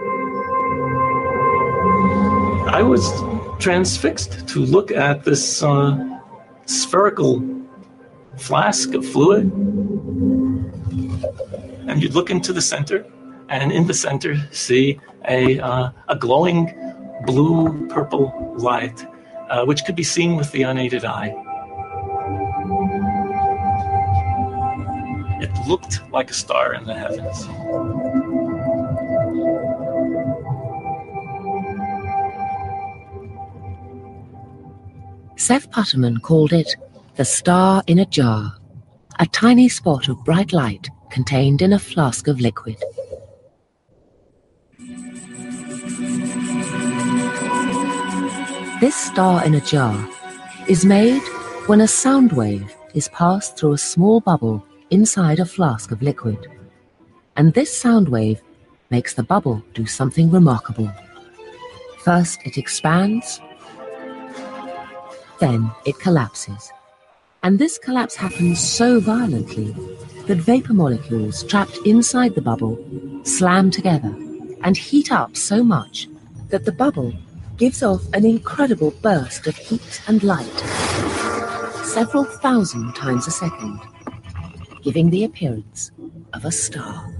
I was transfixed to look at this uh, spherical flask of fluid. And you'd look into the center, and in the center see a, uh, a glowing blue-purple light, uh, which could be seen with the unaided eye. It looked like a star in the heavens. Seth Putterman called it the star in a jar, a tiny spot of bright light contained in a flask of liquid. This star in a jar is made when a sound wave is passed through a small bubble inside a flask of liquid. And this sound wave makes the bubble do something remarkable. First it expands, then it collapses. And this collapse happens so violently that vapor molecules trapped inside the bubble slam together and heat up so much that the bubble gives off an incredible burst of heat and light, several thousand times a second, giving the appearance of a star.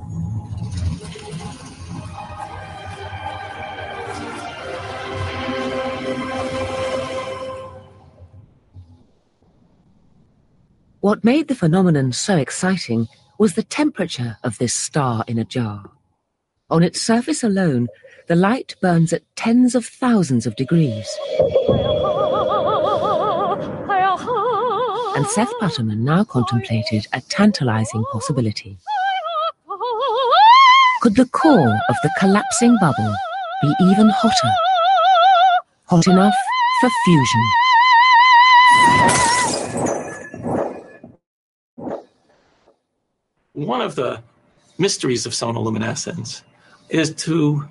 What made the phenomenon so exciting was the temperature of this star in a jar. On its surface alone, the light burns at tens of thousands of degrees. And Seth Putterman now contemplated a tantalizing possibility. Could the core of the collapsing bubble be even hotter? Hot enough for fusion? One of the mysteries of sonoluminescence is to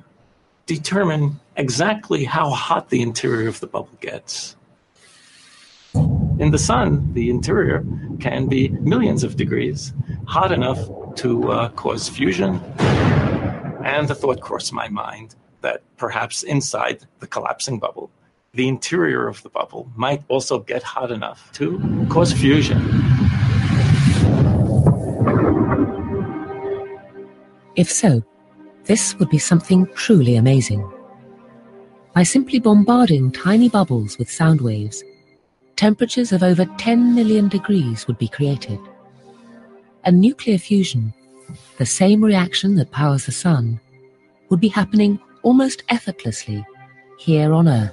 determine exactly how hot the interior of the bubble gets. in the sun, the interior can be millions of degrees, hot enough to uh, cause fusion. And the thought crossed my mind that perhaps inside the collapsing bubble, the interior of the bubble might also get hot enough to cause fusion. If so, this would be something truly amazing. By simply bombarding tiny bubbles with sound waves, temperatures of over ten million degrees would be created. And nuclear fusion, the same reaction that powers the sun, would be happening almost effortlessly here on Earth.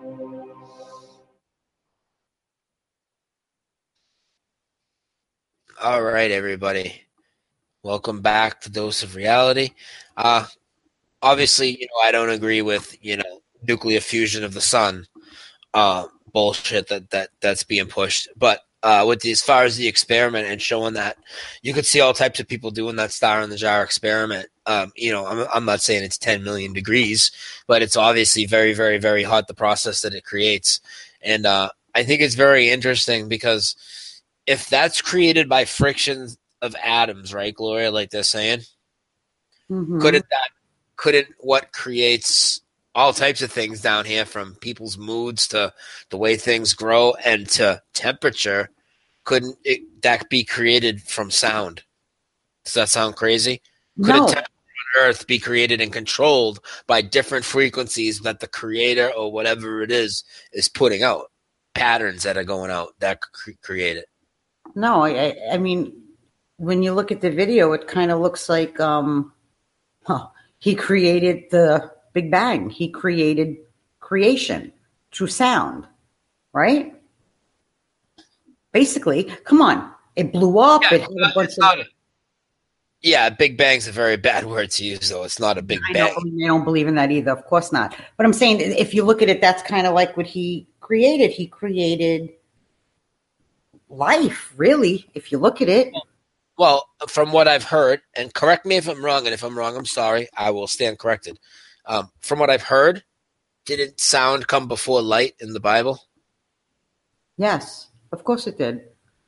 All right, everybody. Welcome back to Dose of Reality. Uh, obviously, you know, I don't agree with, you know, nuclear fusion of the sun uh, bullshit that, that that's being pushed. But uh, with the, as far as the experiment and showing that, you could see all types of people doing that star in the jar experiment. Um, you know, I'm, I'm not saying it's ten million degrees, but it's obviously very, very, very hot, the process that it creates. And uh, I think it's very interesting because if that's created by friction of atoms, right, Gloria, like they're saying, Mm-hmm. couldn't that, couldn't what creates all types of things down here, from people's moods to the way things grow and to temperature, couldn't it, that be created from sound? Does that sound crazy? Couldn't No. temperature on Earth be created and controlled by different frequencies that the creator or whatever it is is putting out? Patterns that are going out that cre- create it. No, I, I mean, when you look at the video, it kind of looks like um, huh, he created the Big Bang. He created creation through sound, right? Basically, come on. It blew up. Yeah, it had a bunch it's of. not a- Yeah, Big Bang's a very bad word to use, though. It's not a Big I Bang. don't, I don't believe in that either. Of course not. But I'm saying, if you look at it, that's kind of like what he created. He created life, really, if you look at it. Well, from what I've heard, and correct me if I'm wrong, and if I'm wrong, I'm sorry. I will stand corrected. Um, from what I've heard, didn't sound come before light in the Bible? Yes, of course it did.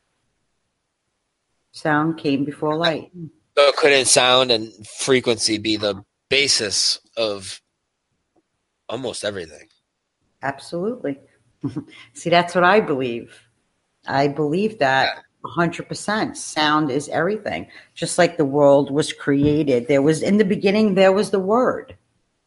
Sound came before light. So couldn't sound and frequency be the basis of almost everything? Absolutely. See, that's what I believe. I believe that one hundred percent. Sound is everything. Just like the world was created. There was, in the beginning, there was the word.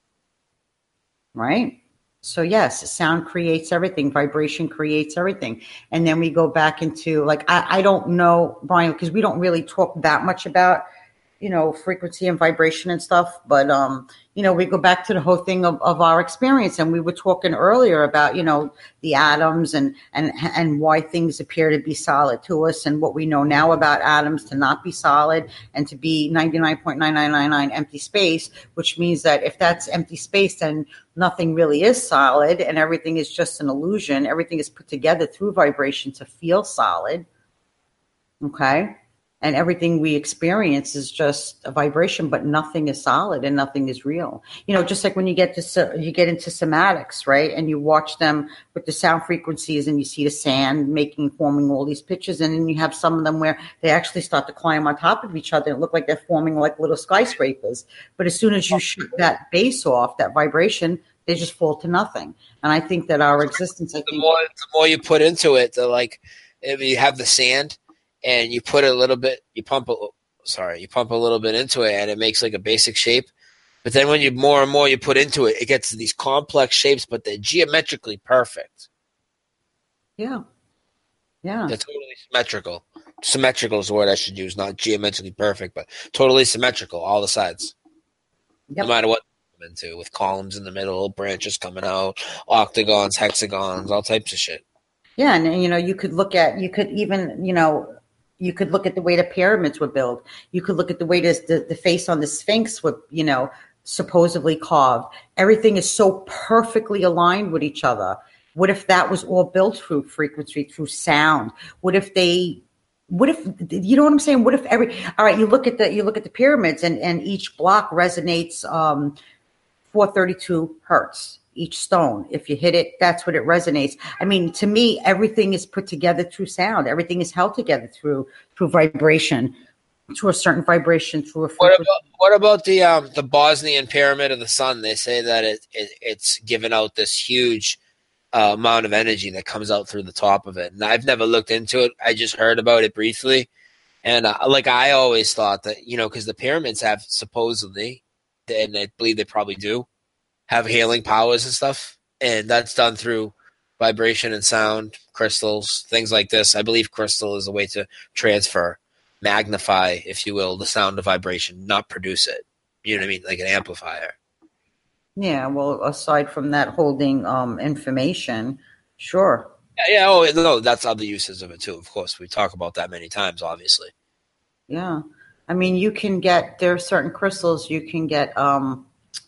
Right? So yes, sound creates everything. Vibration creates everything. And then we go back into, like, I, I don't know, Brian, because we don't really talk that much about, you know, frequency and vibration and stuff. But, um, you know, we go back to the whole thing of, of our experience. And we were talking earlier about, you know, the atoms and, and, and why things appear to be solid to us, and what we know now about atoms to not be solid and to be ninety-nine point nine nine nine nine empty space, which means that if that's empty space, then nothing really is solid and everything is just an illusion. Everything is put together through vibration to feel solid. Okay. And everything we experience is just a vibration, but nothing is solid and nothing is real. You know, just like when you get to, you get into somatics, right? And you watch them with the sound frequencies and you see the sand making, forming all these pictures. And then you have some of them where they actually start to climb on top of each other and look like they're forming like little skyscrapers. But as soon as you shoot that base off, that vibration, they just fall to nothing. And I think that our existence, I think. The more, the more you put into it, the like, if you have the sand, and you put a little bit, you pump a, sorry, you pump a little bit into it, and it makes like a basic shape. But then when you more and more you put into it, it gets these complex shapes, but they're geometrically perfect. Yeah, yeah, they're totally symmetrical. Symmetrical is the word I should use, not geometrically perfect, but totally symmetrical, all the sides. Yep. No matter what you into, with columns in the middle, branches coming out, octagons, hexagons, all types of shit. Yeah, and you know, you could look at, you could even, you know. You could look at the way the pyramids were built. You could look at the way this, the, the face on the Sphinx were, you know, supposedly carved. Everything is so perfectly aligned with each other. What if that was all built through frequency, through sound? What if they, what if, you know what I'm saying? What if every, all right, you look at the, you look at the pyramids and, and each block resonates um, four thirty-two hertz. each stone. If you hit it, that's what it resonates. I mean, to me, everything is put together through sound. Everything is held together through through vibration, through a certain vibration, through a frequency. What about what about the um the Bosnian pyramid of the sun? They say that it, it it's given out this huge uh, amount of energy that comes out through the top of it. And I've never looked into it. I just heard about it briefly. And uh, like I always thought that, you know, because the pyramids have supposedly, and I believe they probably do, have healing powers and stuff. And that's done through vibration and sound, crystals, things like this. I believe crystal is a way to transfer, magnify, if you will, the sound of vibration, not produce it. You know what I mean? Like an amplifier. Yeah, well, aside from that holding um, information, sure. Yeah, yeah, oh, no, that's other uses of it too, of course. We talk about that many times, obviously. Yeah. I mean, you can get, there are certain crystals, you can get um,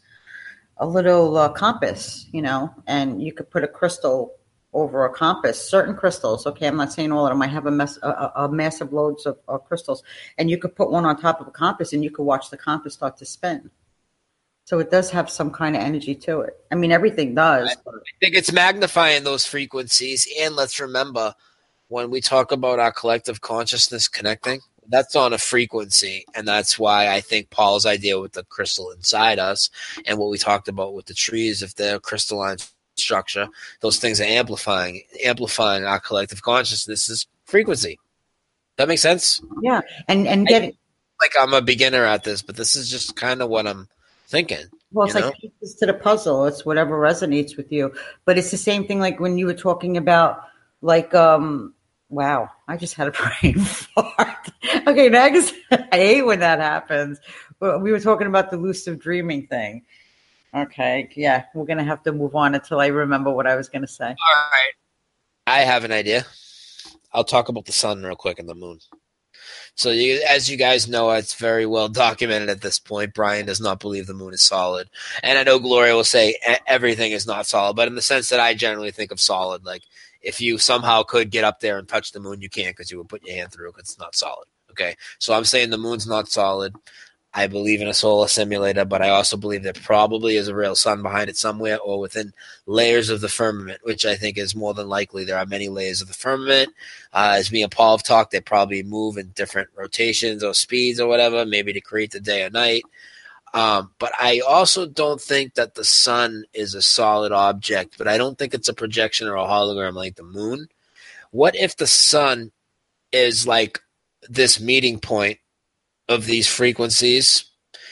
a little uh, compass, you know, and you could put a crystal over a compass, certain crystals. Okay, I'm not saying all of them. I have a, mess, a, a massive loads of, of crystals, and you could put one on top of a compass, and you could watch the compass start to spin. So it does have some kind of energy to it. I mean, everything does. I, I think it's magnifying those frequencies. And let's remember, when we talk about our collective consciousness connecting, that's on a frequency. And that's why I think Paul's idea with the crystal inside us and what we talked about with the trees, if they're crystalline structure, those things are amplifying, amplifying our collective consciousness frequency. That makes sense? Yeah. And, and get it. Like I'm a beginner at this, but this is just kind of what I'm thinking. Well, it's like know? pieces to the puzzle. It's whatever resonates with you. But it's the same thing like when you were talking about, like, um, wow, I just had a brain fart. Okay, next. I hate when that happens. We were talking about the lucid dreaming thing. Okay, yeah, we're going to have to move on until I remember what I was going to say. All right. I have an idea. I'll talk about the sun real quick and the moon. So you, as you guys know, it's very well documented at this point. Brian does not believe the moon is solid. And I know Gloria will say everything is not solid, but in the sense that I generally think of solid, like if you somehow could get up there and touch the moon, you can't because you would put your hand through it because it's not solid. Okay, so I'm saying the moon's not solid. I believe in a solar simulator, but I also believe there probably is a real sun behind it somewhere or within layers of the firmament, which I think is more than likely. There are many layers of the firmament. Uh, as me and Paul have talked, they probably move in different rotations or speeds or whatever, maybe to create the day or night. Um, but I also don't think that the sun is a solid object, but I don't think it's a projection or a hologram like the moon. What if the sun is like this meeting point of these frequencies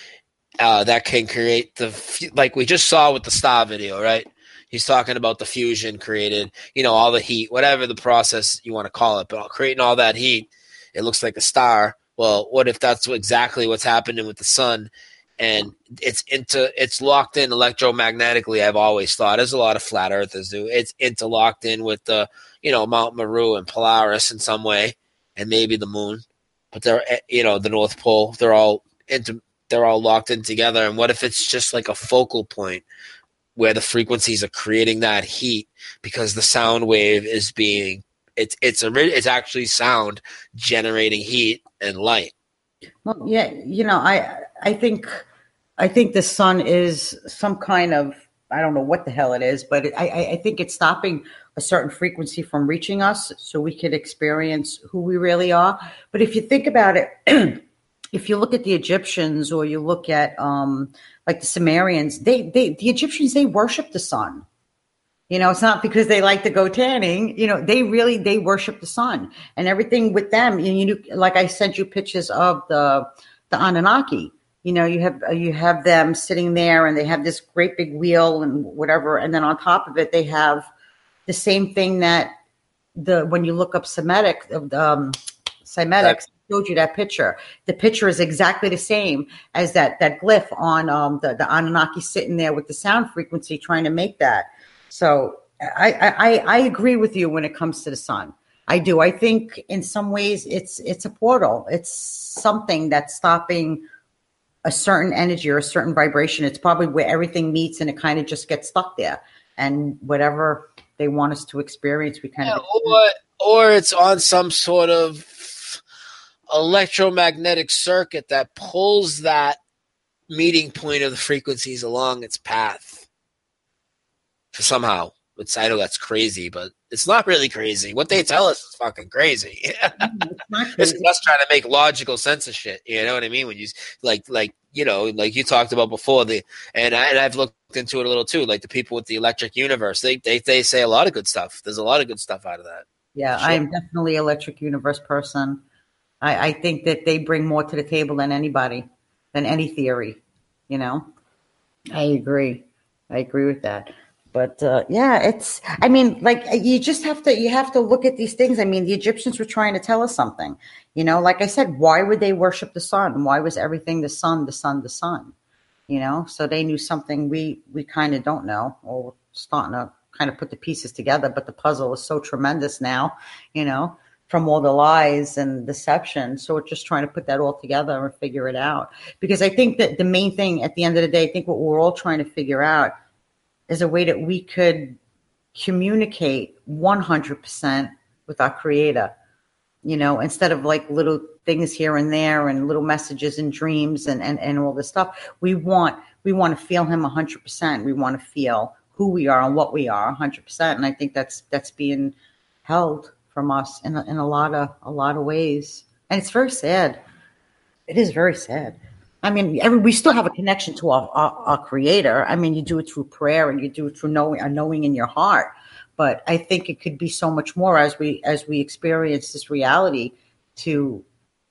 uh, that can create the, like we just saw with the star video, right? He's talking about the fusion created, you know, all the heat, whatever the process you want to call it, but creating all that heat, it looks like a star. Well, what if that's exactly what's happening with the sun? And it's into, it's locked in electromagnetically. I've always thought, as a lot of flat earthers do, it's interlocked in with the, you know, Mount Meru and Polaris in some way, and maybe the moon. But they're, you know, the North Pole, they're all into, they're all locked in together. And what if it's just like a focal point where the frequencies are creating that heat because the sound wave is being, it's, it's a, it's actually sound generating heat and light. Well, yeah, you know, I, I think, I think the sun is some kind of, I don't know what the hell it is, but it, I, I think it's stopping a certain frequency from reaching us so we could experience who we really are. But if you think about it, if you look at the Egyptians or you look at um, like the Sumerians, they, they, the Egyptians, they worship the sun. You know, it's not because they like to go tanning, you know, they really, they worship the sun and everything with them. You, you know, like I sent you pictures of the, the Anunnaki. You know, you have you have them sitting there and they have this great big wheel and whatever. And then on top of it, they have the same thing that the when you look up Semitic, um, Semitics, I showed you that picture. The picture is exactly the same as that that glyph on um, the, the Anunnaki sitting there with the sound frequency trying to make that. So I, I, I agree with you when it comes to the sun. I do. I think in some ways it's it's a portal. It's something that's stopping a certain energy or a certain vibration. It's probably where everything meets and it kind of just gets stuck there. And whatever they want us to experience, we kind yeah, of... Or, or it's on some sort of electromagnetic circuit that pulls that meeting point of the frequencies along its path. somehow. It's, I know that's crazy, but it's not really crazy. What they tell us is fucking crazy. It's us trying to make logical sense of shit. You know what I mean? When you like, like you know, like you talked about before the, and I, and I've looked into it a little too. Like the people with the Electric Universe, they they they say a lot of good stuff. There's a lot of good stuff out of that. Yeah, Sure. I'm definitely Electric Universe person. I, I think that they bring more to the table than anybody, than any theory. You know, I agree. I agree with that. But uh, yeah, it's, I mean, like you just have to, you have to look at these things. I mean, the Egyptians were trying to tell us something, you know, like I said, why would they worship the sun? Why was everything the sun, the sun, the sun, you know? So they knew something we, we kind of don't know, or we're starting to kind of put the pieces together, but the puzzle is so tremendous now, you know, from all the lies and deception. So we're just trying to put that all together and figure it out. Because I think that the main thing at the end of the day, I think what we're all trying to figure out is a way that we could communicate one hundred percent with our creator, you know, instead of like little things here and there and little messages and dreams and, and, and all this stuff. We want, we want to feel him one hundred percent. We want to feel who we are and what we are one hundred percent. And I think that's, that's being held from us in a, in a lot of, a lot of ways. And it's very sad. It is very sad. I mean, every, we still have a connection to our, our, our creator. I mean, you do it through prayer and you do it through knowing, a knowing in your heart. But I think it could be so much more as we, as we experience this reality, to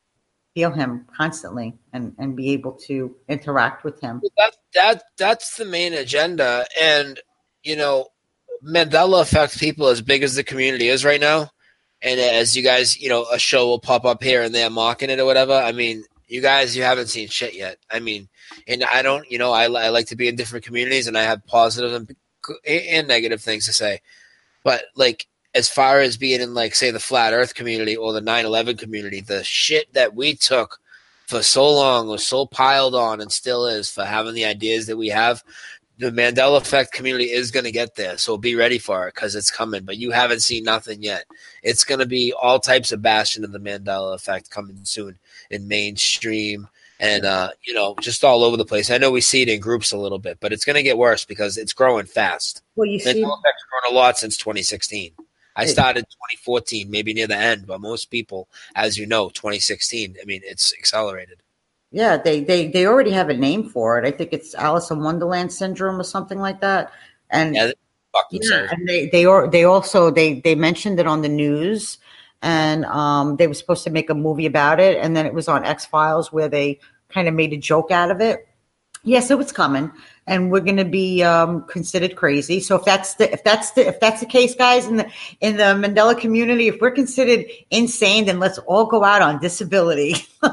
feel him constantly and, and be able to interact with him. That, that, that's the main agenda. And, you know, Mandela affects people as big as the community is right now. And as you guys, you know, a show will pop up here and there mocking it or whatever. I mean, you guys, you haven't seen shit yet. I mean, and I don't, you know, I, I like to be in different communities and I have positive and, and negative things to say. But like, as far as being in like, say, the flat earth community or the nine eleven community, the shit that we took for so long was so piled on and still is for having the ideas that we have. The Mandela effect community is going to get there. So be ready for it because it's coming, but you haven't seen nothing yet. It's going to be all types of bastion of the Mandela effect coming soon in mainstream and, uh, you know, just all over the place. I know we see it in groups a little bit, but it's going to get worse because it's growing fast. Well, you see, Mandela effect's grown a lot since twenty sixteen. I started twenty fourteen, maybe near the end, but most people, as you know, twenty sixteen, I mean, it's accelerated. Yeah, they, they, they already have a name for it. I think it's Alice in Wonderland syndrome or something like that. And yeah, yeah, and they they are they also they they mentioned it on the news, and um, they were supposed to make a movie about it, and then it was on X-Files where they kind of made a joke out of it. Yeah, so it's coming, and we're going to be um, considered crazy. So if that's the if that's the if that's the case, guys, in the in the Mandela community, if we're considered insane, then let's all go out on disability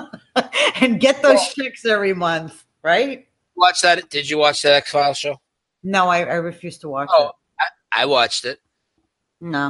and get those well, checks every month, right? Watch that? Did you watch that X-Files show? No, I, I refuse to watch oh, it. I, I watched it. No.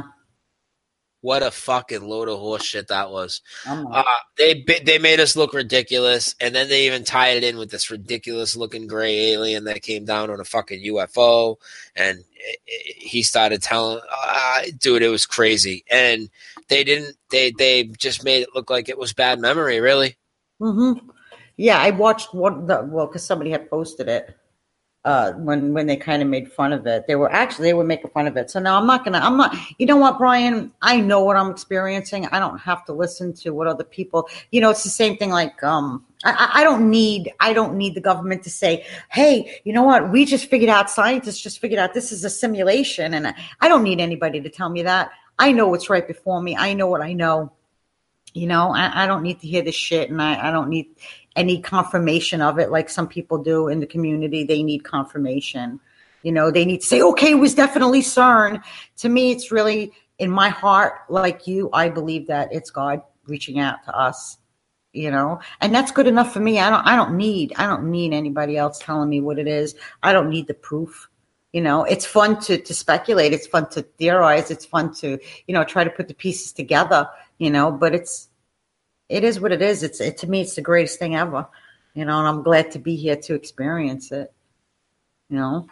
What a fucking load of horse shit that was. Uh, they they made us look ridiculous, and then they even tied it in with this ridiculous looking gray alien that came down on a fucking U F O, and it, it, he started telling, uh, dude, it was crazy. And they didn't, they they just made it look like it was bad memory, really. Mm-hmm. Yeah, I watched one, the, well, because somebody had posted it. Uh, when when they kind of made fun of it, they were actually they were making fun of it. So now I'm not gonna. I'm not. You know what, Brian? I know what I'm experiencing. I don't have to listen to what other people. You know, it's the same thing. Like, um, I, I don't need. I don't need the government to say, "Hey, you know what? We just figured out. Scientists just figured out this is a simulation," and I, I don't need anybody to tell me that. I know what's right before me. I know what I know. You know, I, I don't need to hear this shit, and I, I don't need any confirmation of it like some people do in the community. They need confirmation. You know, they need to say, okay, it was definitely CERN. To me, it's really in my heart, like you, I believe that it's God reaching out to us, you know, and that's good enough for me. I don't, I don't need, I don't need anybody else telling me what it is. I don't need the proof. You know, it's fun to, to speculate. It's fun to theorize. It's fun to, you know, try to put the pieces together, you know, but it's, it is what it is. It's it, to me, it's the greatest thing ever, you know, and I'm glad to be here to experience it, you know.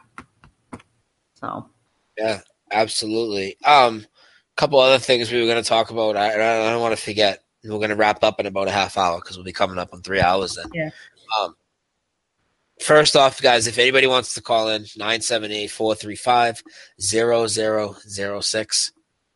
So, yeah, absolutely. Um, a couple other things we were going to talk about. I, I don't want to forget. We're going to wrap up in about a half hour because we'll be coming up on three hours then. Yeah. Um, First off, guys, if anybody wants to call in, nine seven eight, four three five, zero zero zero six.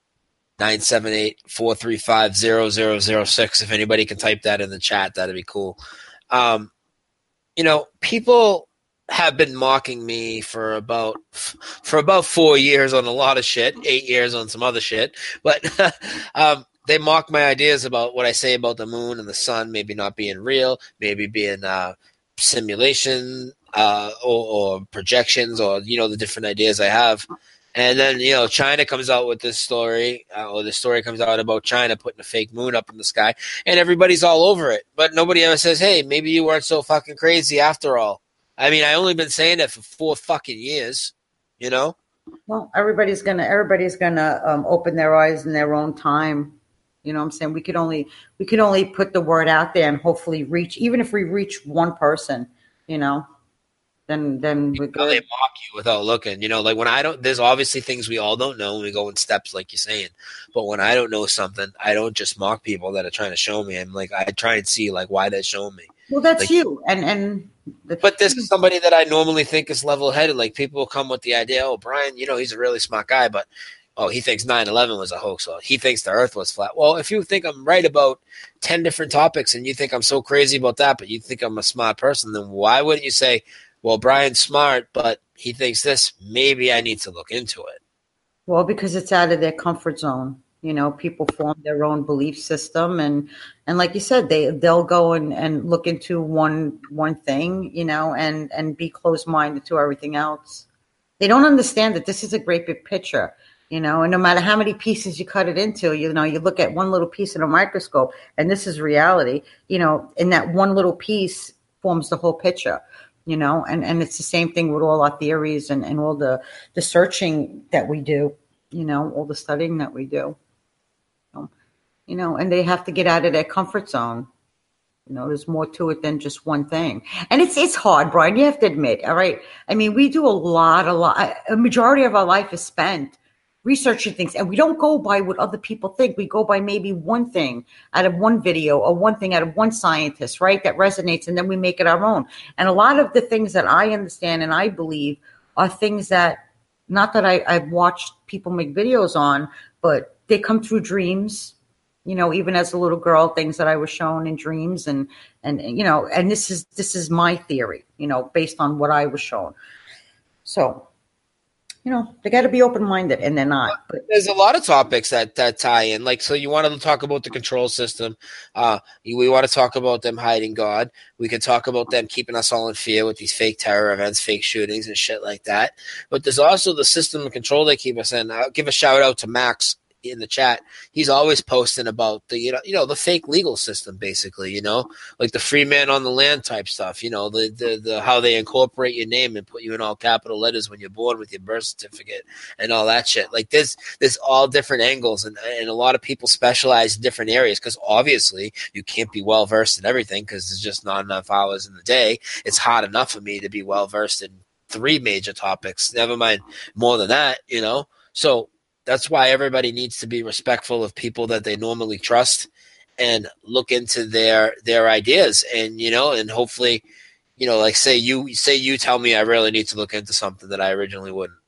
nine seven eight, four three five, zero zero zero six. If anybody can type that in the chat, that'd be cool. Um, you know, people have been mocking me for about for about four years on a lot of shit, eight years on some other shit. But um, they mock my ideas about what I say about the moon and the sun maybe not being real, maybe being uh, simulation uh, or, or projections, or, you know, the different ideas I have. And then, you know, China comes out with this story, uh, or the story comes out about China putting a fake moon up in the sky, and everybody's all over it. But nobody ever says, hey, maybe you weren't so fucking crazy after all. I mean, I only been saying that for four fucking years, you know? Well, everybody's gonna everybody's gonna um, open their eyes in their own time. You know what I'm saying? We could only we could only put the word out there and hopefully reach, even if we reach one person, you know. Then, then we're good. They mock you without looking. You know, like when I don't, there's obviously things we all don't know when we go in steps, like you're saying. But when I don't know something, I don't just mock people that are trying to show me. I'm like, I try and see like why they're showing me. Well, that's like, you. And, and, the- but this is somebody that I normally think is level headed. Like people will come with the idea, oh, Brian, you know, he's a really smart guy, but oh, he thinks nine eleven was a hoax, or he thinks the earth was flat. Well, if you think I'm right about ten different topics and you think I'm so crazy about that, but you think I'm a smart person, then why wouldn't you say, well, Brian's smart, but he thinks this, maybe I need to look into it? Well, because it's out of their comfort zone. You know, people form their own belief system. And, and like you said, they, they'll go and, and look into one one thing, you know, and, and be closed-minded to everything else. They don't understand that this is a great big picture, you know, and no matter how many pieces you cut it into, you know, you look at one little piece in a microscope, and this is reality, you know, and that one little piece forms the whole picture. You know, and, and it's the same thing with all our theories and, and all the, the searching that we do, you know, all the studying that we do. So, you know, and they have to get out of their comfort zone. You know, there's more to it than just one thing. And it's it's hard, Brian, you have to admit, all right? I mean, we do a lot, a lot, a majority of our life is spent researching things, and we don't go by what other people think. We go by maybe one thing out of one video or one thing out of one scientist, right, that resonates, and then we make it our own. And a lot of the things that I understand and I believe are things that, not that I, I've watched people make videos on, but they come through dreams, you know, even as a little girl, things that I was shown in dreams, and, and, you know, and this is, this is my theory, you know, based on what I was shown. So, you know, they got to be open-minded, and they're not. But there's a lot of topics that, that tie in. Like, so you want to talk about the control system. Uh, we want to talk about them hiding God. We can talk about them keeping us all in fear with these fake terror events, fake shootings, and shit like that. But there's also the system of control they keep us in. I'll give a shout out to Max in the chat. He's always posting about the, you know, you know, the fake legal system, basically, you know, like the free man on the land type stuff, you know, the, the, the, how they incorporate your name and put you in all capital letters when you're born with your birth certificate and all that shit. Like there's, there's all different angles, and, and a lot of people specialize in different areas, because obviously you can't be well versed in everything, because there's just not enough hours in the day. It's hard enough for me to be well versed in three major topics, never mind more than that, you know? So that's why everybody needs to be respectful of people that they normally trust and look into their their ideas. And, you know, and hopefully, you know, like say you say you tell me I really need to look into something that I originally wouldn't.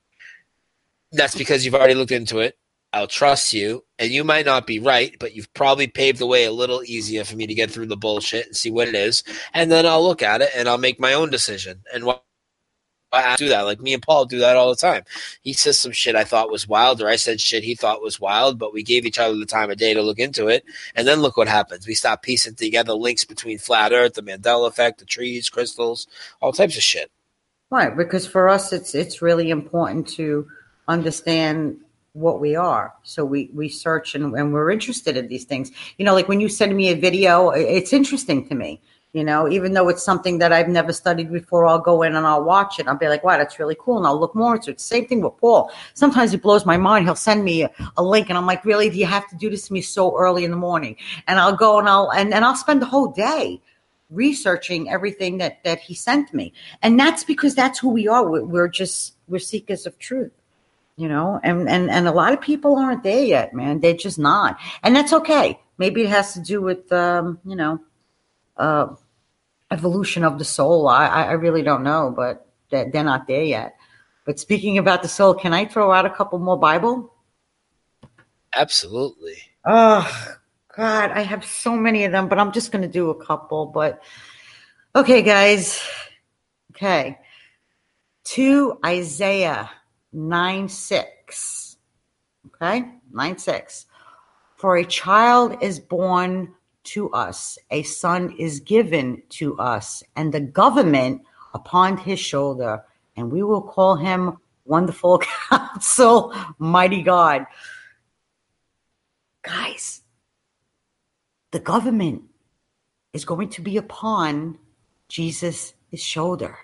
That's because you've already looked into it. I'll trust you, and you might not be right, but you've probably paved the way a little easier for me to get through the bullshit and see what it is. And then I'll look at it and I'll make my own decision. And what I do that. Like me and Paul do that all the time. He says some shit I thought was wild, or I said shit he thought was wild, but we gave each other the time of day to look into it. And then look what happens. We start piecing together links between flat earth, the Mandela effect, the trees, crystals, all types of shit. Right, because for us, it's it's really important to understand what we are. So we, we search and, and we're interested in these things. You know, like when you send me a video, it's interesting to me. You know, even though it's something that I've never studied before, I'll go in and I'll watch it. I'll be like, wow, that's really cool. And I'll look more into it. Same thing with Paul. Sometimes it blows my mind. He'll send me a, a link and I'm like, really, do you have to do this to me so early in the morning? And I'll go and I'll, and, and I'll spend the whole day researching everything that, that he sent me. And that's because that's who we are. We're, we're just, we're seekers of truth, you know, and, and, and a lot of people aren't there yet, man. They're just not. And that's okay. Maybe it has to do with, um, you know, uh, evolution of the soul. I, I really don't know, but they're, they're not there yet. But speaking about the soul, can I throw out a couple more Bible? Absolutely. Oh, God, I have so many of them, but I'm just going to do a couple. But okay, guys. Okay. To Isaiah nine six. Okay? nine six. For a child is born to us, a son is given to us, and the government upon his shoulder, and we will call him Wonderful Counsel, Mighty God. Guys, the government is going to be upon Jesus' shoulder.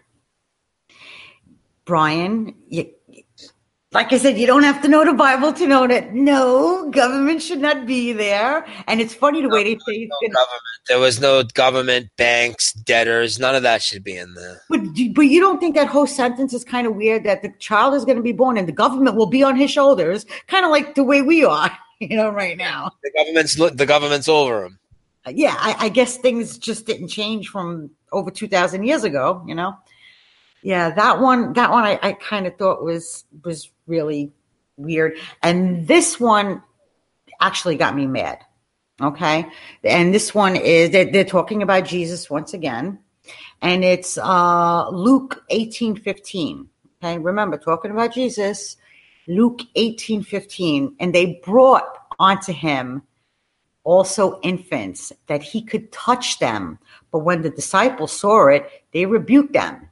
Brian, you, like I said, you don't have to know the Bible to know that. No, government should not be there. And it's funny the No, way they say it's no gonna, government. There was no government, banks, debtors. None of that should be in there. But, but you don't think that whole sentence is kind of weird, that the child is going to be born and the government will be on his shoulders, kind of like the way we are, you know, right now. The government's the government's over him. Yeah, I, I guess things just didn't change from over two thousand years ago, you know. Yeah, that one, that one I, I kind of thought was was really weird. And this one actually got me mad. Okay. And this one is, they're, they're talking about Jesus once again. And it's uh, Luke eighteen fifteen. Okay. Remember, talking about Jesus, Luke eighteen fifteen. And they brought onto him also infants, that he could touch them. But when the disciples saw it, they rebuked them.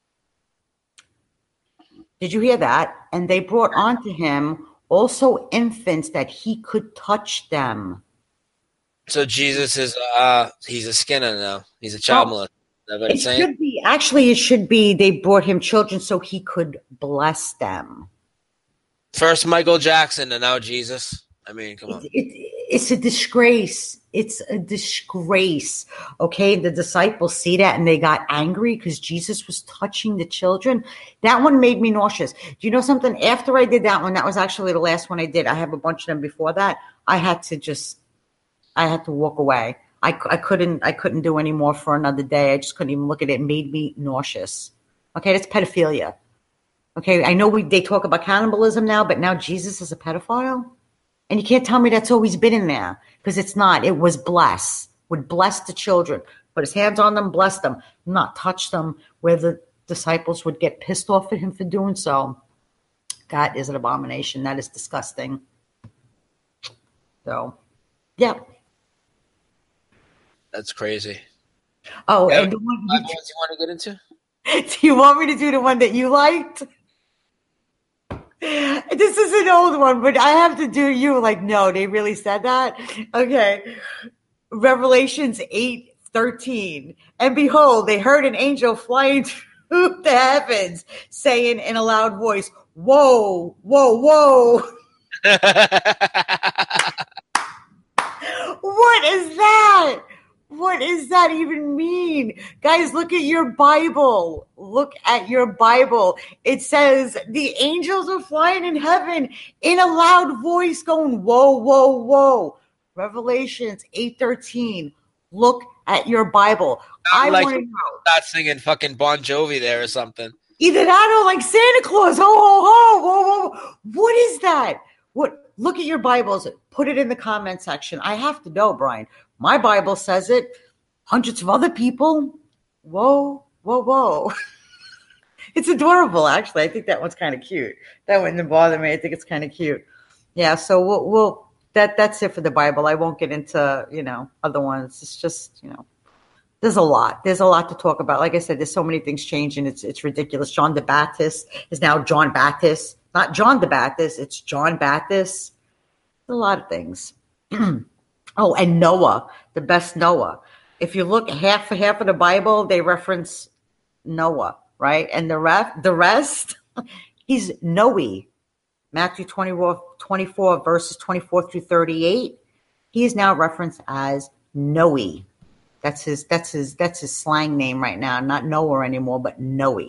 Did you hear that? And they brought onto him also infants, that he could touch them. So Jesus is uh he's a skinner now. He's a child molester. Is that what It it's saying? should be, actually, it should be they brought him children so he could bless them. First Michael Jackson and now Jesus. I mean, come on. It, it, it's a disgrace. It's a disgrace. Okay, the disciples see that and they got angry because Jesus was touching the children. That one made me nauseous. Do you know something? After I did that one, that was actually the last one I did. I have a bunch of them before that. I had to just, I had to walk away. I, I couldn't, I couldn't do any more for another day. I just couldn't even look at it. It made me nauseous. Okay, that's pedophilia. Okay, I know we they talk about cannibalism now, but now Jesus is a pedophile. And you can't tell me that's always been in there, because it's not. It was bless, would bless the children, put his hands on them, bless them, not touch them, where the disciples would get pissed off at him for doing so. That is an abomination. That is disgusting. So, yeah. That's crazy. Oh, Yeah, and the one what ones you want to get into? do you want me to do the one that you liked? This is an old one, but I have to do you. Like, no, they really said that? Okay. Revelations eight thirteen. And behold, they heard an angel flying through the heavens, saying in a loud voice, whoa, whoa, whoa. What is that? What does that even mean? Guys, look at your Bible. Look at your Bible. It says the angels are flying in heaven in a loud voice going, whoa, whoa, whoa. Revelations eight thirteen. Look at your Bible. I like want to know. Not singing fucking Bon Jovi there or something. Either that or like Santa Claus. Ho, ho, ho, whoa, whoa. What is that? What? Look at your Bibles. Put it in the comment section. I have to know, Brian. My Bible says it. Hundreds of other people. Whoa, whoa, whoa. It's adorable, actually. I think that one's kind of cute. That one didn't bother me. I think it's kind of cute. Yeah, so we'll, we'll that that's it for the Bible. I won't get into, you know, other ones. It's just, you know, there's a lot. There's a lot to talk about. Like I said, there's so many things changing. It's it's ridiculous. John the Baptist is now John Baptist. Not John the Baptist. It's John Baptist. There's a lot of things. Oh, and Noah, the best Noah. If you look half for half of the Bible, they reference Noah, right? And the rest, the rest, he's Noe. Matthew twenty-four, twenty-four, verses twenty-four through thirty-eight. He is now referenced as Noe. That's his. That's his. That's his slang name right now. Not Noah anymore, but Noe.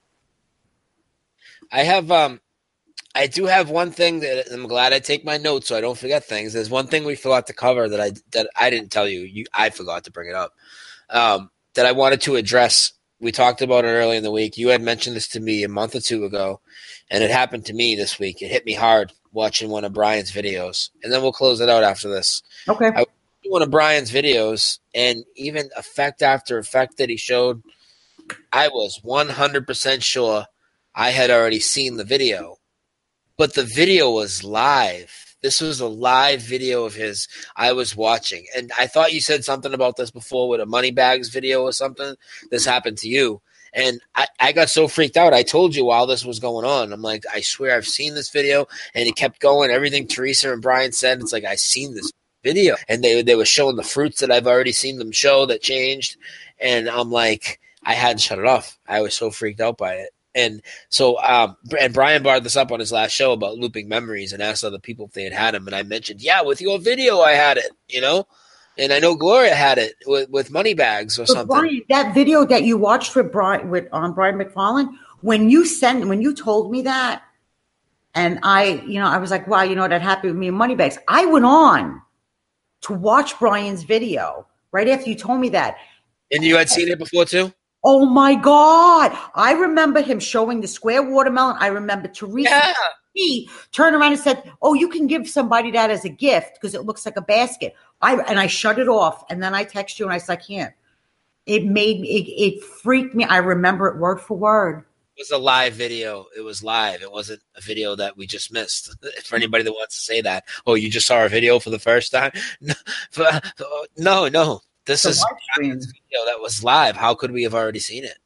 I have um. I do have one thing that I'm glad I take my notes so I don't forget things. There's one thing we forgot to cover that I that I didn't tell you. You I forgot to bring it up. Um, that I wanted to address. We talked about it early in the week. You had mentioned this to me a month or two ago, and it happened to me this week. It hit me hard watching one of Brian's videos, and then we'll close it out after this. Okay. I watched one of Brian's videos, and even effect after effect that he showed, I was one hundred percent sure I had already seen the video, but the video was live. This was a live video of his I was watching. And I thought you said something about this before with a Moneybags video or something. This happened to you. And I, I got so freaked out. I told you while this was going on, I'm like, I swear I've seen this video. And it kept going. Everything Teresa and Brian said, it's like, I've seen this video. And they, they were showing the fruits that I've already seen them show that changed. And I'm like, I hadn't shut it off. I was so freaked out by it. And so, um, and Brian brought this up on his last show about looping memories and asked other people if they had had them. And I mentioned, yeah, with your video, I had it, you know, and I know Gloria had it with, with Moneybags or But something. Brian, that video that you watched with Brian, with on um, Brian McFarlane, when you sent, when you told me that, and I, you know, I was like, wow, you know, that happened with me and Moneybags. I went on to watch Brian's video right after you told me that. And you had seen it before too? Oh my God. I remember him showing the square watermelon. I remember Teresa Yeah. He turned around and said, oh, you can give somebody that as a gift because it looks like a basket. I and I shut it off. And then I text you and I said, I can't. It made me, it, it freaked me. I remember it word for word. It was a live video. It was live. It wasn't a video that we just missed. For anybody that wants to say that, oh, you just saw a video for the first time? No, no. no. This is a video that was live. How could we have already seen it?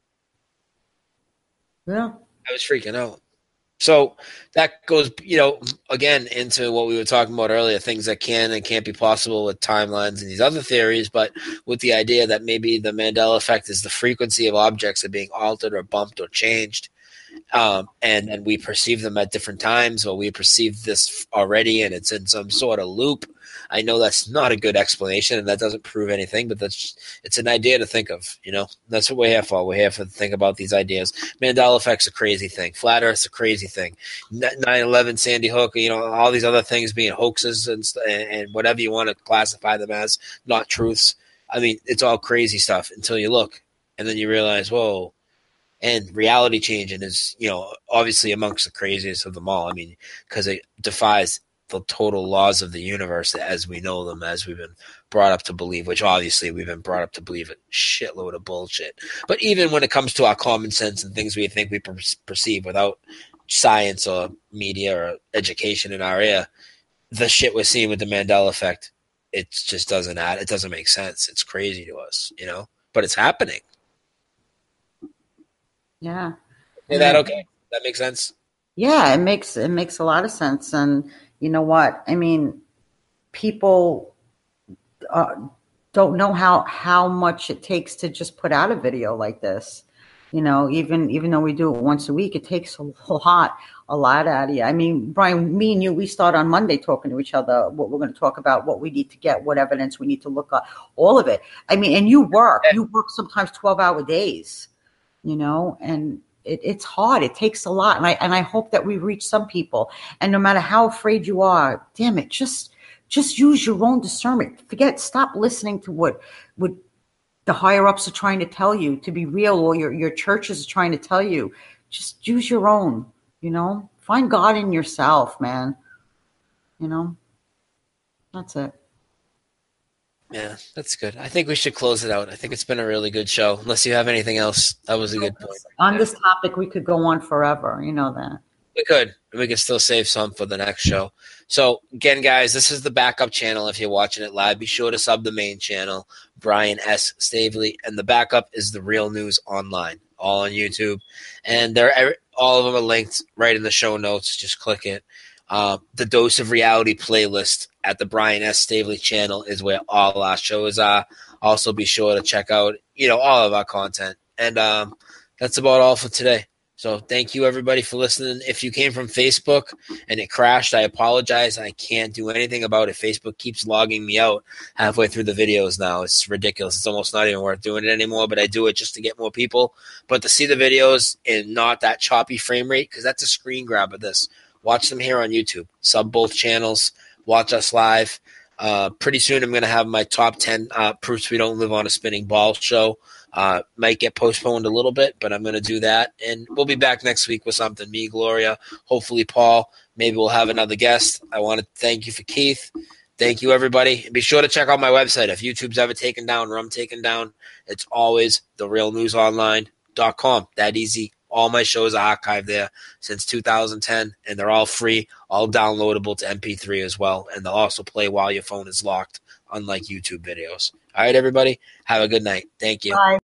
Yeah. I was freaking out. So that goes, you know, again, into what we were talking about earlier, things that can and can't be possible with timelines and these other theories, but with the idea that maybe the Mandela effect is the frequency of objects that are being altered or bumped or changed. Um, and then we perceive them at different times, or we perceive this already and it's in some sort of loop. I know that's not a good explanation and that doesn't prove anything, but that's it's an idea to think of, you know. That's what we're here for. We're here for to think about these ideas. Mandela effect's a crazy thing. Flat Earth's a crazy thing. nine eleven, Sandy Hook, you know, all these other things being hoaxes and, and whatever you want to classify them as, not truths. I mean, it's all crazy stuff until you look and then you realize, whoa. And reality changing is, you know, obviously amongst the craziest of them all. I mean, because it defies the total laws of the universe as we know them, as we've been brought up to believe, which obviously we've been brought up to believe a shitload of bullshit. But even when it comes to our common sense and things we think we per- perceive without science or media or education in our ear, the shit we're seeing with the Mandela effect, it just doesn't add, it doesn't make sense. It's crazy to us, you know, but it's happening. Yeah. Is that okay? That makes sense? Yeah, it makes it makes a lot of sense. And you know what? I mean, people uh, don't know how how much it takes to just put out a video like this. You know, even even though we do it once a week, it takes a lot, a lot out of you. I mean, Brian, me and you, we start on Monday talking to each other, what we're going to talk about, what we need to get, what evidence we need to look at, all of it. I mean, and you work, you work sometimes twelve hour days. You know, and it, it's hard. It takes a lot. And I and I hope that we reach some people. And no matter how afraid you are, damn it, just just use your own discernment. Forget, stop listening to what what the higher ups are trying to tell you to be real, or your, your churches are trying to tell you. Just use your own, you know. Find God in yourself, man. You know. That's it. Yeah, that's good. I think we should close it out. I think it's been a really good show. Unless you have anything else, that was a good point. On this topic, we could go on forever. You know that. We could. We could still save some for the next show. So, again, guys, this is the backup channel. If you're watching it live, be sure to sub the main channel, Brian S. Stavely. And the backup is the Real News Online, all on YouTube. And they're all of them are linked right in the show notes. Just click it. Uh, the Dose of Reality playlist at the Brian S. Stavely channel is where all our shows are. Also, be sure to check out, you know, all of our content. And um, that's about all for today. So thank you, everybody, for listening. If you came from Facebook and it crashed, I apologize. I can't do anything about it. Facebook keeps logging me out halfway through the videos now. It's ridiculous. It's almost not even worth doing it anymore, but I do it just to get more people. But to see the videos in not that choppy frame rate, because that's a screen grab of this. Watch them here on YouTube. Sub both channels. Watch us live. Uh, pretty soon I'm going to have my top ten uh, proofs we don't live on a spinning ball show. Uh, might get postponed a little bit, but I'm going to do that. And we'll be back next week with something. Me, Gloria, hopefully Paul. Maybe we'll have another guest. I want to thank you for Keith. Thank you, everybody. And be sure to check out my website. If YouTube's ever taken down or I'm taken down, it's always the real news online dot com. That easy. All my shows are archived there since two thousand ten, and they're all free, all downloadable to M P three as well. And they'll also play while your phone is locked, unlike YouTube videos. All right, everybody. Have a good night. Thank you. Bye.